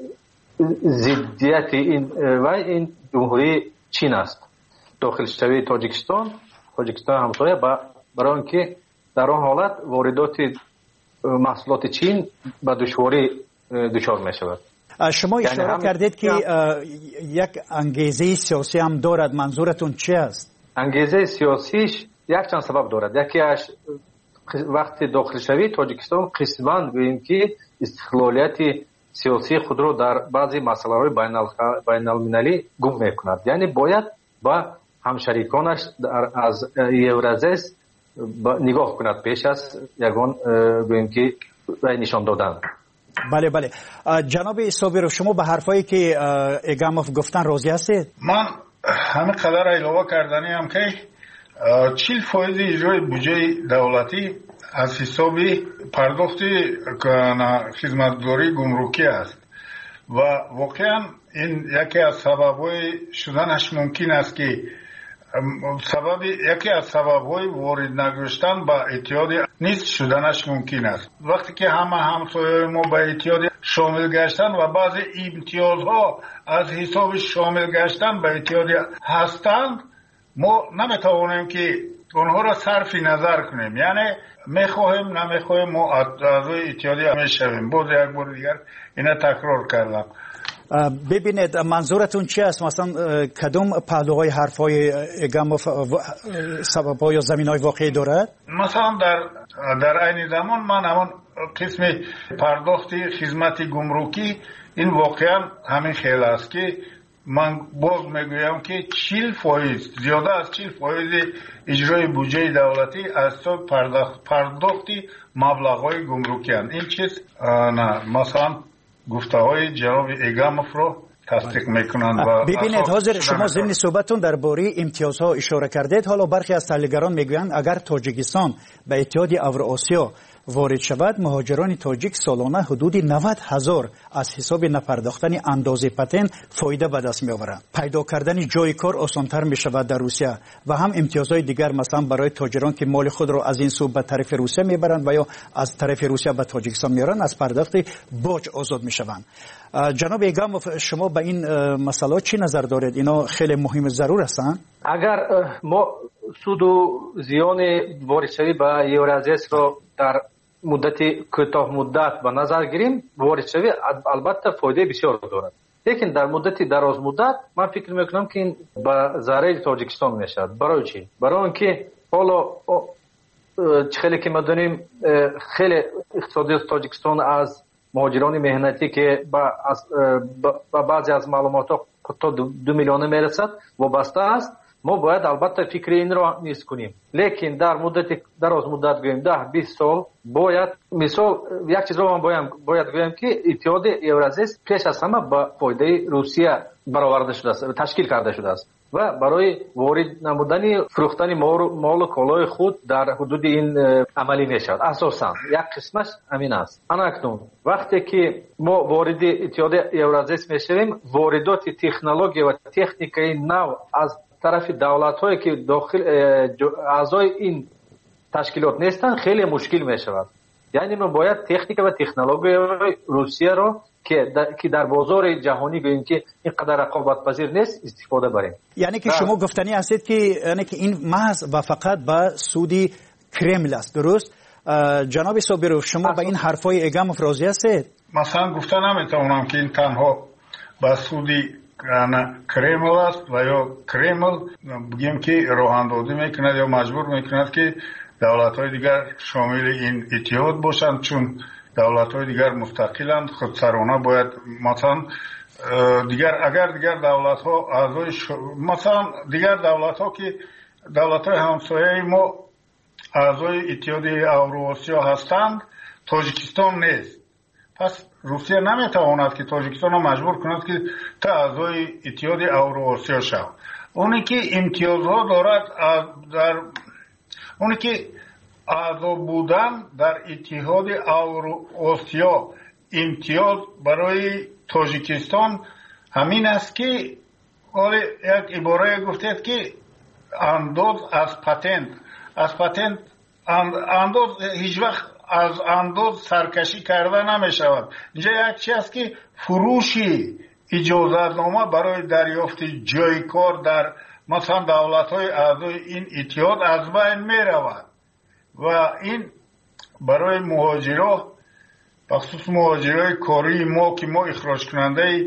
ضدیت این و این جمهوری چین است. داخل شوی تاجیکستان تاجیکستان همسایه برای اینکه در آن حالت واردات محصولات چین به دشواری دچار می شود. شما اشاره یعنی کردید که یک انگیزه سیاسی هم دارد، منظورتون چی است؟ انگیزه سیاسیش یک چند سبب دارد. یکیش وقتی داخل شوی تاجیکستان قسماً گوییم که استقلالیت سیاسی خود رو در بعضی مسائل بین المللی گم میکند، یعنی باید با همشریکانش از یورازیس نگاه کند پیش از یگان گوییم که نشان دادن. بله بله. جناب صابر شما به حرفایی که ایگاموف گفتن راضی هستید؟ من همه قدر علاوه کردنی هم که چهل فایز اجرای بودجه دولتی از حساب پرداخت خدمتگزاری گمرکی است و واقعا این یکی از سبب‌های شدنش ممکن است که سبب یکی از سبب‌های وارد نگشتن به اتحاد نیست شدنش ممکن است. وقتی که همه همسایه‌های ما به اتحاد شامل گشتن و بعضی امتیازها از حساب شامل گشتن به اتحاد هستند، ما نمیتوانیم که اونها را صرف نظر کنیم، یعنی میخواهیم نمیخواهیم ما اعضای اتحاد میشویم. باز یک بار دیگر اینا تکرار کردم. ببینید منظورتون چی است؟ مثلا کدوم پهلوهای حرفای ایگاموف سبب‌ها یا زمین‌های واقعی دارد؟ مثلا در در عین زمان من همون قسم پرداخت خدمت گمرکی این واقعا همین خیلی است که من باز میگویم که چهل فایز زیاده از چهل فایز اجرای بودجه دولتی از تو پرداخت پرداختی مبلغ‌های گمرکی هستند. این چیز نه مثلا گفته های جناب ایگاموف رو تصدیق میکنند. و ببینید حاضر شما ضمن صحبتتون درباره امتیازها اشاره کردید. حالا برخی از تحلیلگران میگویند اگر تاجیکستان به اتحاد اوراسیا وارد شود، مهاجران تاجیک سالانه حدود نود هزار از حساب نپرداختن اندازه پتن فایده به دست میآورند. پیدا کردن جای کار آسانتر می شود در روسیه و هم امتیازهای دیگر مثلا برای تاجران که مال خود را از این سو به طرف روسیه میبرند و یا از طرف روسیه به تاجیکستان میارند از پرداخت باج آزاد می شوند. جناب ایگاموف شما به این مسئله چی نظر دارید؟ اینا خیلی مهم ضرور هستند. اگر ما سود و زیان واردشوی به یورازیس را در مدت کوتاه مدت به نظر گیریم، واردشوی البته فایده بسیار دارد، لیکن در مدت دراز مدت من فکر میکنم که این به ضرر تاجیکستان میشد. برای چی؟ برای اینکه حالا خیلی که ما دانیم خیلی اقتصادی تاجیکستان از مهاجران مهنتی که با, با بعضی از معلومات تا دو, دو میلیون میرسد وابسته است. ما باید البته فکر این را نیست کنیم، لیکن در مدت دراز مدت گویم ده بیست سال باید مثال یک چیز رو من باید باید گویم که اتحاد یورازیس پیش از همه با فایده روسیه برآورده شده است، تشکیل کرده شده است و برای وارد نمودن فروختن مال و کالای خود در حدود این عملی میشود. اساسا یک قسمش همین است. اکنون وقتی که ما وارد اتحاد یورازیس میشویم، واردات تکنولوژی و تکنیکی نو از طرف دولت‌هایی که داخل اعضای این تشکیلات نیستن خیلی مشکل می شود. یعنی ما باید تکنیک و تکنولوژی روسیه رو که در, که در بازار جهانی گوییم که اینقدر رقابت پذیر نیست استفاده بریم. یعنی که شما گفتنی هستید که یعنی که این محض و فقط به سودی کرمل است، درست؟ جناب صابرو شما به این حرفای اگام راضی هستید؟ مثلا گفتن نمیتونم که این تنها به سودی کرمل است و یا کرمل بگیم که راه اندازی میکند یا مجبور میکند که دولت‌های دیگر شامل این اتحاد باشند، چون دولت‌های دیگر مستقلند، خودسرانه باید مثلا دیگر اگر دیگر دولت‌ها اعضای ش... مثلا دیگر دولت‌ها که دولت‌های همسایه ما اعضای اتحاد اوراسیا هستند، تاجیکستان نیست. پس روسیه نمیتواند که تاجیکستان را مجبور کند که تا اعضای اتحاد اوراسیا شود. اونی که امتیازها دارد در اونی که اعضا بودن در اتحاد اوراسیا امتیاز برای تاجیکستان همین است که حالا یک عباره گفتید که انداز از پتنت از پتنت انداز هیچ وقت از انداز سرکشی کرده نمی شود. اینجا یک چیز است که فروشی اجازتنامه برای دریافت جای کار در مثلا دولت‌های اعضای این اتحاد از بین می رود و این برای مهاجرا بخصوص مهاجرای کاری ما که ما اخراج کننده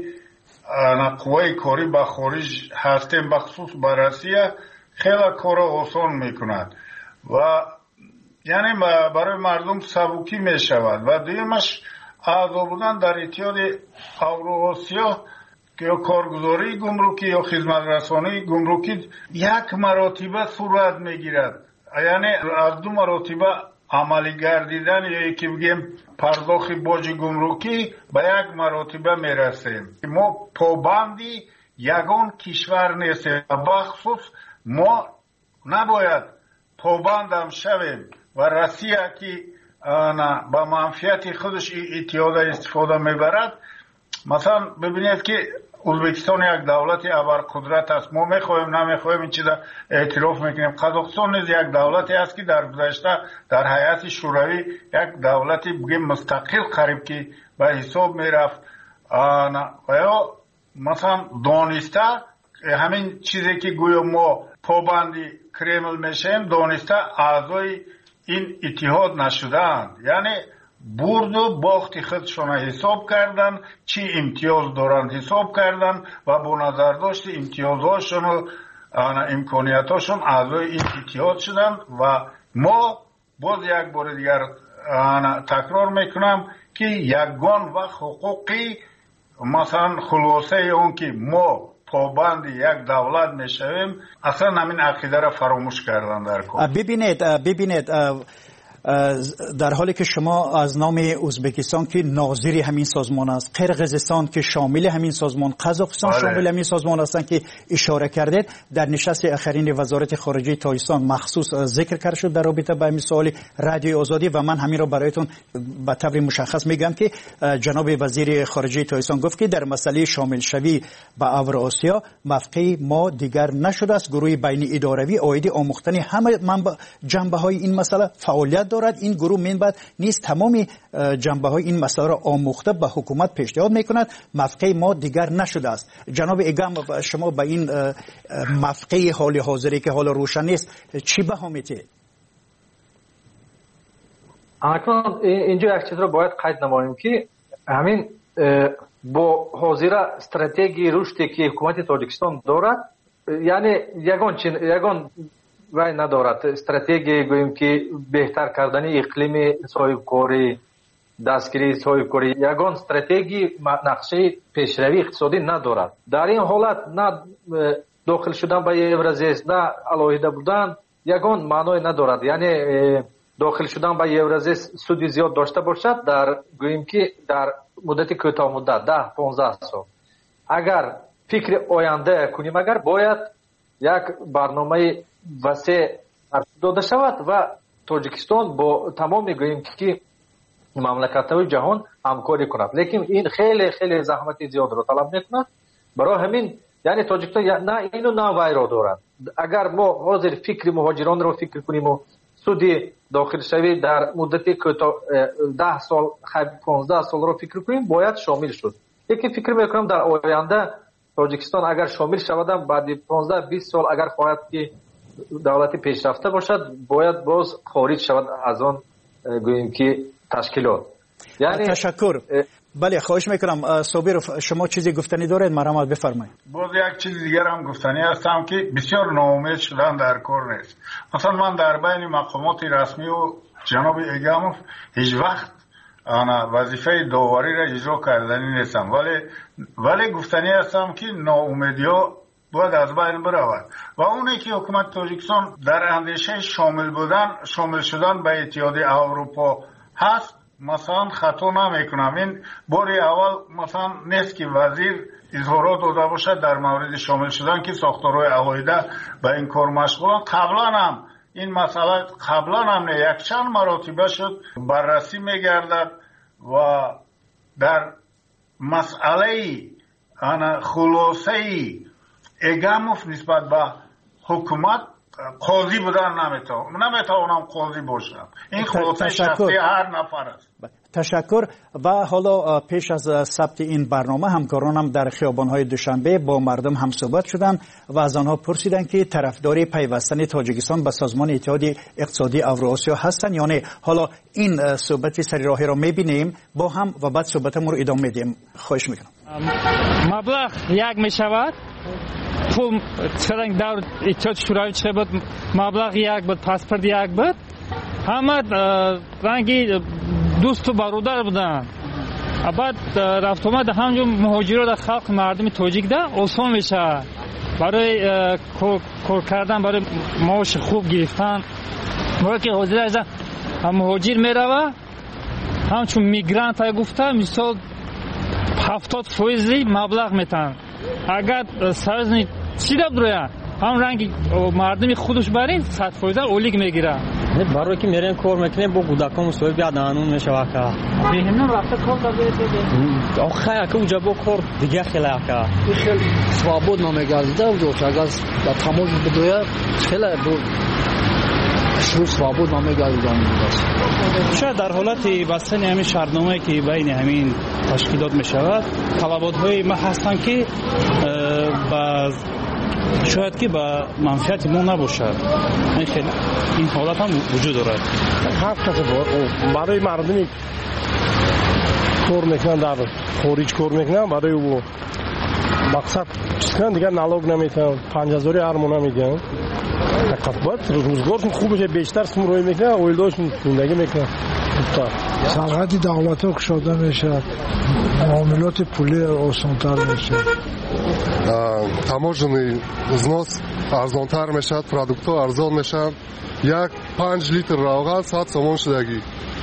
قوای کاری به خارج هستیم بخصوص به روسیه خیلی کار آسان میکند و یعنی برای مردم سبکی می شود و دویمش اعضا بودن در اتحاد اوراسیا که یا کارگزاری گمرکی یا خدمت رسانی گمرکی یک مراتبه صورت میگیرد، یعنی از دو مراتبه عملی گردیدن یا یکی بگیم پرداخت باج گمرکی به یک مراتبه میرسیم. ما پابندی یگان کشور نیستیم، بخصوص ما نباید پابندم شویم و روسیه که با منفعت خودش اتحاد استفاده میبرد. مثلا ببینید که ازبکستان یک دولت ابرقدرت است، ما میخوایم نمیخوایم این چیزا اعتراف میکنیم. قزاقستان نیز یک دولتی است که در گذشته در هیئت شوروی یک دولتی بگیم مستقل قریب که به حساب میرفت و یا مثلا دانسته همین چیزی که گویا ما پابندی کرمل میشیم دانسته اعضای این اتحاد نشدند، یعنی برد و باخت خودشون حساب کردن، چی امتیاز دارند حساب کردن و با نظر داشت امتیازهاشون و امکانیتاشون اعضای این اتحاد شدن و ما باز یک بار دیگر تکرار میکنم که یگان و حقوقی مثلا خلاصه اون که ما پابند یک دولت میشویم اصلا همین عقیده را فراموش کردن در کار. ببینید ببینید در حالی که شما از نام ازبکستان که ناظر همین سازمان است، قرقیزستان که شامل همین سازمان، قزاقستان شامل همین سازمان هستند که اشاره کردید، در نشست اخرین وزارت خارجه تاجیکستان مخصوص ذکر کرده شد در رابطه با همین سوال رادیو آزادی و من همین را برایتون به طور مشخص میگم که جناب وزیر خارجه تاجیکستان گفت که در مسئله شامل شوی به اوراسیا موقع ما دیگر نشده است. گروه بین اداروی عاید آموختن همه جنبه های این مسئله فعالیت دارد. این گروه منبعد نیست تمامی جنبه های این مسئله را آموخته به حکومت پیشنهاد میکند. موقع ما دیگر نشده است. جناب اگام شما به این موقع حال حاضری که حال روشن نیست چی بها میتید؟ اکنون اینجا یک چیز را باید قید نماییم که همین با حاضر استراتژی رشدی که حکومت تاجیکستان دارد، یعنی یگان چین یگان وای ندارد استراتژی گوییم که بهتر کردن اقلیم صاحبکاری، دستگیری صاحبکاری، یگان استراتژی نقشه پیشروی اقتصادی ندارد. در این حالت نه داخل شدن به یورازیس نه علاهیده بودن یگان معنای ندارد. یعنی داخل شدن به یورازیس سودی زیاد داشته باشد در گوییم که در مدت کوتاه مدت ده پانزده سال اگر فکر آینده کنیم، اگر باید یک برنامه وسیع داده شود و تاجیکستان با تمام میگوییم که مملکت‌های جهان همکاری کند، لیکن این خیلی خیلی زحمت زیاد را طلب میکند. برای همین یعنی تاجیکستان نه اینو نه وای را دارد. اگر ما حاضر فکر مهاجران را فکر کنیم و суди дохилшавӣ дар муддати кӯтоҳ даҳ сол понздаҳ солро фикр кунем бояд шомил шуд. лекин фикр мекунам дар оянда тоҷикистон агар шомил шавад баъди понздаҳ бист сол агар хоҳад ки давлати пешрафта бошад бояд боз хориҷ шавад аз он гӯем ки ташкилот. яъне ташаккур. بله خواهش میکنم صابرов شما چیزی گفتنی دارید مرحمت بفرمایید. باز یک چیز دیگر هم گفتنی هستم که بسیار ناامید شدن در کار نیست. مثلا من در بین مقامات رسمی و جناب ایگاموف هیچ وقت انا وظیفه داوری را اجرا کردنی نیستم ولی ولی گفتنی هستم که ناامیدی ها باید از بین برود و اونی که حکومت تاجیکستان در اندیشه شامل بودن شامل شدن به اتحادیه اروپا هست مثلا خطا نمیکنم. این باری اول مثلا نیست که وزیر اظهارات داده باشد در مورد شامل شدن که ساختارهای عقایده به این کار مشغولن. قبلا هم این مسئله قبلا هم یک چند مراتبه شد بررسی میگردد و در مسئله انا خلاصه ایگاموف نسبت به حکومت قاضی بودن نمیتونم نمیتونم قاضی باشم. این خلاصه شخصی هر نفر است. تشکر. و حالا پیش از ثبت این برنامه همکارانم در خیابان‌های دوشنبه با مردم هم صحبت شدند و از آنها پرسیدند که طرفدار پیوستن تاجیکستان به سازمان اتحادیه اقتصادی اوراسیا هستند یا نه. حالا این صحبت سری راهی را می‌بینیم با هم و بعد صحبتمون رو ادامه میدیم. خواهش می‌کنم. مبلغ یک میشود پول چرنگ دور اتحاد شوروی چه بود مبلغ یک بود پاسپورت یک بود همه رنگی دوست و برادر بودن. بعد رفت آمد همجور مهاجرات در خلق مردم تاجیک ده آسان میشه برای کار کردن برای معاش خوب گرفتن. موقعی که حاضر از مهاجر میروه همچون میگرانت های گفته مثال هفتاد فیصدی مبلغ میتن. اگر سرزنی چی دب رویا هم رنگ مردمی خودش برین صد فیصد اولیگ میگیره. برای که میرن کار میکنه با کودکان مسئول بیاد قانون میشه واقعا. بهمون رفته کار داده دیگه. آخه که اونجا با کار دیگه خیلی واقعا. خیلی свободно میگرده و جو اگر با تماس بدویا خیلی دو شروع свободно میگرده. شاید در حالت بستن همین شرطنامه‌ای که بین همین تشکیلات میشود طلبات‌های ما هستند که با شاید که با منفعت ما نباشد. این این حالت هم وجود دارد. هر کسی برای مردمی کار میکنن در خارج کار میکنن برای او مقصد چیکار دیگه نالوگ نمیتن پنج هزار ارمون نمیدن. فقط روزگارشون خوب بشه بیشتر سم روی میکنن اولداشون زندگی میکنن. سرحد دولت ها کشاده میشه معاملات پولی آسانتر میشه таможенный взнос арзонтар мешавад, продуктҳо арзон мешаванд. як панҷ литр равған сад сомон шудагӣ.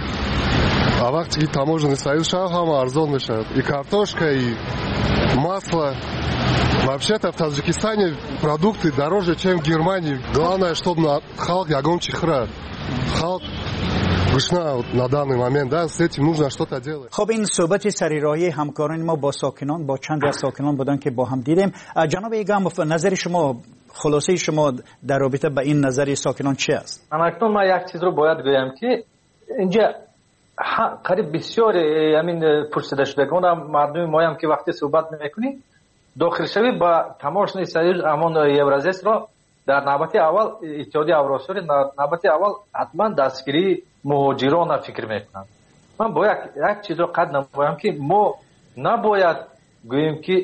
А вақте ки таможенный союз шавад ҳама арзон мешавад. И картошка, и масло. Вообще-то в Таджикистане продукты дороже, чем в Германии. Главное, чтобы халк ягон чихра. Халк گشنه на данный момент, да, с этим нужно что-то делать. خب این صحبت سریراهی همکاران ما با ساکنان با چند از ساکنان بودن که با هم دیدیم. جناب ایگاموف نظر شما خلاصه شما در رابطه با این نظر ساکنان چی است؟ اکنون ما یک چیز رو باید بگم که اینجا قریب بسیار همین پرسیده شدگان مردم ما هم که وقتی صحبت میکنیم داخل شوی با تماشای سریع امان یورازیس را در نوبت اول اتحادیه اوراسیا در نوبت اول حتما دستگیری مهاجران فکر میکنند. من باید یک چیز رو قد نمایم که ما نباید گوییم که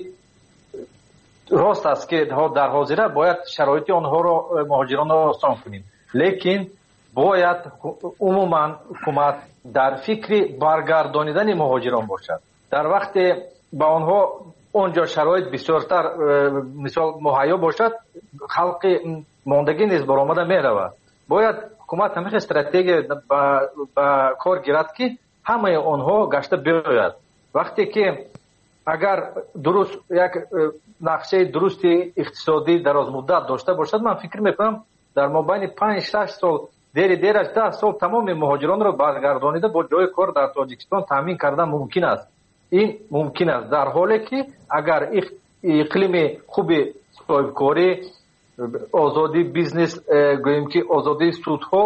راست است که در حاضره باید شرایط آنها را مهاجران را آسان کنیم، لیکن باید عموما حکومت در فکر برگردانیدن مهاجران باشد. در وقت با آنها اونجا شرایط بسیارتر مثال مهیا باشد خلق ماندگی نیز برآمده می رود. باید حکومت همیشه استراتژی با, با کار گیرد که همه آنها گشته بیاید. وقتی که اگر درست یک نقشه درست اقتصادی دراز مدت داشته باشد من فکر میکنم در مابین پنج شش سال دیر دیر از ده سال تمام مهاجران را برگردانیده با جای کار در تاجیکستان تامین کردن ممکن است. این ممکن است در حالی که اگر اقلیم خوب صاحبکاری آزادی بیزنس گوییم که آزادی سودها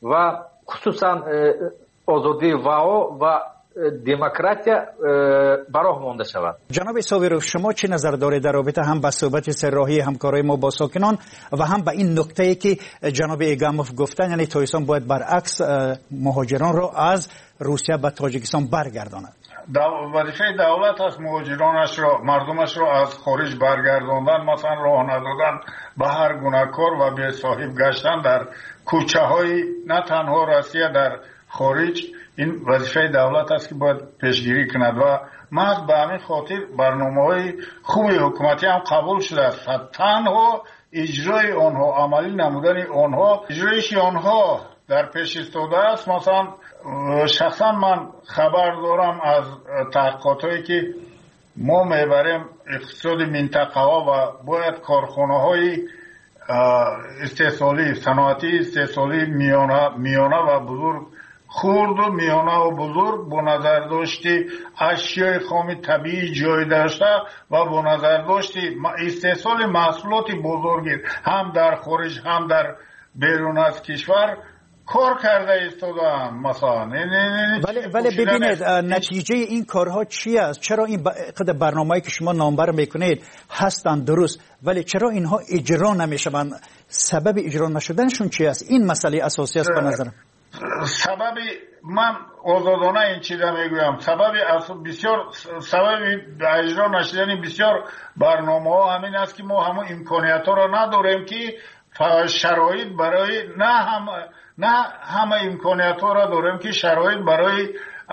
و خصوصا آزادی واو و دموکراتیا براه مانده شود. جناب صابرов شما چه نظر دارید در رابطه هم با صحبت سرراهی همکاری ما با ساکنان و هم با این نکته‌ای که جناب ایگاموف گفتن، یعنی تاجیکستان باید برعکس مهاجران را از روسیه به تاجیکستان برگرداند؟ وظیفه دولت است مهاجرانش را، مردمش را از خارج برگرداندن، مثلا راه ندادن به هر گونه کار و به صاحب گشتن در کوچه های نه تنها روسیه در خارج. این وظیفه دولت است که باید پیشگیری کند و محض به همین خاطر برنامه‌های خوبی حکومتی هم قبول شده است. تنها اجرای آنها، عملی نمودن آنها، اجرایش آنها در پیش ایستاده است. مثلا شخصا من خبر دارم از تحقیقاتی که ما میبریم اقتصاد منطقه ها و باید کارخانه های استحصالی، صنعتی استحصالی میانه, میانه و بزرگ، خرد و میانه و بزرگ با نظر داشتی اشیای خام طبیعی جای داشته و با نظر داشتی استحصال محصولات بزرگی هم در خارج هم در بیرون از کشور کار کرده ایستادن مثلا. ولی ولی ببینید نتیجه این کارها چی است؟ چرا این قدر برنامه‌ای که شما نامبر میکنید هستند درست، ولی چرا اینها اجرا نمیشوند؟ سبب اجرا نشدنشون چی است؟ این مسئله اساسی است به نظرم. سبب من آزادانه این چیزا میگویم، سبب بسیار سبب اجرا نشدن بسیار برنامه‌ها همین است که ما همون امکانیت‌ها را نداریم که شرایط برای نه هم نه همه امکانیت‌ها را داریم که شرایط برای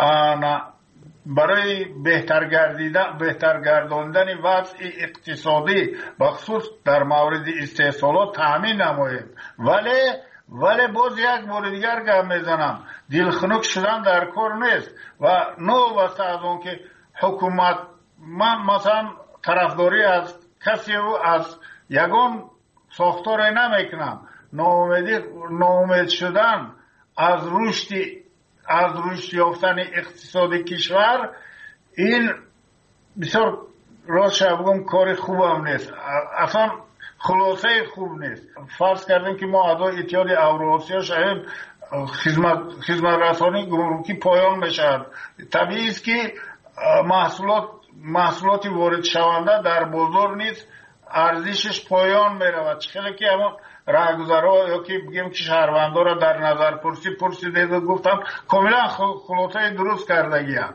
برای بهتر گردیدن بهتر گرداندن وضع اقتصادی بخصوص در مورد استحصالات تامین نماییم. ولی ولی باز یک بار دیگر گپ میزنم، دلخنک شدن در کار نیست و نو واسه از اون که حکومت، من مثلا طرفداری از کسی و از یگان ساختار نمیکنم. ناامیدی ناامید شدن از رشد از رشد یافتن اقتصاد کشور، این بسیار راست بگم کار خوب هم نیست، اصلا خلاصه خوب نیست. فرض کردیم که ما اعضای اتحاد اوراسیا شاید خدمت خدمت رسانی گمرکی پایان بشد. طبیعی است که محصولات محصولات وارد شونده در بازار نیست ارزشش پایان میرود. چخیلی که اما راهگذرها یا که بگیم که شهروندان را در نظر پرسی پرسیده گفتم کاملا خلاصه درست کردگی هم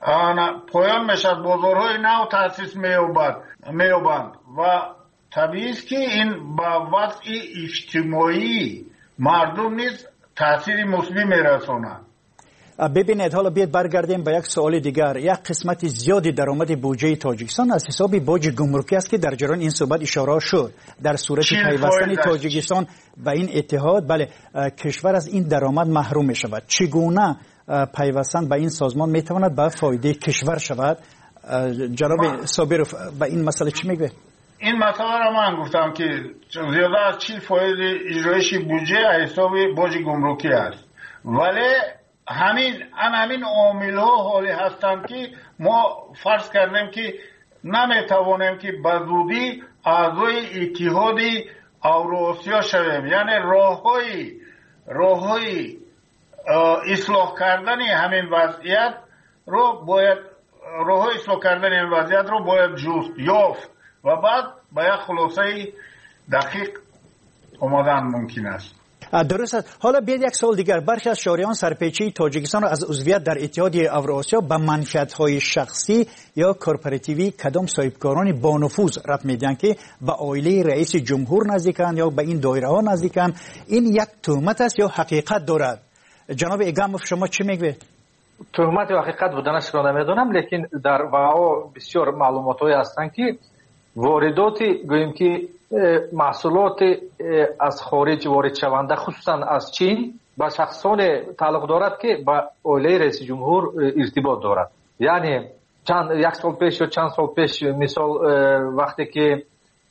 پایان میشد، بازارهای نو تاسیس میوبند و طبیعی است که این با وضع اجتماعی مردم نیز تاثیر مثبت میرساند. ببینید حالا بیاید برگردیم به یک سوال دیگر. یک قسمت زیادی درآمد بودجه تاجیکستان از حساب باج گمرکی است که در جریان این صحبت اشاره شد. در صورت پیوستن تاجیکستان به این اتحاد، بله، کشور از این درآمد محروم می شود. چگونه پیوستن به این سازمان می تواند به فایده کشور شود؟ جناب صابرов به این مسئله چی میگه؟ این مسئله را من گفتم که زیاده از چهل فایز اجرایش بودجه حساب باج گمرکی است، ولی همین ان همین عامل ها حالی هستند که ما فرض کردیم که نمیتوانیم که به زودی اعضای اتحاد اوراسیا شویم. یعنی راههای راههای اصلاح کردن همین وضعیت رو باید راههای اصلاح کردن این وضعیت رو باید جست یافت و بعد به یک خلاصه دقیق آمدن ممکن است. درست است. حالا بیاید یک سوال دیگر. برخی از شهریان سرپیچی تاجیکستان را از عضویت در اتحاد اوراسیا به منفعت‌های شخصی یا کورپوراتیوی کدام صاحبکاران با نفوذ رد میدن که به عائله رئیس جمهور نزدیکند یا به این دایره ها نزدیکند. این یک تهمت است یا حقیقت دارد؟ جناب ایگاموف شما چی میگوید؟ تهمت و حقیقت بودنش را نمیدونم، لیکن در واقع بسیار معلوماتی هستند که وارداتی گوییم که محصولات از خارج وارد شونده خصوصا از چین با شخصان تعلق دارد که با عائله رئیس جمهور ارتباط دارد. یعنی چند یک سال پیش یا چند سال پیش مثال وقتی که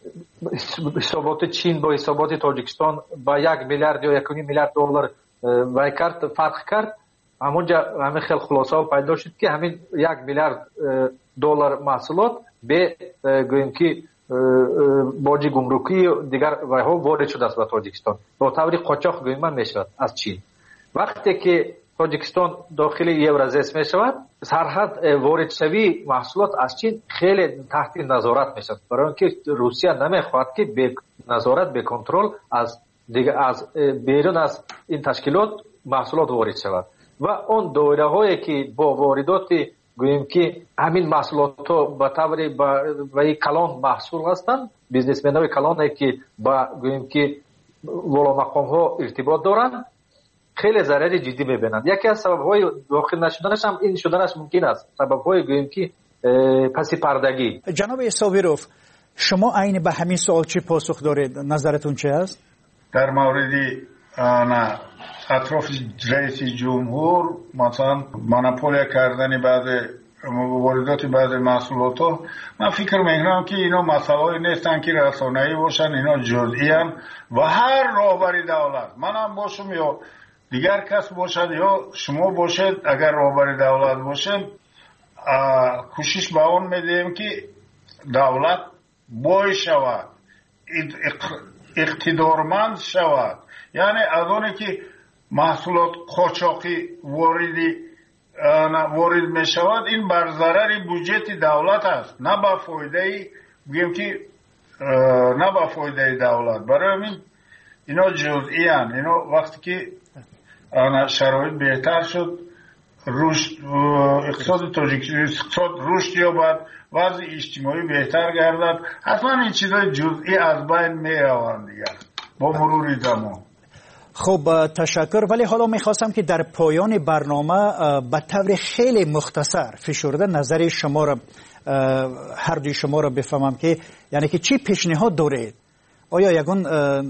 حسابات چین با حسابات تاجیکستان با یک میلیارد یا یک و نیم میلیارد دلار وای کرد فرق کرد، همونجا همین خیلی خلاصه پیدا شد که همین یک میلیارد دلار محصولات به گوییم که باج گمرکی دیگر وایها وارد شده است به تاجیکستان با طور قاچاق گوییم میشود از چین. وقتی که تاجیکستان داخل یورازیس می شود سرحد وارد شوی محصولات از چین خیلی تحت نظارت می شود، برای اینکه روسیه نمیخواهد که به نظارت به کنترل از دیگه از بیرون از این تشکیلات محصولات وارد شود و اون دوره هایی که با واردات گوییم که همین محصولات ها به طور به کلان محصول هستند، بیزنسمن های کلان که با گوییم که والا مقام ها ارتباط دارند خیلی ضرر جدی میبینند. یکی از سبب های داخل نشدنش هم این شدنش ممکن است، سبب های گوییم که پسی پردگی. جناب صابروف، شما عین به همین سوال چی پاسخ دارید؟ نظرتون چه است؟ در مورد اطراف رئیس جمهور مثلا مونوپولیا کردن بعض واردات بعض محصولات ها، من فکر میکنم که اینا مسائلی نیستن که رسانه‌ای باشن، اینا جزئی ان و هر راهبر دولت، منم باشم یا دیگر کس باشد یا شما باشد، اگر راهبر دولت باشد کوشش به اون میدیم که دولت بای شود، اقتدارمند شود، یعنی از اونی که محصولات قاچاقی واردی وارد می شود این بر ضرر بودجه دولت است، نه با فایده بگیم که نه با فایده دولت. برای همین اینا جزئی ان، اینا وقتی که شرایط بهتر شد رشد اقتصاد تاجیکستان اقتصاد رشد یابد، وضع اجتماعی بهتر گردد، حتما این چیزای جزئی از بین می روند دیگر با مرور زمان. خب تشکر. ولی حالا میخواستم که در پایان برنامه به طور خیلی مختصر فشرده نظر شما را هر دوی شما را بفهمم که یعنی که چی پیشنهاد دارید؟ آیا یگان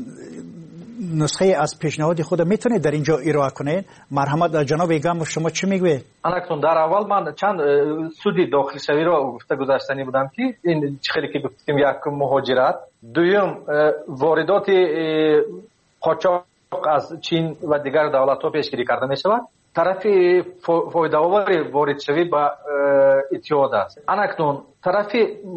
نسخه از پیشنهاد خود میتونید در اینجا ارائه کنید؟ مرحمت جناب ایگم شما چی میگوید؟ الان در اول من چند سودی داخل شوی را گفته گذاشتنی بودم که این خیلی که گفتیم یک مهاجرت، دوم واردات قاچاق از چین و دیگر دولت ها پیشگیری کرده می شود، طرف فایده آور وارد شوی با اتحاد است. اکنون طرف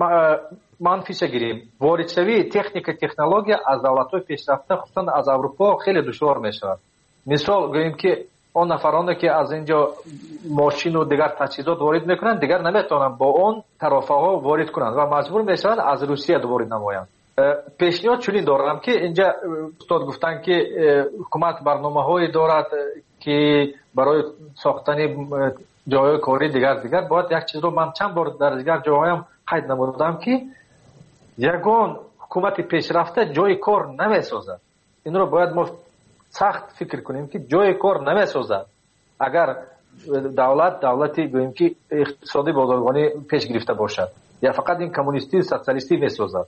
منفیش گیریم، وارد شوی تکنیک تکنولوژی از دولت های پیشرفته خصوصا از اروپا خیلی دشوار می شود. مثال گوییم که اون نفرانی که از اینجا ماشین و دیگر تجهیزات وارد میکنند دیگر نمیتونن با اون طرفه ها وارد کنند و مجبور میشوند از روسیه وارد نمایند. پیشنهاد چنین دارم که اینجا استاد گفتن که حکومت برنامه‌هایی دارد که برای ساختن جای کاری دیگر دیگر باید یک چیز رو من چند بار در دیگر جاهایم قید نمودم که یگان حکومت پیشرفته جای کار نمیسازد. این رو باید ما سخت فکر کنیم که جای کار نمیسازد. اگر دولت دولتی گوییم که اقتصادی بازرگانی پیش گرفته باشد یا فقط این کمونیستی سوسیالیستی میسازد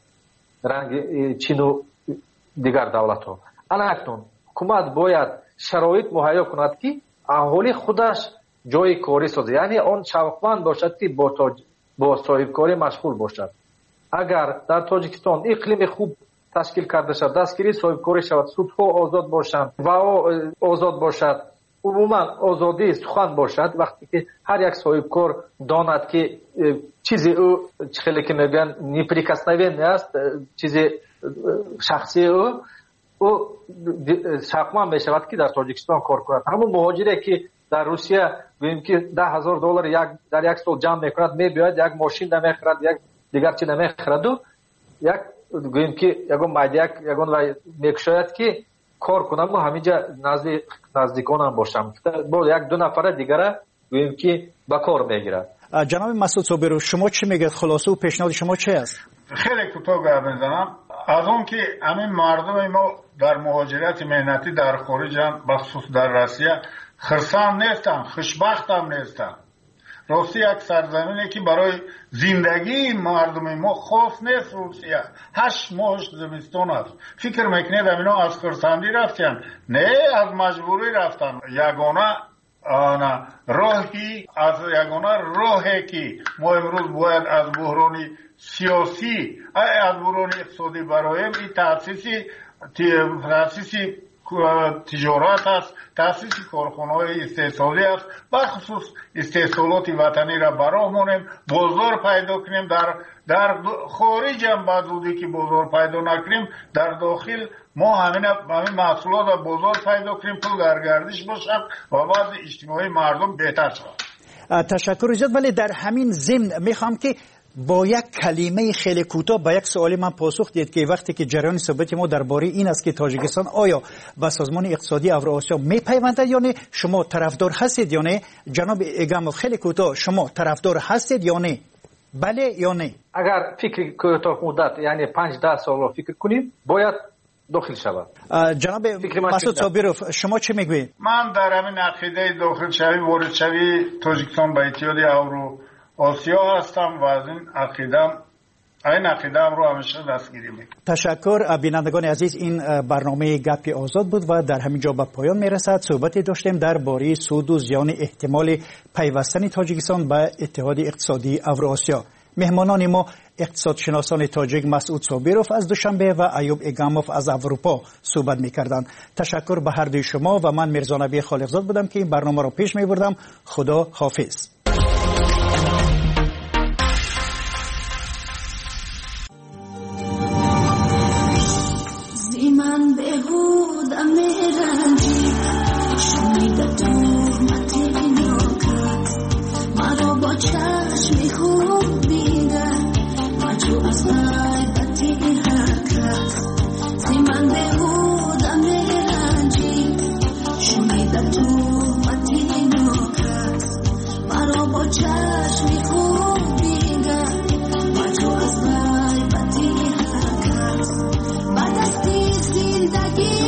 رنگ چین و دیگر دولت ها. اکنون حکومت باید شرایط مهیا کند که اهالی خودش جای کاری سازد، یعنی آن شوقمند باشد که با, تاج... با صاحب کاری مشغول باشد. اگر در تاجیکستان اقلیم خوب تشکیل کرده شد، دستگیری صاحب کاری شود، سودها آزاد باشند و آزاد باشد، عموما آزادی سخن باشد، وقتی که هر یک صاحب کار داند که چیزی او خیلی که میگن نیپریکسنوین است، چیزی شخصی او او شاقمان میشود که در تاجیکستان کار کند. همون مهاجری که در روسیه گوییم که ده هزار دلار یک در یک سال جمع میکند، میباید یک ماشین نمیخرد، یک دیگر چی نمیخرد و یک گوییم که یگون مایدیک یگون و میکشاید که کار کنم و همینجا نزدیک نزدیکانم باشم با یک دو نفر دیگر گوییم که با کار میگیرد. جناب مسعود صابرو شما چی میگید؟ خلاصه و پیشنهاد شما چه است؟ خیلی کوتاه گپ میزنم. از اون که همین مردم ما در مهاجرت مهنتی در خارجن بخصوص در روسیه خرسان نیستن، خوشبخت هم نیستن. روسیه یک سرزمینی که برای زندگی مردم ما خاص نیست. روسیه هشت ماهش زمستان است. فکر میکنید اینا از خرسندی رفتن؟ نه، از مجبوری رفتن. یگانه آنا راهی از یگانه راهی که ما امروز باید از بحرانی سیاسی از بحرانی اقتصادی برایم این تاسیسی تاسیسی تجارت است، تاسیس کارخانه‌های استحصالی است. بخصوص استحصالات وطنی را براهمونیم، بازار پیدا کنیم. در در خارج هم بعد که بازار پیدا نکنیم، در داخل ما همین همین محصولات را بازار پیدا کنیم، پول در گردش باشد و بعد اجتماعی مردم بهتر شود. تشکر زیاد. ولی در همین ضمن میخوام که با یک کلمه خیلی کوتاه با یک سوال من پاسخ دید که وقتی که جریان صحبت ما درباره این است که تاجیکستان آیا به سازمان اقتصادی اوراسیا میپیوندد یا نه، شما طرفدار هستید یا نه؟ جناب ایگاموف خیلی کوتاه، شما طرفدار هستید یا نه؟ بله یا نه؟ اگر فکر کوتاه مدت یعنی پنج ده سال فکر کنیم باید داخل شود. جناب مسعود صابرов شما چه میگویید؟ من در همین عقیده داخل شوی وارد شوی تاجیکستان به اتحاد اورو آسیا هستم و از این عقیدم این عقیدم رو همیشه دستگیری میکنم. تشکر. بینندگان عزیز، این برنامه گپ آزاد بود و در همین جا به پایان میرسد. صحبتی داشتیم درباره سود و زیان احتمال پیوستن تاجیکستان به اتحاد اقتصادی اوراسیا. مهمانان ما اقتصادشناسان تاجیک مسعود صابرов از دوشنبه و ایوب ایگاموف از اروپا صحبت میکردند. تشکر به هر دوی شما و من میرزا نبی خالقزاد بودم که این برنامه را پیش میبردم. خدا حافظ. زیمان بهود امیرانجی شمید دور متینوکات مرا با چشمی خوب بیده مجو از غیبتی حرکت. زیمان بهود امیرانجی شمید دور متینوکات مرا با چشمی خوب بیده مجو از غیبتی حرکت. بعد از زندگی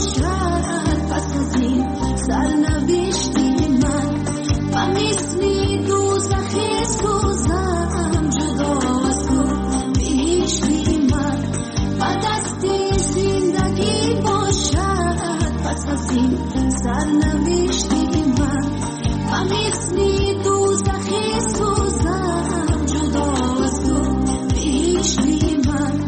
باشد پس از این سرنوشتی من و مثل دوزخی سوزم جدا از تو پیش بی من. بعد از زندگی باشد پس از این سرنوشتی من و مثل دوزخی سوزم جدا از تو پیش بی من.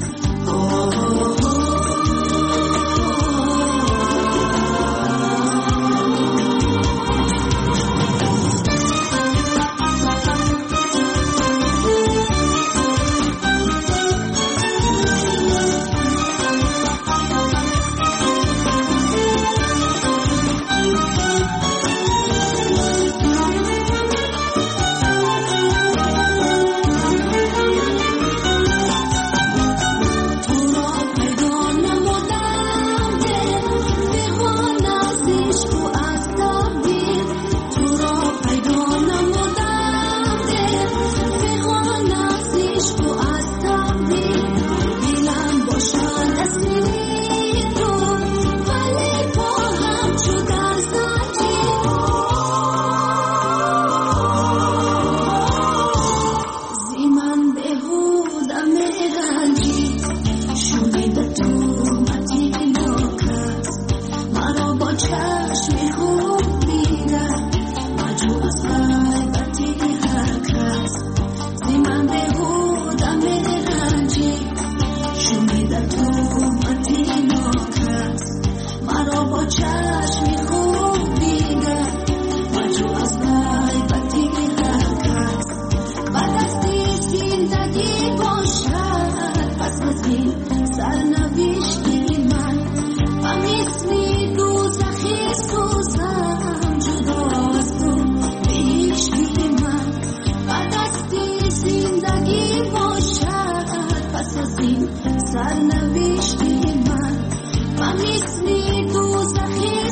سرنوشتی من و مثل دوزخی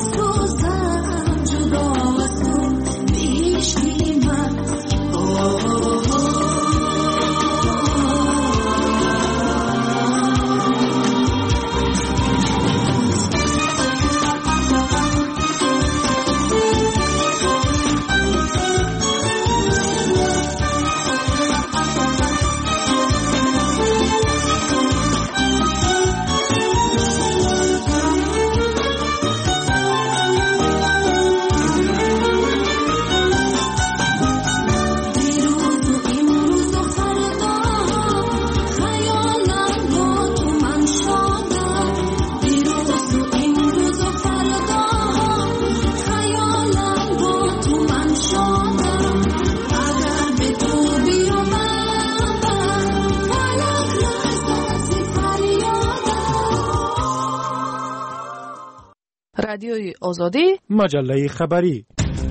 رادیوی آزادی، مجله خبری.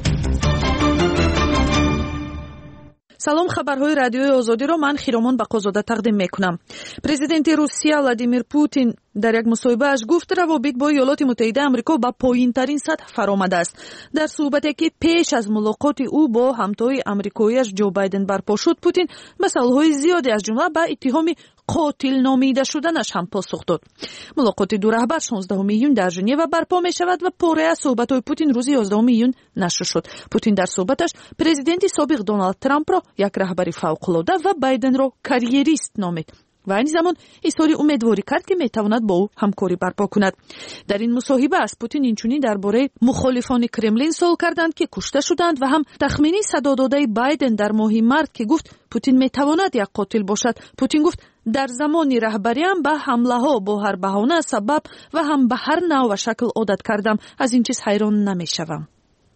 سلام، خبرهای رادیوی آزادی رو من خیرامان بقازاده تقدیم میکنم. پرزیدنت روسیه ولادیمیر پوتین در یک مصاحبه اش گفت روابط با ایالات متحده آمریکا با پایین ترین سطح فرآمده است. در صحبتی که پیش از ملاقات او با همتای آمریکاییش جو بایدن برپا شد، پوتین به سوالهای زیادی از جمله به اتهام قاتل نامیده شدنش هم پاسخ داد. ملاقات دو رهبر شانزدهم ایون در ژنو برپا می شود و پاره از صحبت‌های پوتین روز یازدهم ایون نشر شد. پوتین در صحبتش پرزیدنت سابق دونالد ترامپ را یک رهبر فوق‌العاده و بایدن را کاریریست نامید و این زمان اظهار امیدواری کرد که میتواند با او همکاری برپا کند. در این مصاحبه از پوتین اینچنین درباره مخالفان کرملین سوال کردند که کشته شدند و هم تخمینی صدا داده بایدن در ماه مارس که گفت پوتین میتواند یک قاتل باشد. پوتین گفت در زمان رهبریم به حمله ها با هر بهانه سبب و هم به هر نوع و شکل عادت کردم، از این چیز حیران نمیشوم.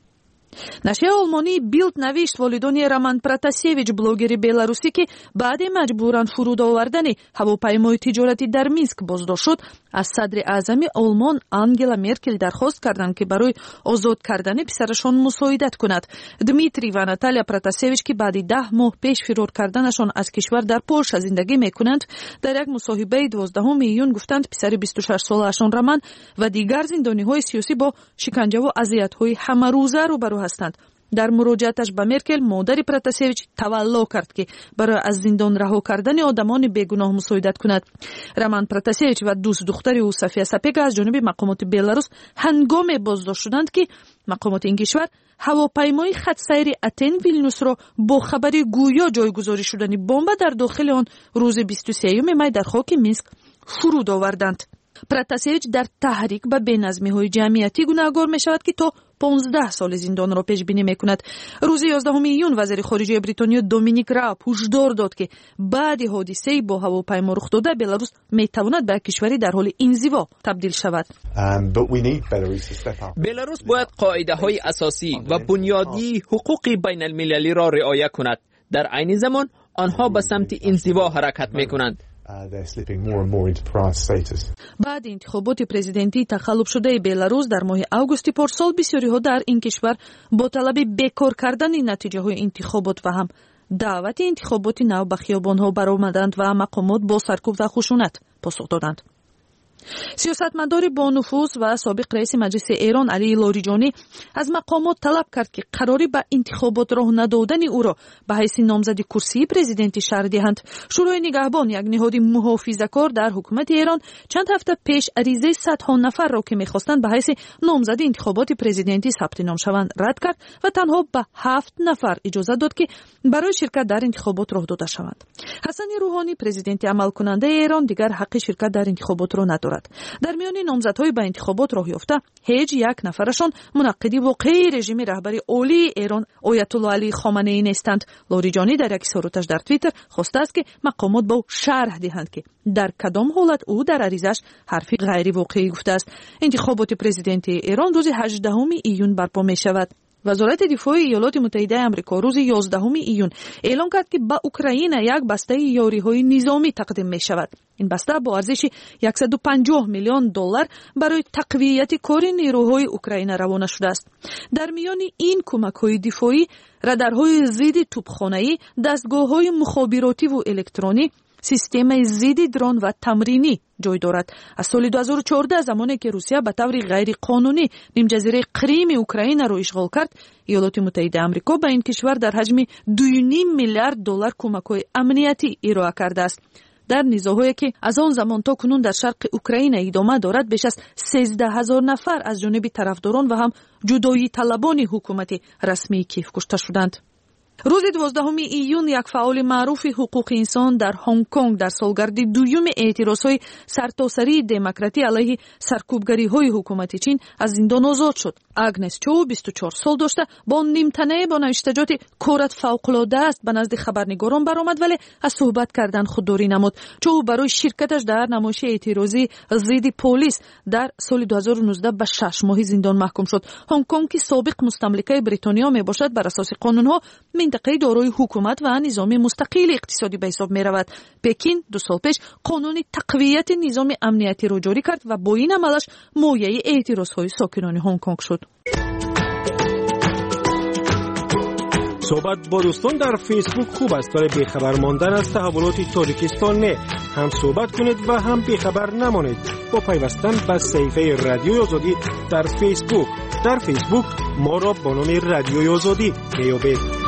نشریه آلمانی بیلد نوشت والدان роман پراتاسیویچ блогери беларуسی که بعد مجبوران فرود آوردن هواپیمای تجارتی در مینسک بازداشت شد، از صدر اعظم آلمان آنگلا مرکل درخواست کردند که برای آزاد کردن پسرشان مساعدت کند. دمیتری و ناتالیا پراتاسیویچ که بعد ده ماه پیش فرار کردنشان از کشور در پولش زندگی میکنند، در یک مصاحبه دوازدهم ایون گفتند پسر بیست و شش سالشان роман و دیگر زندانی‌های سیاسی با شکنجه و اذیت‌های همه روزه روبرو هستند. در مراجعتش به مرکل مادر پراتاسیویچ تولا کرد که برای از زندان رها کردن آدمان بیگناه مساعدت کند. роман پراتاسیویچ و دوست دختر او صفیه سپگا از جانب مقامات بلاروس هنگام بازداشت شدند که مقامات این کشور هواپیمای خط سیر اتن ویلنیوس را با خبری گویا جایگذاری شدن بمب در داخل آن روز بیست و سوم می در خاک مینسک فرود آوردند. پراتاسیویچ در تحریک به بی‌نظمی‌های جمعیتی گناهکار می‌شود که تا پانزده سال زندان را پیش بینی می‌کند. روز یازدهم ایون وزیر خارجه بریتانیا دومینیک راب هشدار داد که بعد حادثه با هواپیما رخ داده بلاروس می‌تواند به کشوری در حال انزوا تبدیل شود. بلاروس باید قاعده‌های اساسی و بنیادی حقوق بین المللی را رعایت کند. در عین زمان آنها به سمت انزوا حرکت می‌کنند. بعد انتخابات پرزیدنتی تخلف شده بلاروس در ماه آگوست پارسال، بسیاری ها در این کشور با طلب بیکار کردن نتیجه های انتخابات و هم دعوت انتخابات نو به خیابان ها برآمدند و مقامات با سرکوب و خشونت پاسخ دادند. سیاستمدار با نفوذ و سابق رئیس مجلس ایران علی لاریجانی از مقامات طلب کرد که قراری به انتخابات راه ندادن او را به حیث نامزد کرسی پرزیدنتی شرح دهند. شورای نگهبان، یک نهاد محافظه‌کار در حکومت ایران، چند هفته پیش عریضه صدها نفر را که می‌خواستند به حیث نامزد انتخابات پرزیدنتی ثبت نام شوند رد کرد و تنها به هفت نفر اجازه داد که برای شرکت در انتخابات راه داده شوند. حسن روحانی، پرزیدنت عمل کننده ایران، دیگر حق شرکت در انتخابات را ندارد. در میان نامزدهای به انتخابات راه یافته هیچ یک نفرشان منعقدی واقعی رژیم رهبری عالی ایران آیت الله علی خامنه ای نیستند. لاریجانی در یک اظهاراتش در توییتر خواسته است که مقامات با شرح دهند که در کدام حالت او در عریضش حرفی غیر واقعی گفته است. انتخابات پرزیدنتی ایران روز هجدهم ایون برپا می شود. وزارت دفاع ایالات متحده آمریکا روز یازدهم ایون اعلام کرد که به اوکراین یک بسته یاری‌های نظامی تقدیم می شود. این بسته با ارزش صد و پنجاه میلیون دلار برای تقویت کار نیروهای اوکراین روانه شده است. در میان این کمک‌های دفاعی رادارهای ضد توپخانه‌ای، دستگاه‌های مخابراتی و الکترونی، سیستم ضد درون و تمرینی جای دارد. از سال دو هزار و چهارده زمانی که روسیه به طور غیر قانونی نیم جزیره کریم اوکراین را اشغال کرد، ایالات متحده آمریکا به این کشور در حجم دو و نیم میلیارد دلار کمک‌های امنیتی ارائه کرده است. در نزاعی که از آن زمان تا کنون در شرق اوکراین ادامه دارد، بیش از سیزده هزار نفر از جانب طرفداران و هم جدایی طلبان حکومت رسمی کیف کشته شدند. روز دوازدهم ایون یک فعال معروف حقوق انسان در هنگ کنگ در سالگرد دوم اعتراضهای سرتاسری دموکراتی علیه سرکوبگری‌های حکومت چین از زندان آزاد شد. آگنس چو بیست و چهار سال داشته با نیمتنه با نوشتجات کارت فوق‌العاده است به نزد خبرنگاران برآمد، ولی از صحبت کردن خودداری نمود. چو برای شرکتش در نمایش اعتراضی ضد پلیس در سال دو هزار و نوزده به شش ماه زندان محکوم شد. هنگ کنگ که سابق مستملکه بریتانیا می باشد، بر اساس قانون‌ها минтақаи дорои ҳукумат ва низоми мустақили иқтисодӣ ба ҳисоб меравад. Пекин ду сол пеш қонуни тақвияти низоми амниятиро ҷорӣ кард ва бо ин амалаш мояи эътирозҳои сокинони Ҳонг-Конг шуд. صحبت با دوستان در فیسبوک خوب است، برای بیخبر ماندن از تحولات تاجیکستان نه. هم صحبت کنید و هم بیخبر نمانید با پیوستن به صفحه رادیوی آزادی در فیسبوک. در فیسبوک ما را با نام رادیوی آزادی میابید.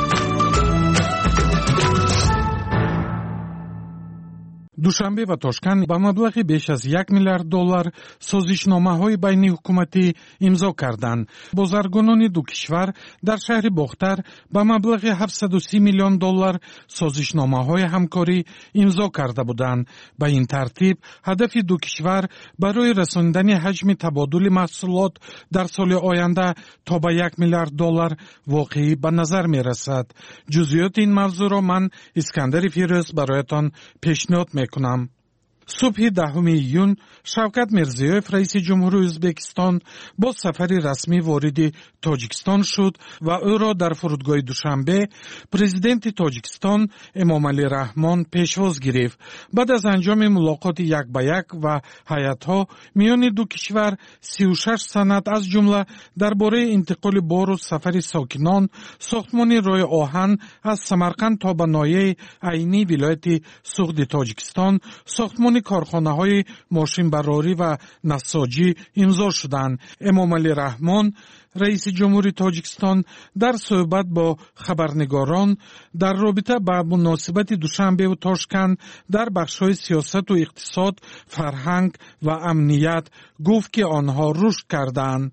душанбе ва тошканд ба маблағи беш аз як миллиард доллар созишномаҳои байни ҳукуматӣ имзо карданд. бозаргонони ду кишвар дар шаҳри бохтар ба маблағи ҳафтсаду си миллион доллар созишномаҳои ҳамкорӣ имзо карда буданд. ба ин тартиб ҳадафи ду кишвар барои расонидани ҳаҷми табодули маҳсулот дар соли оянда то ба як миллиард доллар воқеӣ ба назар мерасад. ҷузъиёти ин мавзӯъро ман искандари фирӯз бароятон пешниҳод мекунам. کنم. صبح دهم ایون شوکت میرزیوف رئیس جمهور ازبکستان با سفری رسمی وارد تاجیکستان شد و او را در فرودگاه دوشنبه پرزیدنت تاجیکستان امامعلی رحمان پیشواز گرفت. بعد از انجام ملاقات یک به یک و هیئت‌ها میان دو کشور سی و شش سند از جمله درباره انتقال بار و سفر ساکنان ساختمان راه آهن از سمرقند تا به ناحیه عینی ولایت سغد تاجیکستان ساختمان کارخانه‌های ماشین براری و نساجی امضا شدند. امامعلی رحمان رئیس جمهوری تاجیکستان در صحبت با خبرنگاران در رابطه با مناسبت دوشنبه و تاشکند در بخش‌های سیاست و اقتصاد، فرهنگ و امنیت گفت که آنها رشد کردند.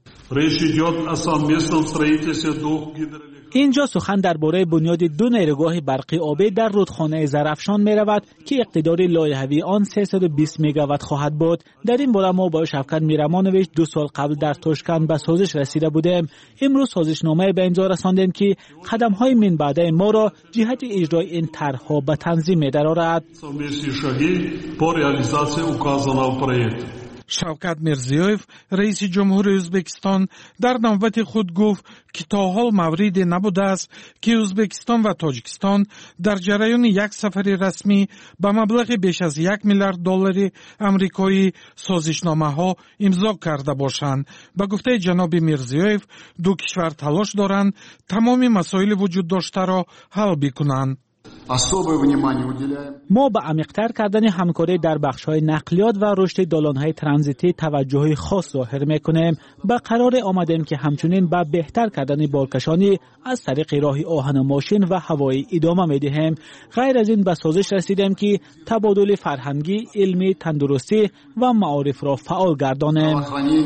اینجا سخن درباره بنیاد دو نیروگاه برقی آبی در رودخانه زرافشان می رود که اقتدار لایحه‌ای آن سیصد و بیست مگاوات خواهد بود. در این باره ما با شوکت میرمانویچ دو سال قبل در تاشکند به سازش رسیده بودیم. امروز سازشنامه به امضا رساندیم که قدم‌های من بعده ما را جهت اجرای این طرح‌ها به تنظیم می‌دارد. شوکت میرزیوف رئیس جمهور ازبکستان در نوبت خود گفت که تا حال موردی نبوده است که ازبکستان و تاجیکستان در جریان یک سفر رسمی به مبلغ بیش از یک میلیارد دلار آمریکایی سازشنامه‌ها امضا کرده باشند. به گفته جناب میرزیوف دو کشور تلاش دارند تمام مسائل وجود داشته را حل بکنند. ما به عمیق‌تر کردن همکاری در بخش‌های نقلیات و رشد دالان‌های ترانزیتی توجه خاص ظاهر می‌کنیم. به قرار آمدیم که همچنین به بهتر کردن بارکشانی از طریق راه آهن ماشین و هوایی ادامه می‌دهیم. غیر از این به سازش رسیدیم که تبادل فرهنگی، علمی، تندرستی و معارف را فعال گردانیم.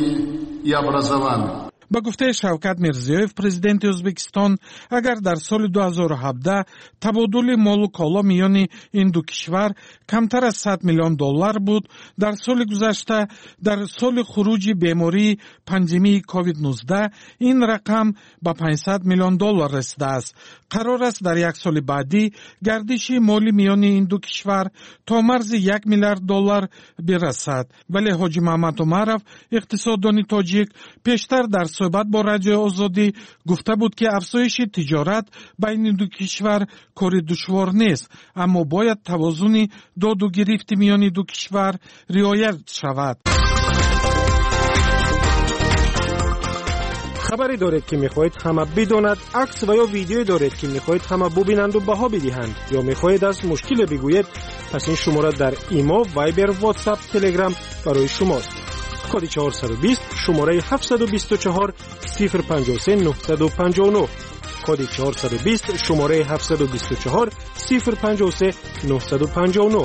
با گفته شوکت میرزیوف پرزیدنت ازبکستان اگر در سال دو هزار و هفده تبادل مال و کالا میان این دو کشور کمتر از صد میلیون دلار بود، در سال گذشته در سال خروج بیماری پاندمی کووید نوزده این رقم به پانصد میلیون دلار رسیده است. قرار است در یک سال بعدی گردش مالی میان این دو کشور تا مرز یک میلیارد دلار برسد. ولی حاجی محمد عمرов اقتصاددان تاجیک پیشتر در صحبت با رادیو آزادی گفته بود که افزایش تجارت بین دو کشور کار دشوار نیست، اما باید توازن داد و گرفت میان دو کشور رعایت شود. خبری دارید که میخواهید همه بداند، عکس و یا ویدیویی دارید که میخواهید همه ببینند و بها بدهند، یا میخواهید از مشکل بگویید، پس این شماره در ایما، وایبر، واتساپ، تلگرام برای شماست. کد چهارصد و بیست شماره هفتصد و بیست و چهار صفر پنجاه و سه نهصد و پنجاه و نه. کد چهارصد و بیست شماره هفتصد و بیست و چهار صفر پنجاه و سه نهصد و پنجاه و نه.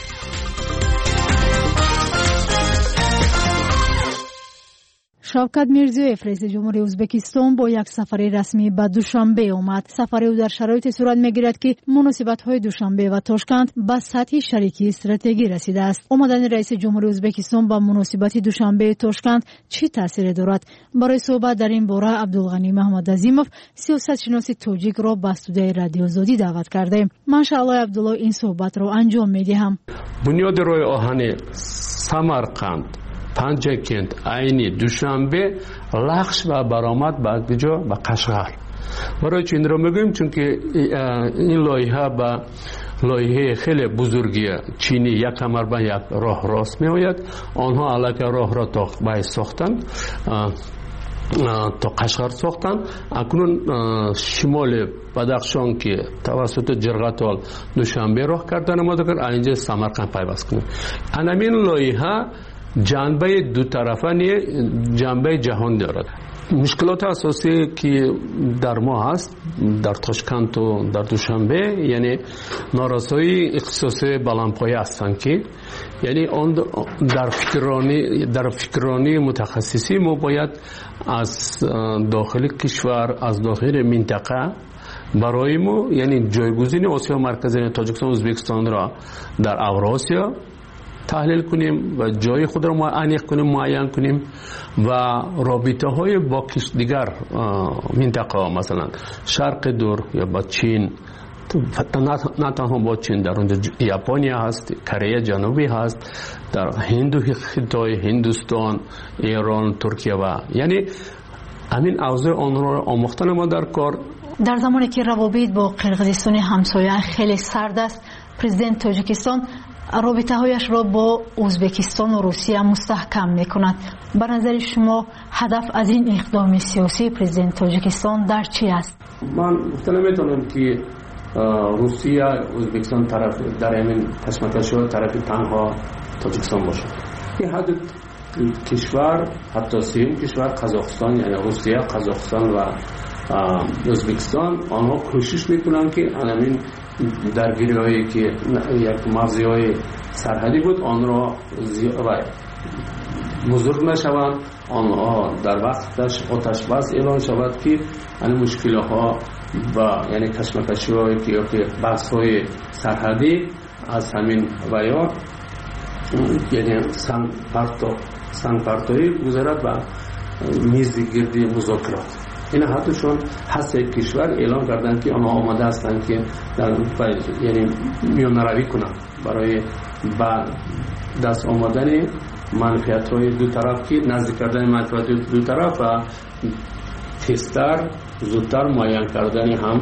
شوکت میرزیوف رئیس جمهوری ازبکستان با یک سفر رسمی به دوشنبه آمد. سفر او در شرایط صورت میگیرد که مناسبت‌های دوشنبه و تاشکند به سطح شریکی استراتژی رسیده است. آمدن رئیس جمهوری ازبکستان با مناسبت دوشنبه تاشکند چه تأثیری دارد؟ برای صحبت در این باره عبدالغنی محمد عظیمов سیاستشناس تاجیک را به استودیوی رادیو آزادی دعوت کردیم. ماشاءالله عبدالله این صحبت را انجام میدهم. بنیاد راه آهن سمرقند، پنجکند، عینی، دوشنبه، لخش و برآمد به جا و قشقر. برای چی این رو میگیم؟ چون که این لایحه با لایحه خیلی بزرگی چینی یک کمر به یک راه راست می آید. آنها علاقه راه را تا بای ساختن، تا قشقر ساختن. اکنون شمال بدخشان که توسط جرقتال دوشنبه راه کردن ما دکر اینجا سمرقند پیوست کنیم. همین لایحه جنبه دو طرفه نیه، جنبه جهان دارد. مشکلات اساسی که در ما هست در تاشکند و در دوشنبه یعنی نارسایی اختصاصی بلندپایه هستند که یعنی آن در فکرانی در فکرانی متخصصی ما باید از داخل کشور از داخل منطقه برای ما یعنی جایگزین آسیا مرکزی تاجیکستان و ازبکستان را در اوراسیا تحلیل کنیم و جای خود را معین کنیم معین کنیم و رابطه های با دیگر منطقه مثلا شرق دور یا با چین، نه تنها با چین، در اونجا ژاپنیا هست، کره جنوبی هست، در هند و خطای هندوستان، ایران، ترکیه و یعنی همین اوضاع آن را آموختن ما در کار. در زمانی که روابط با قرقیزستان همسایه خیلی سرد است، پرزیدنت تاجیکستان رابطه هایش را با ازبکستان و روسیه مستحکم می کند. به نظر شما هدف از این اقدام سیاسی پرزیدنت تاجیکستان در چی است؟ من گفته نمیتونم که روسیه ازبکستان طرف در همین کشمکش ها طرف تنها تاجیکستان باشد. این حد کشور حتی سیم کشور قزاقستان یعنی روسیه، قزاقستان و ازبکستان آنها کوشش میکنن که همین درگیری هایی که یک مرزی های سرحدی بود آن را بزرگ نشوند، آنها در وقتش آتش بس اعلان شود که این مشکل ها و یعنی کشمکشی هایی که یا که بحث های سرحدی از همین و یا یعنی سنگ پرتو سنگ پرتویی گذارد و میز گردی مذاکرات. این حتیشون هست کشور اعلان کردن که آنها آماده هستند که در یعنی میان روی کنند برای بعد دست آمدن منفعت های دو طرف که نزدیک کردن منفعت دو طرف و تیزتر زودتر معین کردن هم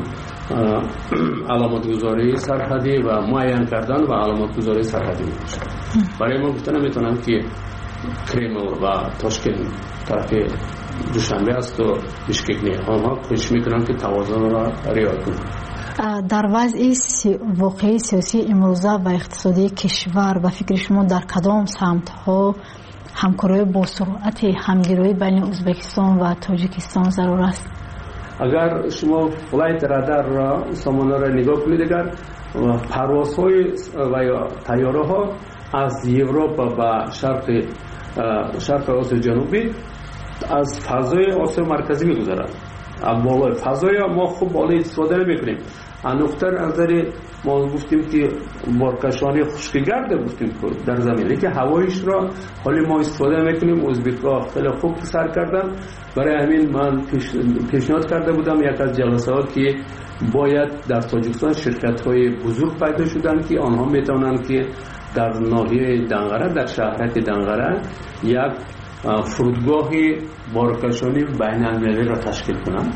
علامت گذاری سرحدی و معین کردن و علامت گذاری سرحدی میشه. برای ما گفتن میتونم که کرمل و تاشکند طرف دوشنبه است و بشکک نیه آنها کوشش میکنن که توازن را رعایت کنند. در وضع واقعی سیاسی امروزه و اقتصادی کشور به فکر شما در کدام سمت ها همکاری با سرعت همگیری بین ازبکستان و تاجیکستان ضرور است؟ اگر شما فلایت رادار را سامانه را نگاه کنید، اگر پروازهای و یا طیاره ها از اروپا به شرق شرق آسیا جنوبی از فضای آسیا مرکزی میگذرد. بالای فضای ما خوب بالای استفاده نمیکنیم. نقطه نظری ما گفتیم که بارکشانی خشکگرد گفتیم در زمین، لیکن هوایش را حالی ما استفاده نمیکنیم. ازبک‌ها خیلی خوب سر کردن. برای همین من پیشنهاد کرده بودم یک از جلسات که باید در تاجیکستان شرکت‌های بزرگ پیدا شدن که آنها میتونن که در ناحیه دنقره، در شهرک دنقره یک فرودگاه بارکشانی بین المللی را تشکیل کنند.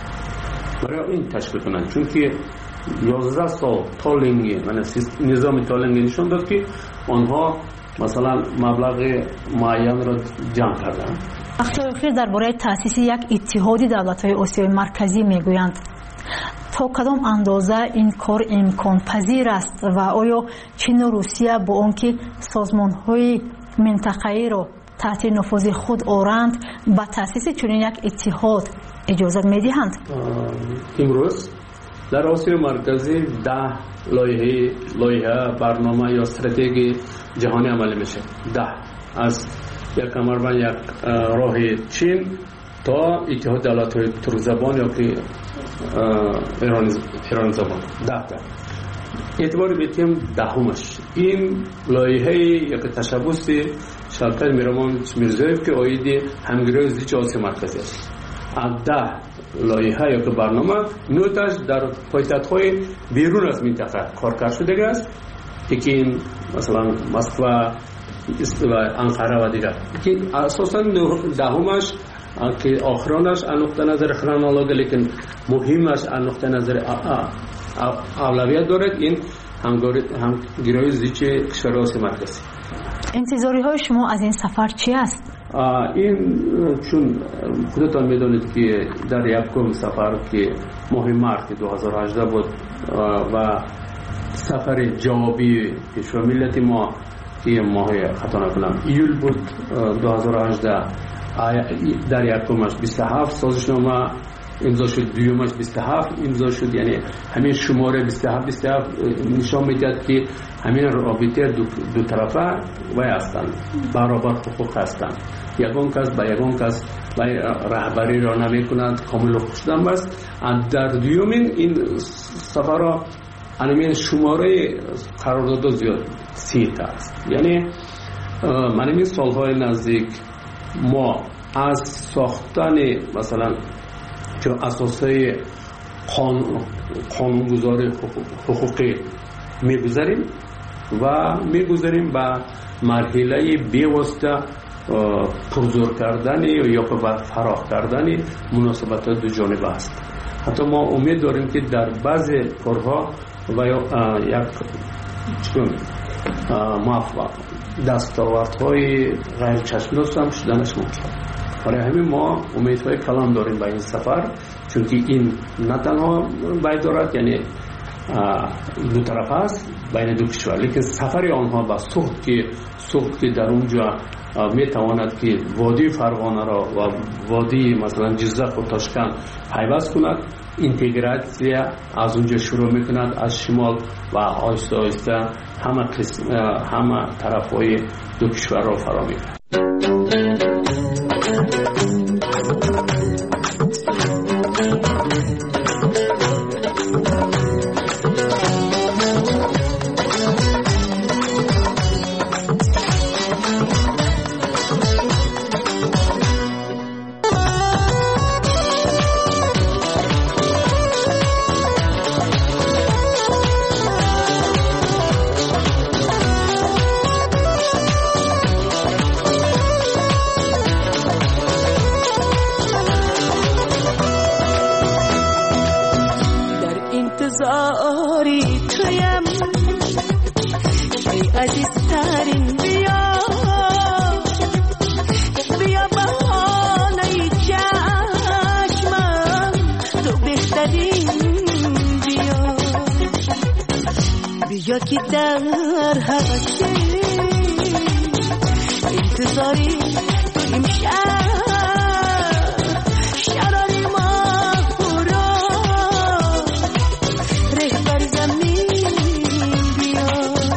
برای این تشکیل کنند چون که یازده سال تالینگی یعنی نظام تالینگی نشون داد که آنها مثلا مبلغ معین را جمع کردند. اخیر درباره تأسیس یک اتحادی دولت‌های آسیای مرکزی میگویند. تا کدام اندازه این کار امکان پذیر است و آیا چین و روسیه با آنکه سازمان‌های منطقه‌ای را تحت نفوذ خود آورند با تأسیس چنین یک اتحاد اجازه می‌دهند؟ امروز در آسیا مرکزی ده لایحه لایحه برنامه یا استراتژی جهانی عملی میشه. ده از یک کمربند یک راه چین تا اتحاد دولت‌های ترک زبان یا که ایران ایران زبان ده تا اعتبار بیتیم دهمش این لایحه یک تشبث شرکت میرمان میرزایف که آیدی همگرای زیچ آسیا مرکزی است. از ده لایحه یا که برنامه نوتش در پایتخت‌های بیرون از منطقه کار شده است که این مثلا مسکو و انقره و دیگر که اساساً دهمش که آخرانش از نقطه نظر خرانولوژی لیکن مهمش از نقطه نظر اولویت دارد این همگرایی زیچ کشورهای مرکزی. انتظاری های شما از این سفر چی است؟ این چون خودتان میدونید که در یکم سفر که ماه مارس دو هزار و هجده بود و سفر جوابی پیشوا ملت ما که ماه خطا نکنم ایول بود دو هزار و هجده در یکمش بیست و هفت سازشنامه امضا شد، دویمش بیست و هفت امضا شد، یعنی همین شماره بیست و هفت بیست و هفت نشان میدهد که همین رابطه دو, دو طرفه وای هستند، برابر حقوق هستند. یگان کس با یگان کس وای رهبری را نمیکنند، کامل خوشدم است. در دویمین این سفر همین شماره قرارداد زیاد سی تا است. یعنی من این سالهای نزدیک ما از ساختن مثلا که اساسای قانون قانونگذاری حقوقی میگذاریم و میگذاریم به مرحله بی‌واسطه پرزور کردن یا فراخ کردن مناسبات دو جانبه است. حتی ما امید داریم که در بعضی کارها و یک چون موفق دستاوردهای غیر چشم‌داز هم شدنش ممکن. برای همین ما امیدهای کلان داریم به این سفر، چون که این نه تنها باید دارد یعنی دو طرف است بین دو کشور، لیکن سفر آنها با سوخت که سوخت که در اونجا میتواند که وادی فرغانه را و وادی مثلا جزق و تاشکند پیوست کند، اینتگراسیا از اونجا شروع میکند از شمال و آهسته آهسته همه همه طرفهای دو کشور را فرا میگیرد. بیا که در حواشی انتظاری امشب شراری ما برا رهبر زمین بیا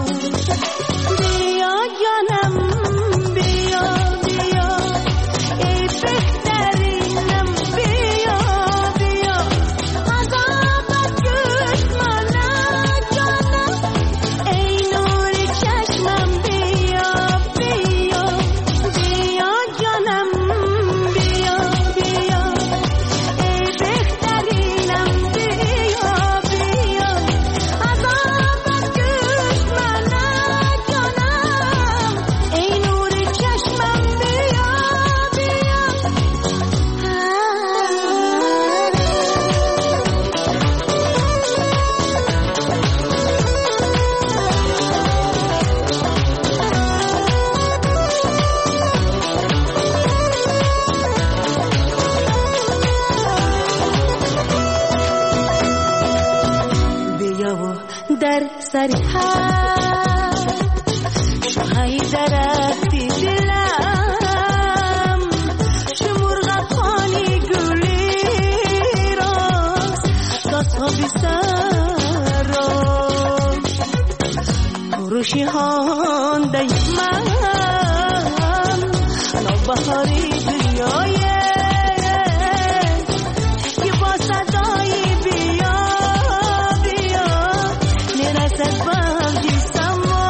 بیا جانم بیا بیا ای بهترینم بیا بیا عذابت کش منم جانم ای نور چشمم بیا بیا بیا جانم بیا بیا ای بهترینم بیا بیا عذابت کش منم جانم ای نور چشمم بیا بیا و در سر هر شاهی درختی دلم شمرغ خانی گلی راست داستا بی سر راست پروشی هانده من نوبهاری دنیای که با صدای بیا بیا نرسد بغزی سما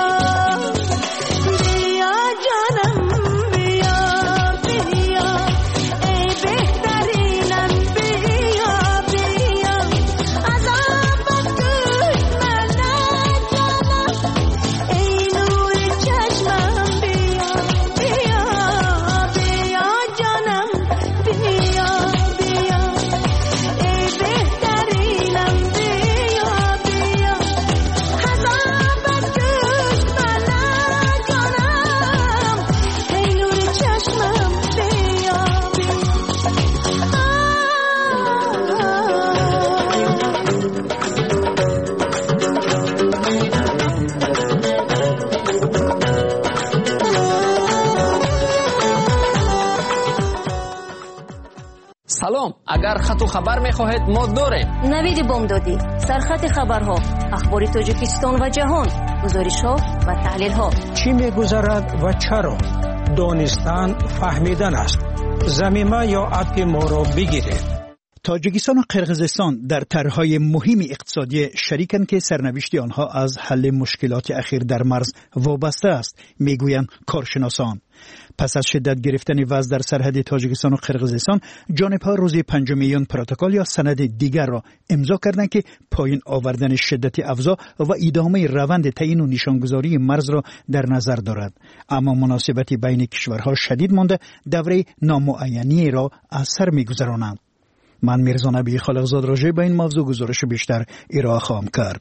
بیا جانم بیا بیا ای بهترینم بیا بیا عذابت کش منم جانم ای نور سلام، اگر خط و خبر میخواهید ما داریم. نوید بامدادی، سرخط خبرها، اخبار تاجیکستان و جهان، گزارش‌ها و تحلیل‌ها. چی می‌گذرد و چرا؟ دانستن فهمیدن است. ضمیمه یا اپ ما را بگیرید. تاجیکستان و قرقیزستان در طرح‌های مهم اقتصادی شریکند که سرنوشت آنها از حل مشکلات اخیر در مرز وابسته است، میگویند کارشناسان. پس از شدت گرفتن وضع در سرحد تاجیکستان و قرقیزستان، جانب‌ها روز پنجم میون پروتکل یا سند دیگر را امضا کردند که پایین آوردن شدت افزا و ادامه روند تعیین و نشانگذاری مرز را در نظر دارد. اما مناسبت بین کشورها شدید مانده، دوره نامعینی را از سر می‌گذرانند. من میرزا نبی خالقزاد راجع به این موضوع گزارش بیشتر ارائه خواهم کرد.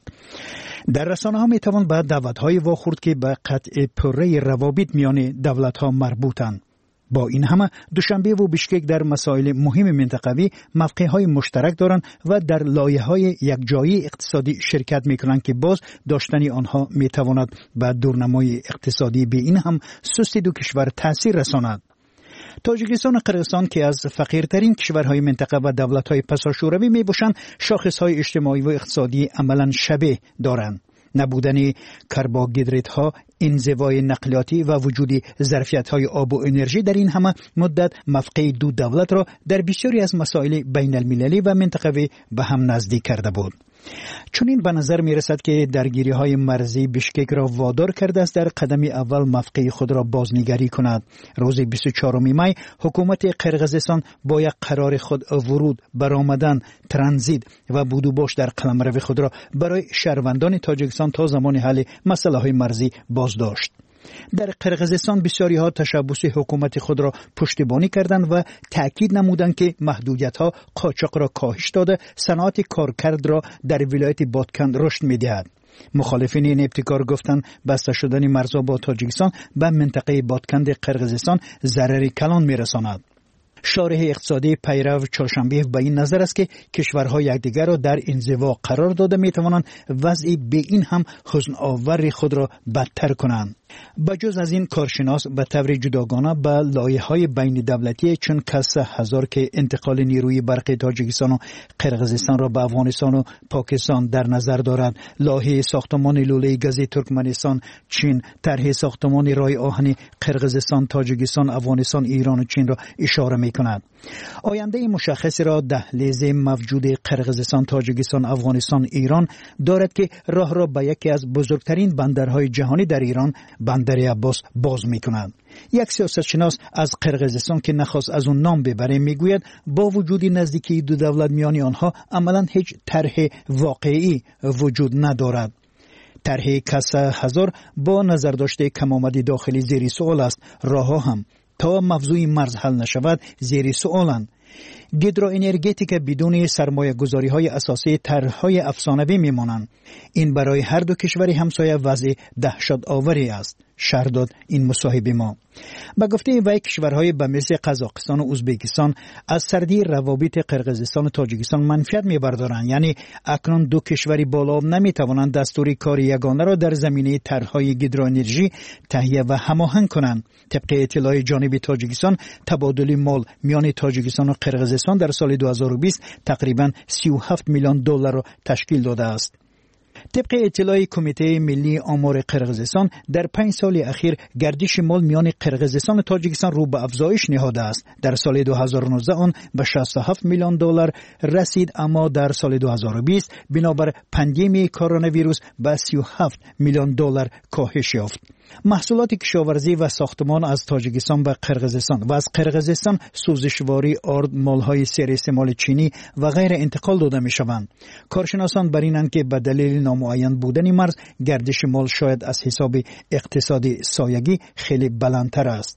در رسانه ها می توان به دعوت های واخورد که به قطع پره روابط میان دولت ها مربوطند. با این همه دوشنبه و بشکک در مسائل مهم منطقوی موقع های مشترک دارند و در لایه های یکجایی اقتصادی شرکت می کنند که باز داشتن آنها می تواند به دورنمای اقتصادی به این هم سستی دو کشور تاثیر رساند. تاجیکستان و قرقیزستان که از فقیرترین کشورهای منطقه و دولت‌های پساشوروی میباشند، شاخص‌های اجتماعی و اقتصادی عملاً شبیه دارند. نبودن کربوهیدرات‌ها، انزوای نقلیاتی و وجود ظرفیت‌های آب و انرژی در این همه مدت موقع دو دولت را در بسیاری از مسائل بین المللی و منطقوی به هم نزدیک کرده بود. چون این به نظر می رسد که درگیری های مرزی بشکک را وادار کرده است در قدم اول موقع خود را بازنگری کند. روز بیست و چهارم می حکومت قرقیزستان با یک قرار خود ورود، برآمدن، ترانزیت و بود و باش در قلمرو خود را برای شهروندان تاجیکستان تا زمان حل مسئله های مرزی باز داشت. در قرقیزستان بسیاری ها تشبث حکومت خود را پشتیبانی کردند و تأکید نمودند که محدودیت ها قاچاق را کاهش داده، صنعت کارکرد را در ولایت بادکن رشد می‌دهد. مخالفین این ابتکار گفتند بسته شدن مرزها با تاجیکستان به منطقه بادکن قرقیزستان ضرری کلان می‌رساند. شارح اقتصادی پیرو چهارشنبه به این نظر است که کشورها یکدیگر را در انزوا قرار داده می‌توانند وضع به این هم حزن آور خود را بدتر کنند. بجز از این، کارشناس به طور جداگانه به لایه‌های بین دولتی چون کس هزار که انتقال نیروی برقی تاجیکستان و قرقیزستان را به افغانستان و پاکستان در نظر دارد، لایحه ساختمان لوله گاز ترکمنستان، چین، طرح ساختمان راه آهن قرقیزستان، تاجیکستان، افغانستان، ایران و چین را اشاره می‌کند. آینده مشخصی را دهلیز موجود قرقیزستان، تاجیکستان، افغانستان، ایران دارد که راه را به یکی از بزرگترین بندرهای جهانی در ایران، بندر عباس، باز می‌کند. یک سیاستشناس از قرقیزستان که نخواست از اون نام ببره میگوید با وجود نزدیکی دو دولت میان آنها عملاً هیچ طرح واقعی وجود ندارد. طرح کس هزار با نظر داشته کم‌آمدی داخلی زیر سوال است. راه‌ها هم تا موضوع مرز حل نشود زیر سوالند. گیدروانرژیتیک بدون سرمایه گذاری های اساسی طرح‌های افسانه‌ای میمانند. این برای هر دو کشور همسایه وضع دهشت آوری است. شرح داد این مصاحبه ما. با گفته وی کشورهای به مثل قزاقستان و ازبکستان از سردی روابط قرقیزستان و تاجیکستان منفعت میبردارند، یعنی اکنون دو کشوری بالا نمیتوانند دستور کار یگانه را در زمینه طرح‌های گیدروانرژی تهیه و هماهنگ کنند. طبق اطلاع جانب تاجیکستان، تبادل مال میان تاجیکستان و قرقیزستان در سال دو هزار و بیست تقریباً سی و هفت میلیون دلار را تشکیل داده است. طبق اطلاع کمیته ملی آمار قرقیزستان، در پنج سال اخیر گردش مال میان قرقیزستان و تاجیکستان رو به افزایش نهاده است. در سال دو هزار و نوزده آن به شصت و هفت میلیون دلار رسید، اما در سال دو هزار و بیست بنابر پاندمی کرونا ویروس به سی و هفت میلیون دلار کاهش یافت. محصولات کشاورزی و ساختمان از تاجیکستان به قرقیزستان و از قرقیزستان سوزشواری، آرد، مالهای سر استعمال چینی و غیر انتقال داده می شوند. کارشناسان بر اینند که به دلیل نامعین بودن مرز گردش مال شاید از حساب اقتصادی سایگی خیلی بلندتر است.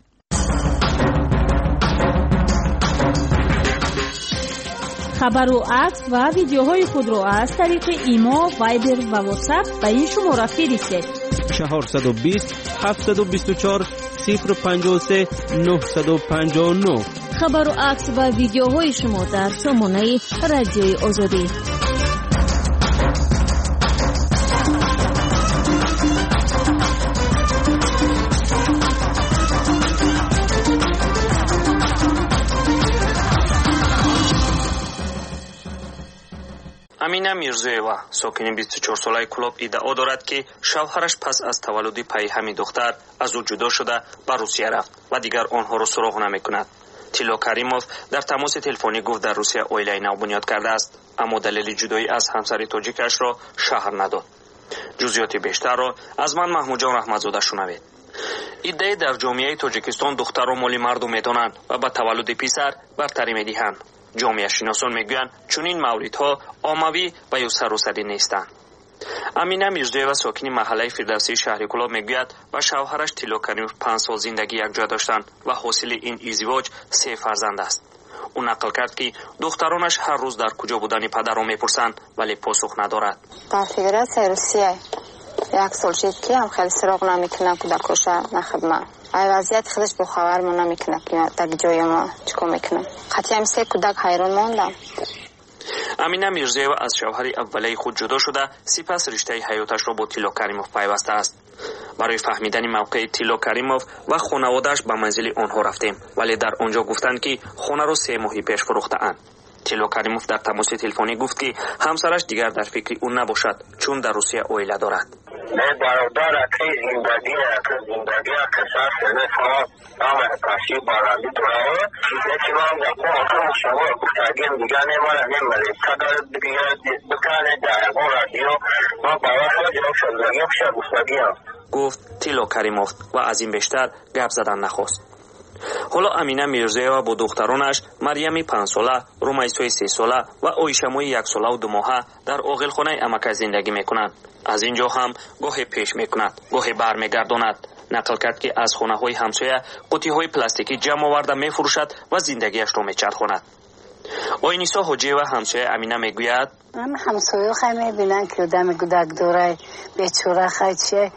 خبر و عکس و ویدیوهای خود را از طریق ایما، وایبر و واتساپ به این شماره فرستید: چهارصد و بیست هفتصد و بیست و چهار صفر پنجاه و سه نهصد و پنجاه و نه. خبر و عکس و ویدیوهای شما در سامانه رادیوی آزادی. амина мирзоева сокини бисту чор солаи кулоб иддао дорад ки шавҳараш пас аз таваллуди пайи ҳами духтар аз ӯ ҷудо шуда ба русия рафт ва дигар онҳоро суроғ намекунад. тилло каримов дар тамоси телефонӣ гуфт дар русия оилаи нав бунёд кардааст, аммо далели ҷудоӣ аз ҳамсари тоҷикашро шаҳр надод. ҷузъиёти бештарро аз ман маҳмудҷон раҳматзода шунавед. иддаe дар ҷомеаи тоҷикистон духтарро моли марду медонанд ва ба таваллуди писар бартарӣ медиҳанд. ҷомеашиносон мегӯянд чунин мавридҳо оммавӣ ва ё саросарӣ нестанд. амина мирзоева сокини маҳаллаи фирдавсии шаҳри кулоб мегӯяд ва шавҳараш тилло каримов панҷ сол зиндагӣ якҷоя доштанд ва ҳосили ин издивоҷ се фарзанд аст. ӯ нақл кард ки духтаронаш ҳар рӯз дар куҷо будани падарро мепурсанд, вале посух надорад. дар федератсияи русия як сол шид ки ҳам хеле суроғ намекунад кӯдакоша на хидмат. ай вазъияти худаш бо хабар мо намекунад ки дар ҷои мо чикор мекунад. қатъиян се кӯдак ҳайрон мондам. амина мирзоева аз шавҳари аввалаи худ ҷудо шуда сипас риштаи ҳаёташро бо тилло каримов пайваста аст. барои фаҳмидани мавқеи тилло каримов ва хонаводааш ба манзили онҳо рафтем, вале дар он ҷо гуфтанд ки хонаро се моҳи пеш фурӯхтаанд. тилло каримов дар тамоси телефонӣ гуфт ки ҳамсараш дигар дар фикри ӯ набошад, чун дар русия оила дорад. मैं बड़ौदा रखी जिंदगी रखी जिंदगी के साथ रहने का काम है काशी बारानी थोड़ा है लेकिन हम आपको हम सब गुफ्तागी दिखाने वाला नहीं मरे सदर दिया दुकान है जाए वो राडियो वो बाबा को जो संजोगी से गुफ्तागी گفت تیلو کریموف و از این بیشتر گپ زدن نخواست. حالا امینه میرزویeva با دخترانش مریم پنج ساله، رومیسای سه ساله و آیشموی یک ساله و دو ماهه در عاقلخانه امکه زندگی میکنند. از اینجا هم گاهی پیش میکند، گاهی برمیگرداند. نقل کرد که از خانه های همسایه قوطی های پلاستیکی جمع آورده میفروشد و زندگیش را میچرخاند. آینیسا حاجیه و همسایه امینه میگوید من همسایه خیلی میبینن که آدم گودک داره بیچاره خیلی چیه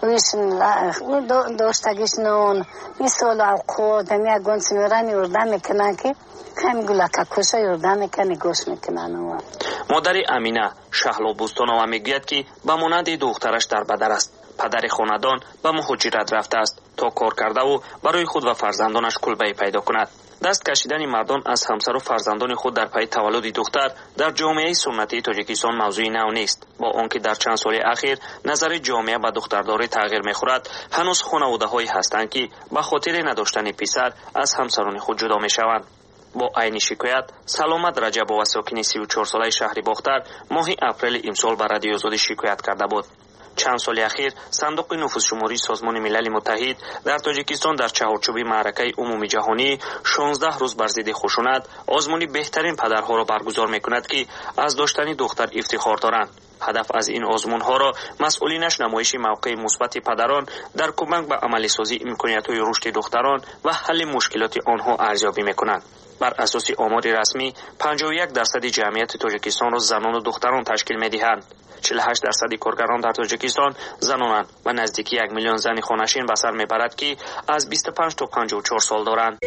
ویشن داشتگیش نون میسال اوقات همی اگون سمیرن یردن میکنن که خیلی گلکه کشه یردن میکنن گوش میکنن. مادر امینه شهلا بوستانова میگوید که به مانند دخترش در بدر است. پدر خاندان به مهاجرت رفته است تا کار کرده و برای خود و فرزندانش کلبه پیدا کند. دست کشیدن مردان از همسر و فرزندان خود در پی تولد دختر در جامعه سنتی تاجیکستان موضوعی نو نیست. با آنکه در چند سال اخیر نظر جامعه به دخترداری تغییر می‌خورد، هنوز خانواده‌هایی هستند که به خاطر نداشتن پسر از همسران خود جدا می‌شوند. با عین شکایت سلامت رجبова ساکن سی و چهار ساله شهر باختر ماه اپریل امسال به رادیو آزادی شکایت کرده بود. چند سال اخیر صندوق نفوذ شماری سازمان ملل متحد در تاجیکستان در چهارچوب معرکه عمومی جهانی شانزده روز بر ضد خشونت آزمون بهترین پدرها را برگزار میکند که از داشتن دختر افتخار دارند. هدف از این آزمون ها را مسئولینش نمایش موقع مثبت پدران در کمک به عملی سازی امکانیت‌های رشد دختران و حل مشکلات آنها ارزیابی میکنند. بر اساس آمار رسمی پنجاه و یک درصد جمعیت تاجیکستان را زنان و دختران تشکیل می‌دهند. چهل و هشت درصد کارگران در تاجیکستان زنانند و نزدیکی یک میلیون زن خانشین به سر میبرد که از بیست و پنج تا پنجاه و چهار سال دارند.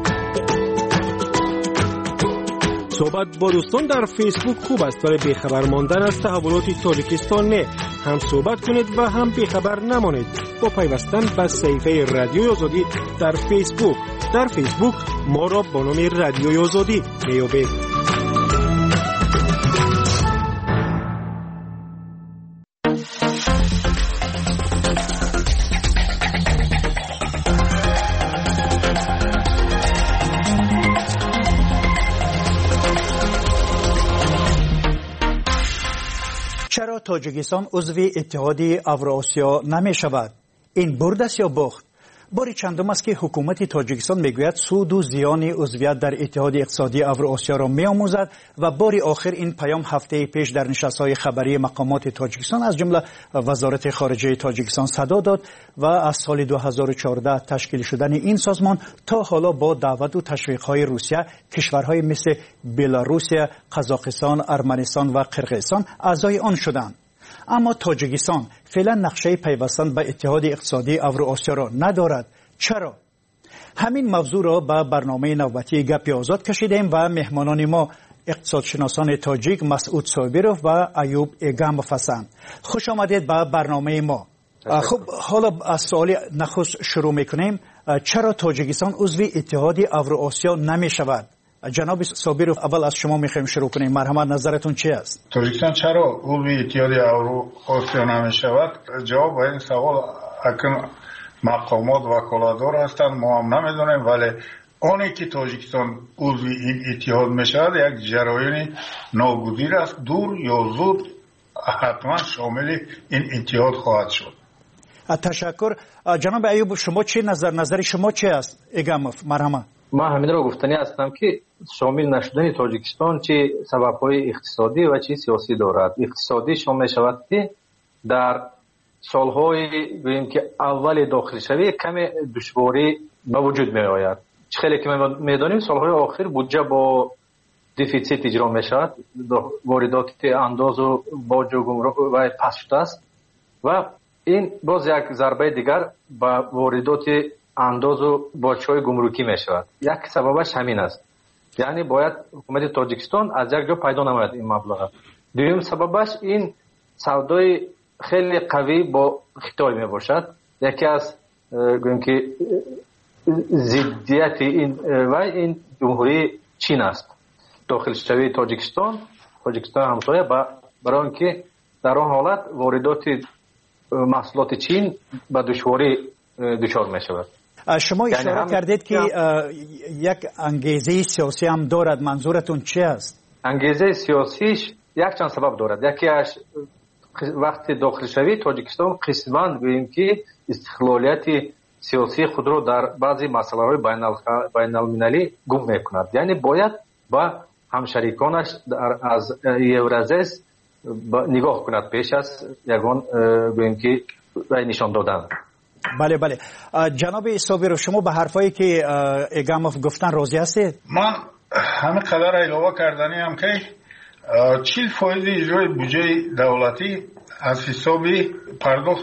صحبت با دوستان در فیسبوک خوب است، برای بیخبر ماندن از تحولات تاجیکستان نه. هم صحبت کنید و هم بیخبر نمانید با پیوستن به صفحه رادیوی آزادی در فیسبوک. در فیسبوک ما را با نام رادیوی آزادی میابید. چرا تاجیکستان عضو اتحاد اوراسیا نمی شود؟ این برد است یا باخت؟ باری چندم است که حکومت تاجیکستان میگوید سود و زیان عضویت در اتحاد اقتصادی اوراسیا را میآموزد و باری آخر این پیام هفته پیش در نشست‌های خبری مقامات تاجیکستان از جمله وزارت خارجه تاجیکستان صدا داد و از سال دو هزار و چهارده تشکیل شدن این سازمان تا حالا با دعوت و تشویق‌های روسیه کشورهای مثل بلاروسیه، قزاقستان، ارمنستان و قرقیزستان اعضای آن شدند. اما تاجیکستان فعلا نقشه پیوستن به اتحاد اقتصادی اوراسیا را ندارد. چرا؟ همین موضوع را به برنامه نوبتی گپ آزاد کشیدیم و مهمانان ما اقتصادشناسان تاجیک مسعود صابروف و ایوب ایگاموف هستند. خوش آمدید به برنامه ما. خب حالا از سوال نخست شروع میکنیم. چرا تاجیکستان عضو اتحاد اوراسیا نمی شود؟ جناب صابرов اول از شما میخوایم شروع کنیم. مرحمت نظرتون چی است؟ تاجیکستان چرا عضو اتحاد اوراسیا نمیشود؟ جواب به این سوال اکن مقامات وکالتدار هستند، ما هم نمیدونیم، ولی آنی که تاجیکستان عضو این اتحاد میشود یک جریان ناگزیر است، دور یا زود حتما شامل این اتحاد خواهد شد. تشکر. جناب ایوب شما چی نظر نظر شما چی است؟ ایگاموف مرحمت. ما همین رو گفتنی هستم که شامل نشدن تاجیکستان چه سبب‌های اقتصادی و چه سیاسی دارد. اقتصادی شامل شود که در سالهای گوییم که اول داخل شوی کم دشواری به وجود می آید. خیلی که میدانیم سالهای آخر بودجه با دفیسیت اجرا می شود، واردات انداز و باج و گمرک و پس شده است و این باز یک ضربه دیگر به واردات انداز و باج‌های گمرکی می شود. یک سببش همین است، یعنی باید حکومت تاجیکستان از یک جا پیدا نماید این مبلغ. دوم سببش این سودای خیلی قوی با خطای می باشد. یکی از گویم که ضدیت این و این جمهوری چین است. داخل شوی تاجیکستان تاجیکستان همسایه برای اینکه در آن حالت واردات محصولات چین به دشواری دچار می شود. شما اشاره یعنی کردید که یک انگیزه سیاسی هم دارد، منظورتون چی است؟ انگیزه سیاسیش یک چند سبب دارد. یکیش وقتی داخل شوی تاجیکستان قسماً گوییم که استقلالیت سیاسی خود رو در بعضی مسائل بین المللی گم میکند، یعنی باید با همشریکانش از یورازیس نگاه کند پیش از یگان گوییم که نشان دادن. بله بله. جناب صابر شما به حرفایی که ایگاموف گفتن راضی هستید؟ من همین قدر علاوه کردنی هم که چهل فایز اجرای بودجه دولتی از حساب پرداخت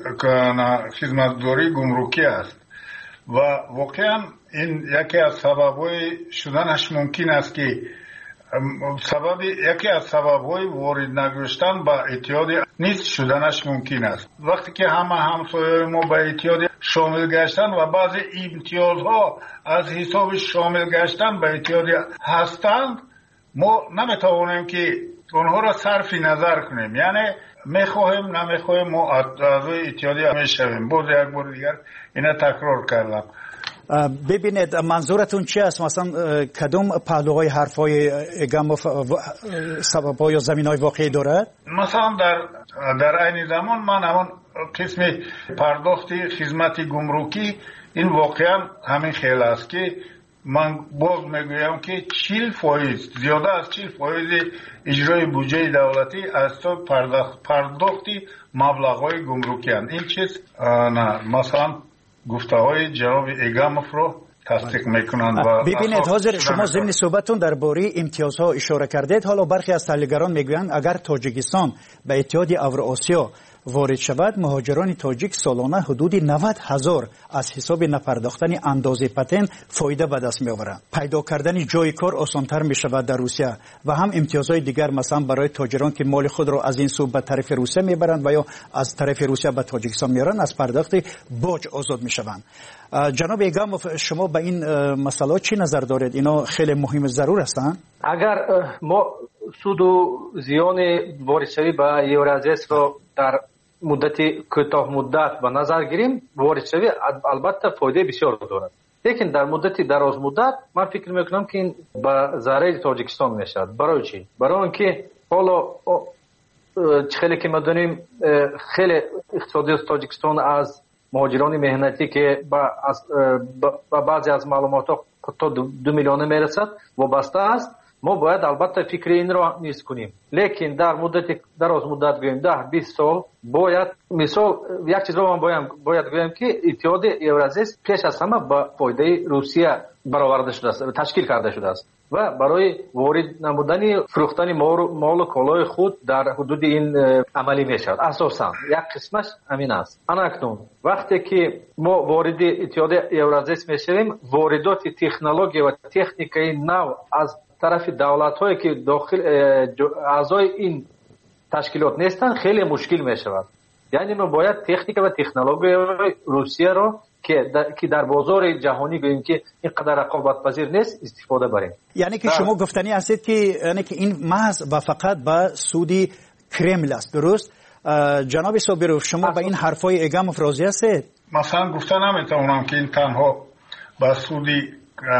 خدمتگزاری گمرکی است و واقعا این یکی از سبب‌های شدنش ممکن است که سبب یکی از سبب‌های وارد نگشتن به اتحاد نیست شدنش ممکن است. وقتی که همه همسایه‌های ما به اتحاد شامل گشتن و بعضی امتیازها از حساب شامل گشتن به اتحاد هستند، ما نمیتوانیم که اونها را صرف نظر کنیم، یعنی میخواهیم نمیخواهیم ما اعضای اتحادیه میشویم. باز یک بار دیگر اینا تکرار کردم. ببینید منظورتون چی است؟ مثلا کدوم پهلوهای حرفای ایگاموف سبب‌ها یا زمین‌های واقعی دارد؟ مثلا در در عین زمان من همون قسم پرداخت خدمت گمرکی این واقعا همین خیلی است که من باز میگویم که چهل فایز زیاده از چهل فایز اجرای بودجه دولتی از تو پرداخت پرداختی مبلغ‌های گمرکی هستند. این چیز نه مثلا گفته های جناب ایگاموف رو تصدیق میکنند. ببینید حاضر شما ضمن صحبتون درباره امتیازها اشاره کردید. حالا برخی از تحلیلگران میگویند اگر تاجیکستان به اتحاد اوراسیا وارد شود مهاجران تاجیک سالانه حدود نود هزار از حساب نپرداختن اندازه پتن فایده به دست میآورند. پیدا کردن جای کار آسانتر می شود در روسیه و هم امتیازهای دیگر مثلا برای تاجران که مال خود را از این سو به طرف روسیه میبرند و یا از طرف روسیه به تاجیکستان میارند از پرداخت باج آزاد می شوند. جناب ایگاموف شما به این مسئله چی نظر دارید؟ اینا خیلی مهم ضرور هستند. اگر ما سود و زیان واردشوی به یورازیس را در مدت کوتاه مدت به نظر گیریم، واردشوی البته فایده بسیار دارد، لیکن در مدت دراز مدت من فکر میکنم که این به ضرر تاجیکستان میشد. برای چی؟ برای اینکه حالا خیلی که ما دونیم خیلی اقتصادی تاجیکستان از مهاجران مهنتی که با بعضی از معلومات تا دو میلیون میرسد وابسته است. ما باید البته فکر این را نیست کنیم، لیکن در مدت دراز مدت گویم ده بیست سال باید مثال یک چیز رو من باید باید گویم که اتحاد یورازیس پیش از همه با فایده روسیه برآورده شده است، تشکیل کرده شده است و برای وارد نمودن فروختن مال و کالای خود در حدود این عملی میشود. اساسا یک قسمش همین است. اکنون وقتی که ما وارد اتحاد یورازیس میشویم، واردات تکنولوژی و تکنیکی نو از طرف دولت هایی که داخل اعضای این تشکیلات نیستن خیلی مشکل می شود. یعنی ما باید تکنیک و تکنولوژی روسیه را که در, که در بازار جهانی گوییم که اینقدر رقابت پذیر نیست استفاده بریم. یعنی که شما گفتنی هستید که یعنی که این محض و فقط به سودی کرمل است، درست؟ جناب صابرو شما به این حرفای اگام راضی هستید؟ مثلا گفتن نمیتونم که این تنها به سودی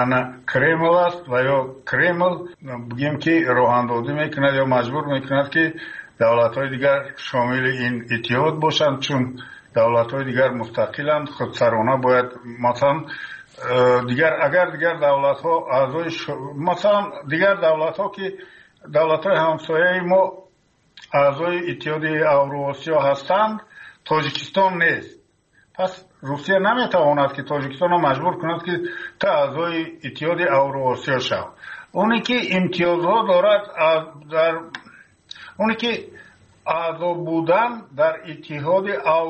کرمل است و یا کرمل بگیم که راه اندازی میکند یا مجبور میکند که دولت‌های دیگر شامل این اتحاد باشند، چون دولت‌های دیگر مستقلند، خودسرانه باید مثلا دیگر اگر دیگر دولت‌ها اعضای ش... مثلا دیگر دولت‌ها که دولت‌های همسایه ما اعضای اتحاد اوراسیا هستند، تاجیکستان نیست. پس روسیه نمیتواند که تاجیکستان را مجبور کند که تا اعضای اتحاد اوراسیا شود. اونی که امتیازها دارد در اونی که اعضا بودن در اتحاد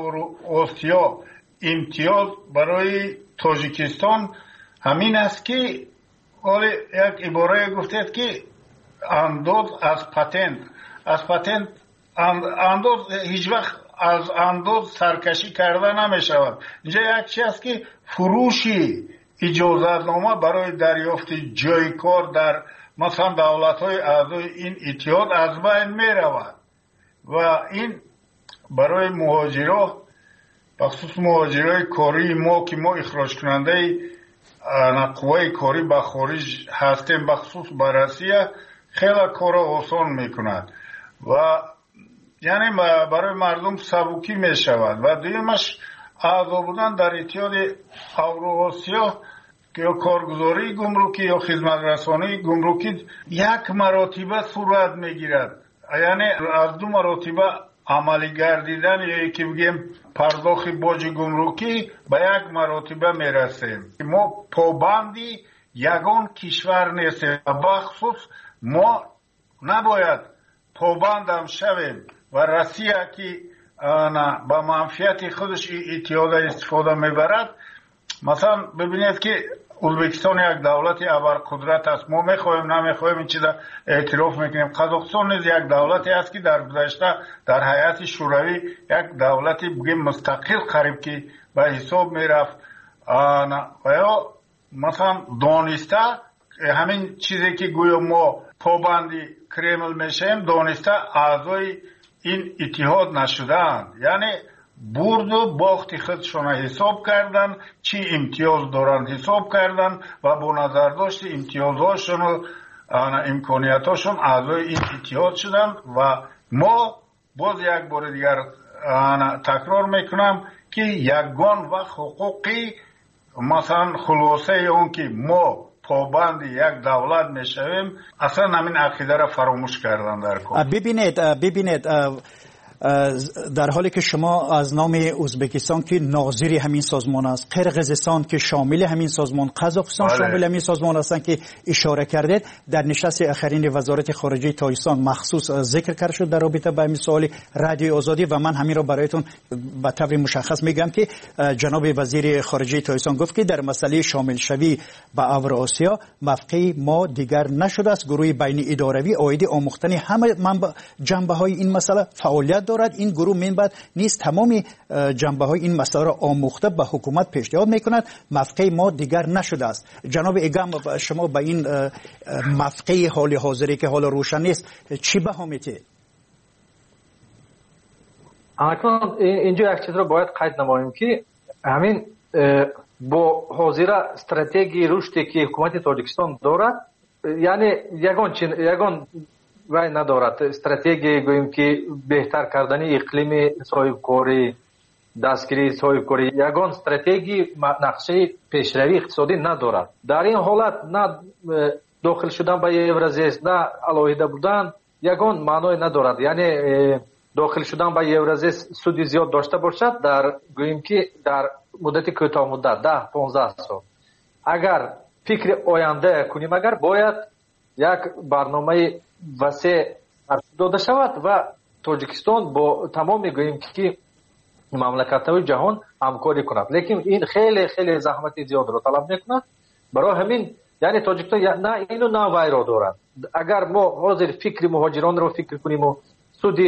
اوراسیا امتیاز برای تاجیکستان همین است که ولی یک عباره گفتید که انداز از پتنت از پتنت انداز هیچ وقت از انداز سرکشی کرده نمی شود. اینجا یک چیز است که فروشی اجازتنامه برای دریافت جای کار در مثلا دولت‌های اعضای این اتحاد از بین می رود و این برای مهاجرا بخصوص مهاجرای کاری ما که ما اخراج کننده قوه کاری به خارج هستیم بخصوص به روسیه خیلی کار آسان میکند و یعنی برای مردم سبکی می شود و دویمش اعضا بودن در اتحاد اوراسیا که یا کارگزاری گمرکی یا خدمت رسانی گمرکی یک مراتبه صورت میگیرد، یعنی از دو مراتبه عملی گردیدن یا یکی بگیم پرداخت باج گمرکی به یک مراتبه میرسیم. ما پابندی یگان کشور نیستیم و بخصوص ما نباید پابند هم شویم و روسیه که با منفعت خودش اتحاد استفاده میبرد. مثلا ببینید که ازبکستان یک دولت ابرقدرت است، ما میخوایم نمیخوایم این چیزا اعتراف میکنیم. قزاقستان نیز یک دولتی است که در گذشته در هیئت شوروی یک دولتی بگیم مستقل قریب که به حساب میرفت و یا مثلا دانسته همین چیزی که گویا ما پابندی کرمل میشیم دانسته اعضای این اتحاد نشدند، یعنی برد و باخت خودشون حساب کردن، چی امتیاز دارند حساب کردن و با نظر داشت امتیازهاشون و امکانیتاشون اعضای این اتحاد شدن و ما باز یک بار دیگر تکرار میکنم که یگان و حقوقی مثلا خلاصه اون که ما پابند یک دولت میشویم اصلا همین عقیده را فراموش کردن در کار. ببینید ببینید در حالی که شما از نام ازبکستان که ناظر همین سازمان است، قرقیزستان که شامل همین سازمان، قزاقستان شامل همین سازمان هستند که اشاره کردید، در نشست آخرین وزارت خارجه تاجیکستان مخصوص ذکر کرده شد در رابطه با همین سوال رادیو آزادی و من همین را برایتون به طور مشخص میگم که جناب وزیر خارجه تاجیکستان گفت که در مسئله شامل شوی به اوراسیا موقع ما دیگر نشده است. گروه بین اداروی عاید آموختن همه جنبه های این مسئله فعالیت دارد. این گروه منبعد نیست تمامی جنبه های این مسئله را آموخته به حکومت پیشنهاد میکند. موقع ما دیگر نشده است. جناب اگام شما به این موقع حال حاضری که حال روشن نیست چی بها میتید؟ اکنون اینجا یک چیز را باید قید نماییم که همین با حاضر استراتژی رشدی که حکومت تاجیکستان دارد، یعنی یگان چین یگان وای ندارد استراتژی گوییم که بهتر کردن اقلیم صاحبکاری، دستگیری صاحبکاری، یگان استراتژی نقشه پیشروی اقتصادی ندارد. در این حالت نه داخل شدن به یورازیس نه علاوه بودن یگان معنی ندارد. یعنی داخل شدن به یورازیس سودی زیاد داشته باشد در گوییم که در مدت کوتاه مدت ده پانزده سال اگر فکر آینده کنیم، اگر باید یک برنامه وسیع داده شود و تاجیکستان با تمام میگوییم که مملکت‌های جهان همکاری کند، لیکن این خیلی خیلی زحمت زیاد را طلب میکند. برای همین یعنی تاجیکستان نه اینو نه وای را دارد. اگر ما حاضر فکر مهاجران رو فکر کنیم و سودی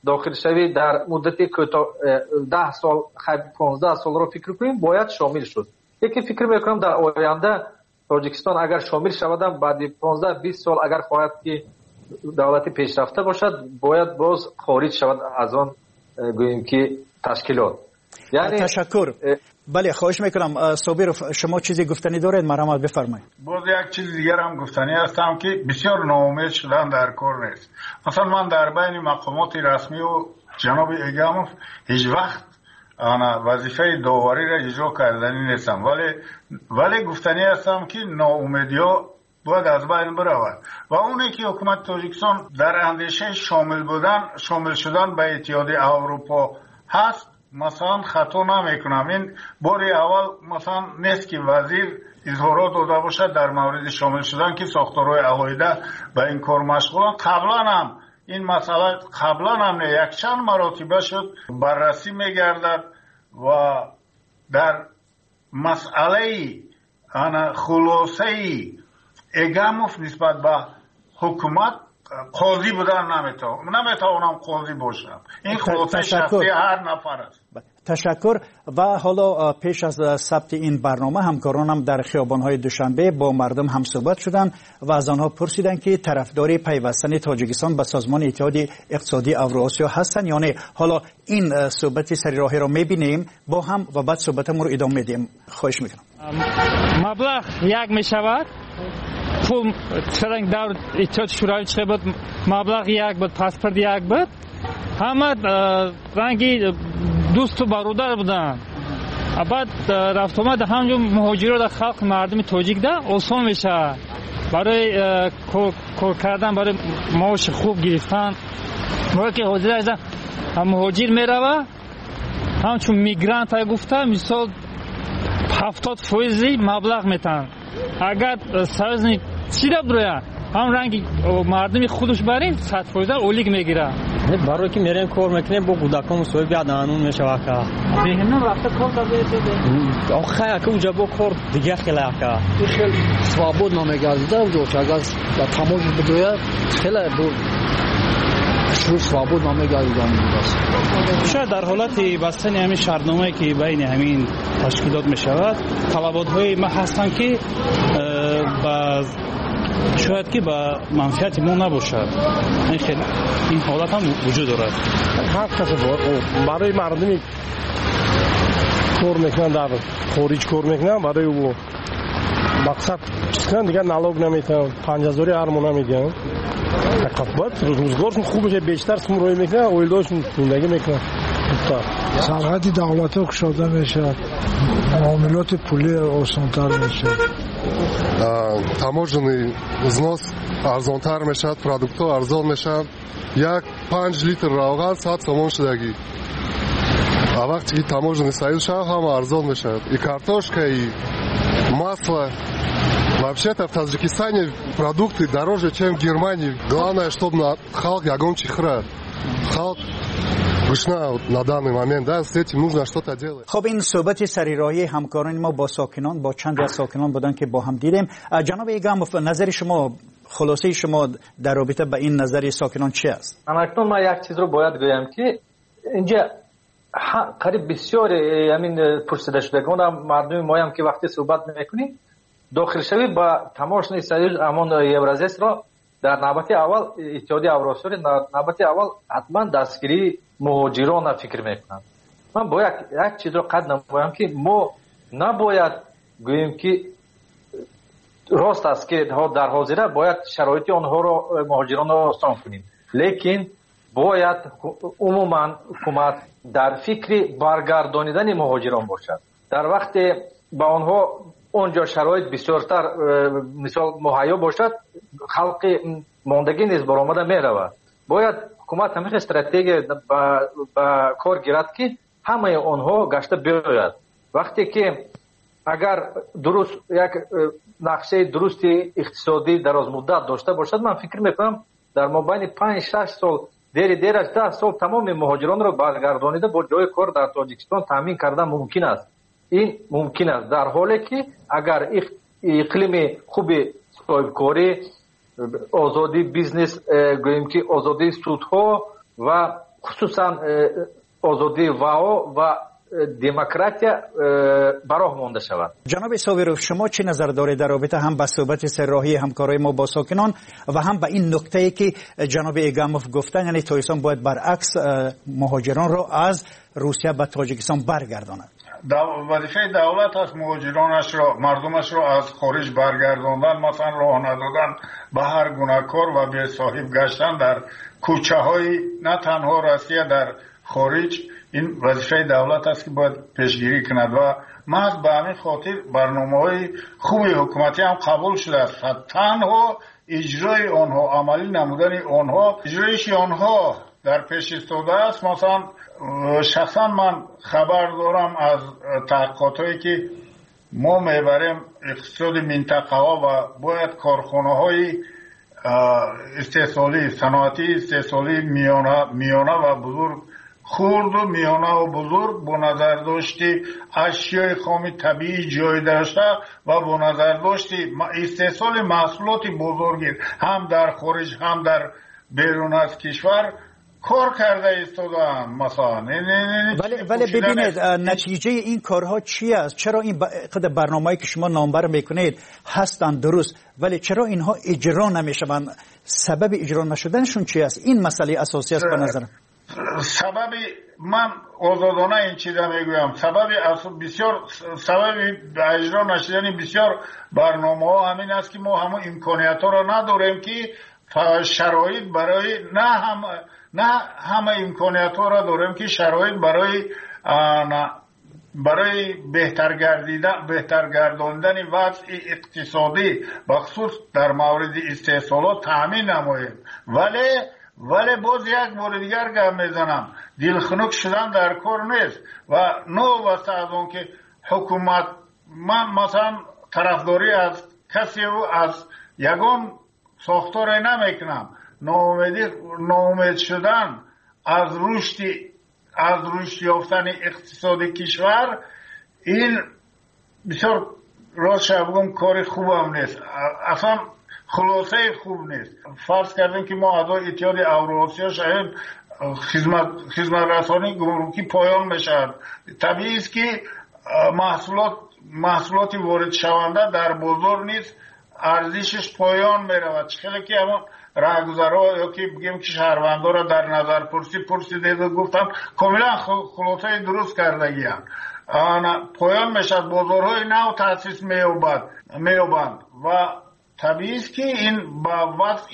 داخل شوی در مدت کوتاه ده سال پانزده سال رو فکر کنیم باید شامل شد. یکی فکر میکنم در آینده تاجیکستان اگر شامل شود بعد پانزده بیست سال اگر خواهد که دولت پیشرفته باشد باید باز خارج شود از آن گوییم که تشکیلات. یعنی تشکر. بله خواهش میکنم صابر شما چیزی گفتنی دارید مرحمت بفرمایید. باز یک چیز دیگر هم گفتنی هستم که بسیار ناامید شدن در کار نیست. مثلا من در بین مقامات رسمی و جناب ایگاموف هیچ وقت انا وظیفه داوری را اجرا کردنی نیستم، ولی ولی گفتنی هستم که ناامیدی ها باید از بین برود و اونی که حکومت تاجیکستان در اندیشه شامل بودن شامل شدن به اتحادیه اروپا هست، مثلا خطا نمیکنم این باری اول مثلا نیست که وزیر اظهارات داده باشد در مورد شامل شدن که ساختارهای عقاید به این کار مشغولن. قبلا هم این مسئله قبلا هم یک چند مراتبه شد بررسی میگردد و در مسئله انا خلاصه ایگاموف نسبت به حکومت قاضی بودن نمیتونم نمیتونم قاضی باشم. این خلاصه شخصی هر نفر است. تشکر. و حالا پیش از ثبت این برنامه همکارانم در خیابان‌های دوشنبه با مردم هم صحبت شدند و از آنها پرسیدند که طرفدار پیوستن تاجیکستان به سازمان اتحاد اقتصادی اوراسیا هستند یا نه. حالا این صحبت سری راهی را می‌بینیم با هم و بعد صحبتمون رو ادامه میدیم. خواهش می‌کنم. مبلغ یک میشود پول چرنگ دور اتحاد شوروی چه بود مبلغ یک بود پاسپورت یک بود همه رنگی دوست و برادر بودن. بعد رفت آمد همونجا مهاجرات در خلق مردم تاجیک ده آسان میشه برای کار کردن برای معاش خوب گرفتن. موقع که حاضر هستن مهاجر میروه همچون میگرانت های گفته مثال هفتاد فیصدی مبلغ میتن. اگر سازنی چی را بروید هم رنگی مردمی خودش برین صد فیصد اولیگ میگیره. برای که میریم کار میکنیم با کودکان مسوی بیاد آنون میشه که بهنم رفته کار داده آخه که اونجا با کار دیگه خیلی که خیلی свобод نمیگذده و که اگر تمام بدوید خیلی بود شروع свобод نمیگذده. شاید در حالت بستن همین شرطنامه‌ای که بین همین تشکیلات میشود طلبات‌های ما هستند که باز شاید که با منفعت ما نباشد. این خیلی این حالت هم وجود دارد. هر کسی برای مردمی کار میکنن در خارج کار میکنن برای او مقصد چیزکن دیگر نالوگ نمیتن پنج هزاری هرمون نمیدن باید روزگارشون خوب بشه بیشتر سم روی میکنن اویلداشون زندگی میکنن. سرحد دولت ها کشاده میشه معاملات پولی آسانتر میشه таможенный взнос арзонтар мешавад, продуктҳо арзон мешаванд. як панҷ литр равған сад сомон шудагӣ. А вақте ки таможенный союз шавад ҳама арзон мешавад. И картошка, и масло. Вообще-то в Таджикистане продукты дороже, чем в Германии. Главное, чтобы халк ягон чихра. Халк на данный момент, да, с этим нужно что-то делать. خب این صحبت سریراهی همکاران ما با ساکنان با چند از ساکنان بودن که با هم دیدیم. جناب ایگاموف نظر شما خلاصه شما در رابطه با این نظر ساکنان چی است؟ اکنون ما یک چیز رو باید بگم که اینجا قریب بسیار همین پرسیده شدگان مردم ما هم که وقتی صحبت میکنیم داخل شوی با تماشای سریع امان یورازیس را در نوبت اول اتحادیه اوراسیا در نوبت اول حتما دستگیری مهاجران فکر میکنم. من باید یک چیز رو قد نمایم که ما نباید گوییم که راست است که در حاضره باید شرایط آنها رو مهاجران رو آسان کنیم، لیکن باید عموما حکومت در فکر برگردانیدن مهاجران باشد. در وقت با آنها اونجا شرایط بسیارتر مثال مهیا باشد خلق ماندگی نیز برآمده میرود. باید حکومت همین استراتژی با کار گیرد که همه آنها گشته بیاید. وقتی که اگر درست یک نقشه درست اقتصادی دراز مدت داشته باشد من فکر میکنم در مابین پنج شش سال دیر دیر از ده سال تمام مهاجران را برگردانیده با جای کار در تاجیکستان تامین کردن ممکن است. این ممکن است در حالی که اگر اقلیم خوب صاحبکاری آزادی بیزنس گوییم که آزادی سودها و خصوصا آزادی واو و دموکراتیا براه مانده شود. جناب صابرов شما چه نظر دارید در رابطه هم با صحبت سرراهی همکاری ما با ساکنان و هم با این نکته که جناب ایگاموف گفتن، یعنی تاجیکستان باید برعکس مهاجران را از روسیه به تاجیکستان برگرداند؟ وظیفه دولت است مهاجرانش را، مردمش را از خارج برگرداندن، مثلا راه ندادن به هر گونه کار و به صاحب گشتن در کوچه های نه تنها روسیه در خارج. این وظیفه دولت است که باید پیشگیری کند و محض به همین خاطر برنامه‌های خوبی حکومتی هم قبول شده است. تنها اجرای آنها، عملی نمودن آنها، اجرایش آنها در پیش ایستاده است. مثلا شخصا من خبر دارم از تحقیقاتی که ما میبریم اقتصاد منطقه ها و باید کارخانه های استحصالی، صنعتی استحصالی میانه, میانه و بزرگ، خرد و میانه و بزرگ با نظر داشتی اشیای خام طبیعی جای داشته و با نظر داشتی استحصال محصولات بزرگی هم در خارج هم در بیرون از کشور کار کرده ایستادن مثلا. ولی ولی ببینید نتیجه این کارها چی است؟ چرا این قدر برنامه‌ای که شما نامبر میکنید هستند درست، ولی چرا اینها اجرا نمیشوند؟ سبب اجرا نشدنشون چی است؟ این مسئله اساسی است به نظرم. سبب من آزادانه این چیزا میگویم، سبب بسیار سبب اجرا نشدن بسیار برنامه‌ها همین است که ما همون امکانیت‌ها را نداریم که شرایط برای نه هم نه همه امکانیت‌ها را داریم که شرایط برای برای بهتر گردیدن بهتر گرداندن وضع اقتصادی بخصوص در مورد استحصالات تامین نماییم. ولی ولی باز یک بار دیگر گپ میزنم، دلخنک شدن در کار نیست و نو واسه از اون که حکومت، من مثلا طرفداری از کسی و از یگان ساختار نمیکنم. ناامید شدن از رشد از رشد یافتن اقتصاد کشور این بسیار راست بگم کار خوب هم نیست، اصلا خلاصه خوب نیست. فرض کردیم که ما اعضای اتحاد اوراسیا شاید خدمت خدمت رسانی گمرکی پایان بشد. طبیعی است که محصولات محصولات وارد شونده در بازار نیست ارزشش پایان میرود. خیلی که اما راهگذرها یا که بگیم که شهروندان را در نظر پرسی پرسیده و گفتم کاملا خلاصه درست کردگی هم پایان میشد، بازارهای نو تاسیس مییابد مییابند و طبیعی است که این با وضع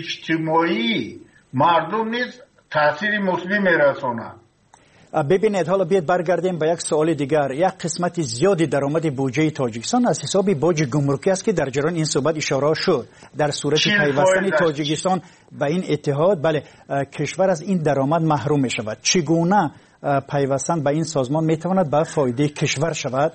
اجتماعی مردم نیز تاثیر مثبت میرساند. ببینید حالا بیاید برگردیم به یک سوال دیگر. یک قسمت زیادی درآمد بودجه تاجیکستان از حساب باج گمرکی است که در جریان این صحبت اشاره شد. در صورت پیوستن تاجیکستان به این اتحاد، بله، کشور از این درآمد محروم می شود. چگونه پیوستن به این سازمان می تواند به فایده کشور شود؟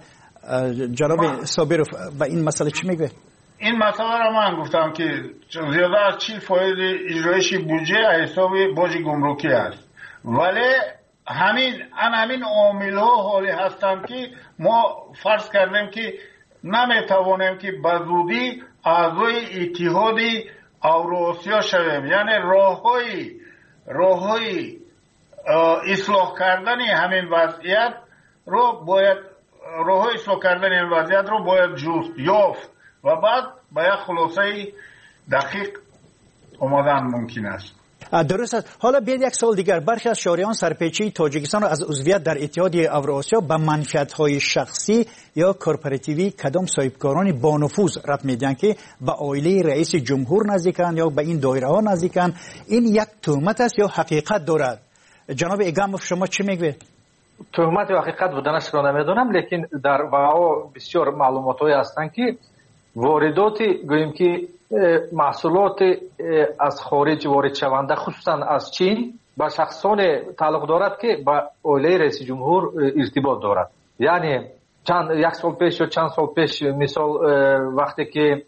جناب صابرов به این مسئله چی میگه؟ این مسئله را من گفتم که زیاده از چی فایده اجرایش بودجه از حساب باج گمرکی است، ولی همین ان همین عامل ها حالی هستند که ما فرض کردیم که نمیتوانیم که بزودی اعضای اتحاد اوراسیا شویم. یعنی راههای راههای اصلاح کردن همین وضعیت رو باید راههای اصلاح کردن این وضعیت رو باید جست یافت و بعد به یک خلاصه دقیق آمدن ممکن است. درست است. حالا بیاید یک سوال دیگر. برخی از شهریان سرپیچی تاجیکستان را از عضویت در اتحاد اوراسیا به منفعت‌های شخصی یا کورپوراتیوی کدام صاحبکاران با نفوذ ربط میدن که به عائله رئیس جمهور نزدیکند یا به این دایره ها نزدیکند. این یک تهمت است یا حقیقت دارد؟ جناب ایگاموف شما چی میگوید؟ تهمت و حقیقت بودنش را نمیدونم، لیکن در واقع بسیار معلوماتی هستند که واردات گوییم که محصولات از خارج وارد شونده خصوصا از چین با شخصان تعلق دارد که با عائله رئیس جمهور ارتباط دارد. یعنی چند یک سال پیش یا چند سال پیش مثال وقتی که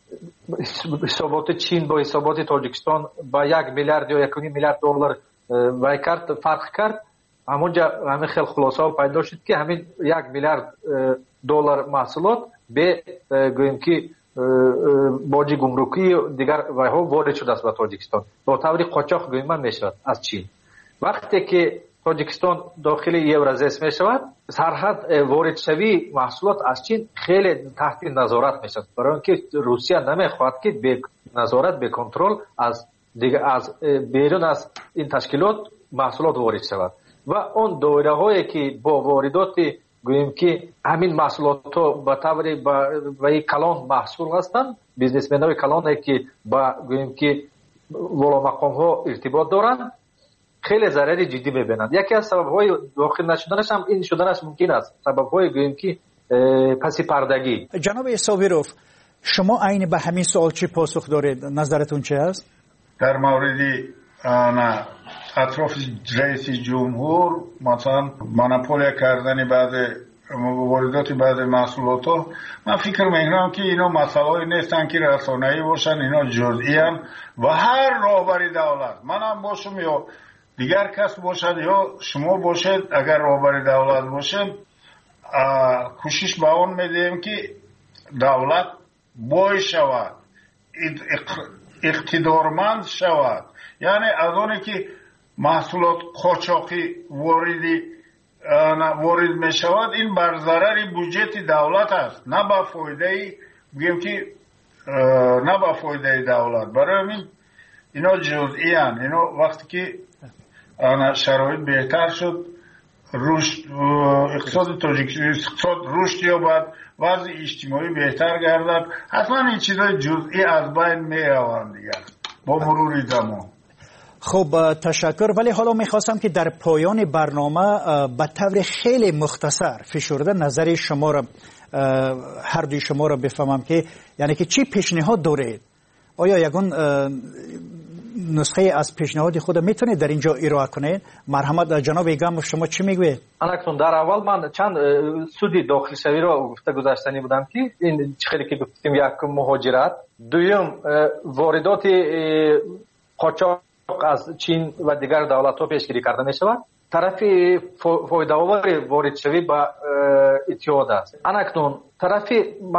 حسابات چین با حسابات تاجیکستان با یک میلیارد یا یک و نیم میلیارد دلار وای کرد فرق کرد، همونجا همین خیلی خلاصه پیدا شد که همین یک میلیارد دلار محصولات به گوییم که باج گمرکی دیگر وایها وارد شده است به تاجیکستان با طور قاچاق گوییم میشود از چین. وقتی که تاجیکستان داخل یورازیس می شود سرحد وارد شوی محصولات از چین خیلی تحت نظارت می شود، برای اینکه روسیه نمیخواهد که به نظارت به کنترل از دیگه از بیرون از این تشکیلات محصولات وارد شود و اون دایره هایی که با واردات گوییم که همین محصولات ها به طور به کلان محصول هستند، بیزنسمن های کلان که با گوییم که والا مقام ها ارتباط دارند خیلی ضرر جدی میبینند. یکی از سبب های داخل نشدنش هم این شدنش ممکن است، سبب های گوییم که پسی پردگی. جناب صابروف، شما عین به همین سوال چی پاسخ دارید؟ نظرتون چه است؟ در مورد اطراف رئیس جمهور مثلا مونوپولیا کردن بعد واردات بعد محصولات ها، من فکر میکنم که اینا مسائلی نیستن که رسانه‌ای باشن، اینا جزئی ان و هر راهبر دولت، منم باشم یا دیگر کس باشد یا شما باشید، اگر راهبر دولت باشید کوشش به اون میدیم که دولت بای شود، اقتدارمند شود، یعنی از اونی که محصولات قاچاقی واردی وارد می شود این بر ضرر بودجه دولت است، نه با فایده بگیم که نه با فایده دولت. برای همین اینا جزئی ان، اینا وقتی که شرایط بهتر شد رشد اقتصاد تاجیکستان اقتصاد رشد یابد، وضع اجتماعی بهتر گردد، حتما این چیزای جزئی از بین می روند دیگر با مرور زمان. خب تشکر. ولی حالا میخواستم که در پایان برنامه به طور خیلی مختصر فشرده نظر شما را هر دوی شما را بفهمم که یعنی که چی پیشنهاد دارید؟ آیا یگان نسخه از پیشنهاد خود میتونید در اینجا ارائه کنید؟ مرحمت جناب ایگم شما چی میگوید؟ الان در اول من چند سودی داخل شوی را گفته گذاشتنی بودم که این خیلی که گفتیم یک مهاجرت، دوم واردات قاچاق از چین و دیگر دولت ها پیشگیری کرده می شود، طرف فایده آور وارد شوی با اتحاد است. اکنون طرف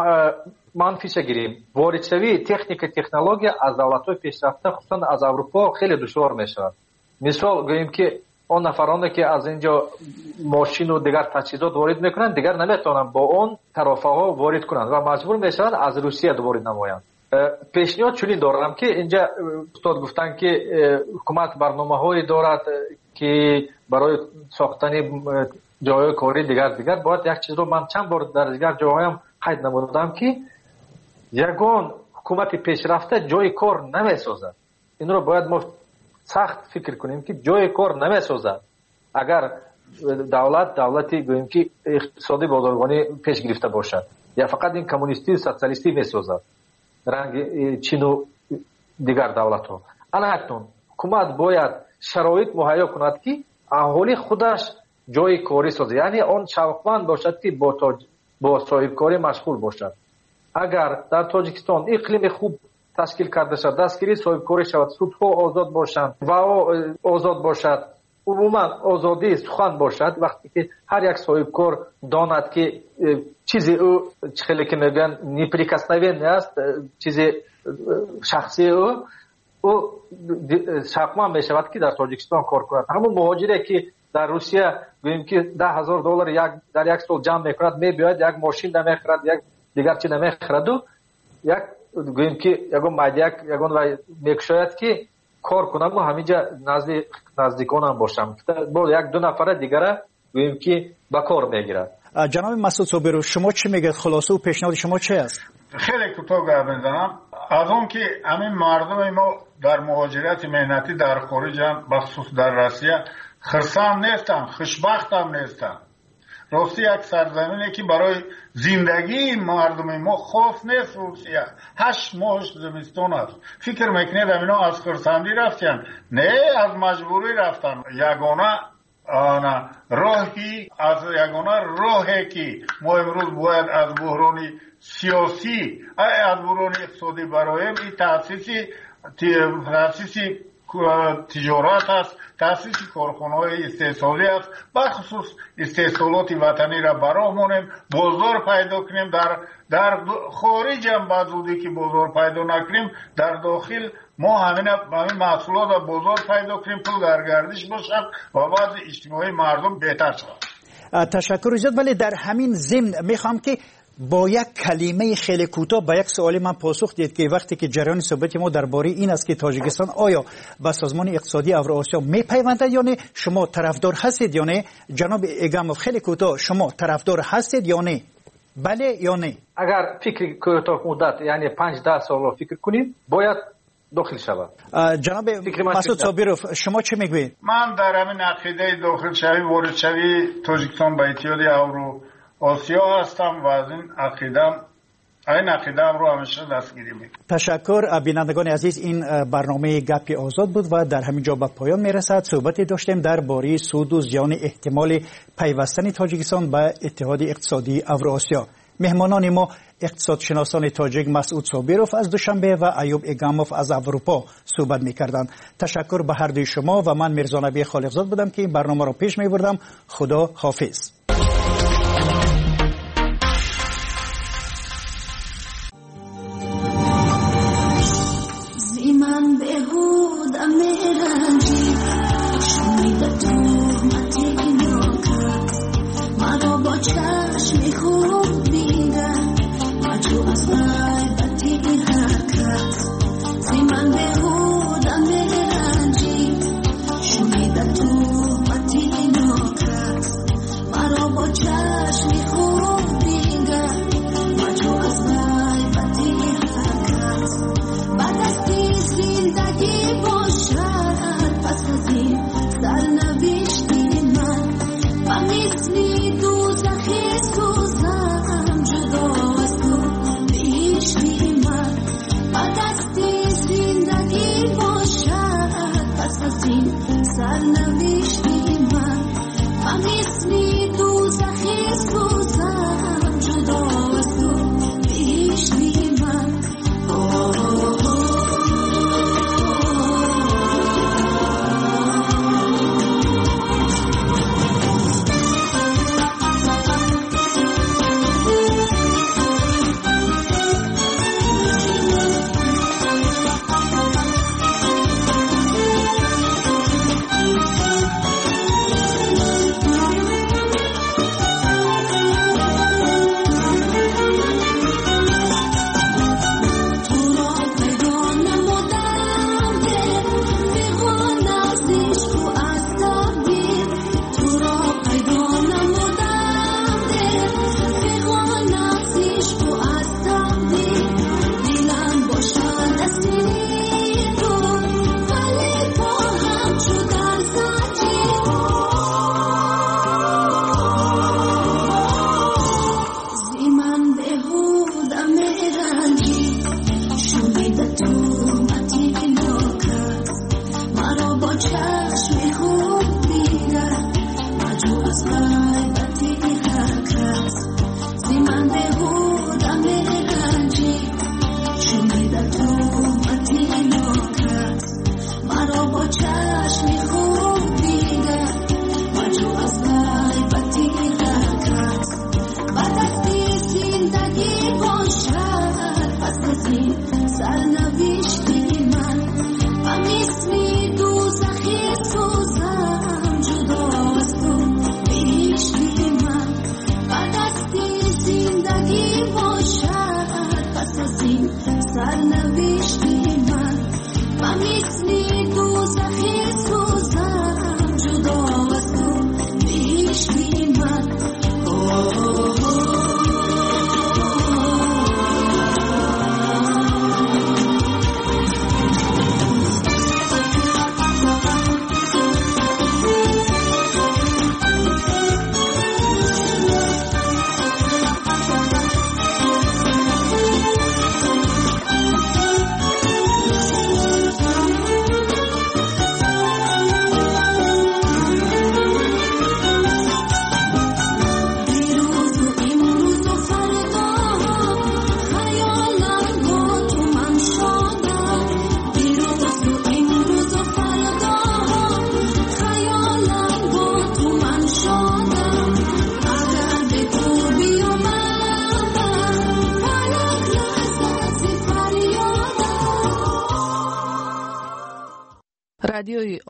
منفیش گیریم، وارد شوی تکنیک تکنولوژی از دولت های پیشرفته خصوصا از اروپا خیلی دشوار می شود. مثال گوییم که اون نفرانی که از اینجا ماشین و دیگر تجهیزات وارد میکنند دیگر نمیتونن با اون طرفه ها وارد کنند و مجبور میشوند از روسیه وارد نمایند. پیشنهاد چنین دارم که اینجا استاد گفتن که حکومت برنامه‌هایی دارد که برای ساختن جای کاری دیگر دیگر باید یک چیز رو من چند بار در دیگر جاهایم قید نمودم که یگان حکومت پیشرفته جای کار نمیسازد. این رو باید ما سخت فکر کنیم که جای کار نمیسازد. اگر دولت دولتی گوییم که اقتصادی بازرگانی پیش گرفته باشد یا فقط این کمونیستی سوسیالیستی میسازد رنگ چین و دیگر دولت ها. اکنون حکومت باید شرایط مهیا کند که اهالی خودش جای کاری سازد، یعنی آن شوقمند باشد که با تاج... با صاحب کاری مشغول باشد. اگر در تاجیکستان اقلیم خوب تشکیل کرده شد، دستگیری صاحب کاری شود، سودها آزاد باشند و آزاد باشد، عموما آزادی سخن باشد، وقتی که هر یک صاحب کار داند که چیزی او خیلی که میگن نیپریکسنوین است، چیزی شخصی او او شقمان می شود که در تاجیکستان کار کند. همون مهاجری که در روسیه گوییم که ده هزار دلار یک در یک سال جمع میکند، میبیاید یک ماشین نمیخرد، یک دیگر چی نمیخرد و یک گوییم که یگون مادیک یگون و میکشاید که کار کنم و همینجا نزد نزدیکانم باشم، با یک دو نفر دیگر گوییم که با کار میگیرد. جناب مسعود صابرو شما چی میگید؟ خلاصه و پیشنهاد شما چه است؟ خیلی کوتاه گپ میزنم. از اون که همین مردم ما در مهاجرت مهنتی در خارجن، بخصوص در روسیه خرسند نیستن، خوشبخت هم نیستن. روسیه یک سرزمینی که برای زندگی مردم ما خوف نیست. روسیه هشت ماه زمستان است. فکر میکنید اینا از خرسندی رفتن؟ نه، از مجبوری رفتن. یگانه آنا راهی از یگانه راهی که ما امروز باید از بحرانی سیاسی از بحران اقتصادی برایم این تأسیسی تأسیسی تجارت است، تأسیس کارخانه‌های استحصالی است، بخصوص استحصالات وطنی را برامونیم بازار پیدا کنیم. در در خارج هم بعضی که بازار پیدا نکنیم در داخل ما همین همین محصولات را بازار پیدا کنیم، پول در گردش باشد و وضع اجتماعی مردم بهتر شود. تشکر زیاد. ولی در همین ضمن میخوام که با یک کلمه خیلی کوتاه به یک سوال من پاسخ دید که وقتی که جریان صحبت ما درباره این است که تاجیکستان آیا به سازمان اقتصادی اوراسیا میپیوندد یا نه، شما طرفدار هستید یا نه؟ جناب ایگاموف خیلی کوتاه، شما طرفدار هستید یا نه؟ بله یا نه؟ اگر فکر کوتاه مدت یعنی پنج ده سال فکر کنید باید داخل شود. جناب مسعود صابرов شما چه میگویید؟ من در همین عقیده داخل شوی وارد شوی تاجیکستان به اتحاد اورو آسیا هستم و از این عقیدم این عقیدم رو همیشه دستگیری میکنم. تشکر. بینندگان عزیز، این برنامه گپی آزاد بود و در همین جا به پایان میرسد. صحبتی داشتیم درباره سود و زیان احتمال پیوستن تاجیکستان به اتحاد اقتصادی اوراسیا. مهمانان ما اقتصادشناسان تاجیک مسعود صابرов از دوشنبه و ایوب ایگاموف از اروپا صحبت می‌کردند. تشکر به هر دوی شما و من میرزا نبی خالقزاد بودم که این برنامه را پیش می‌بردم. خدا حافظ. زیمان بهود امیرانجی شمیده تو متی نوکات مرا با چشمی خوب دیده مجو از غیبتی حرکت زیمان بهود امیرانجی شمیده تو متی نوکات مرا رادیوی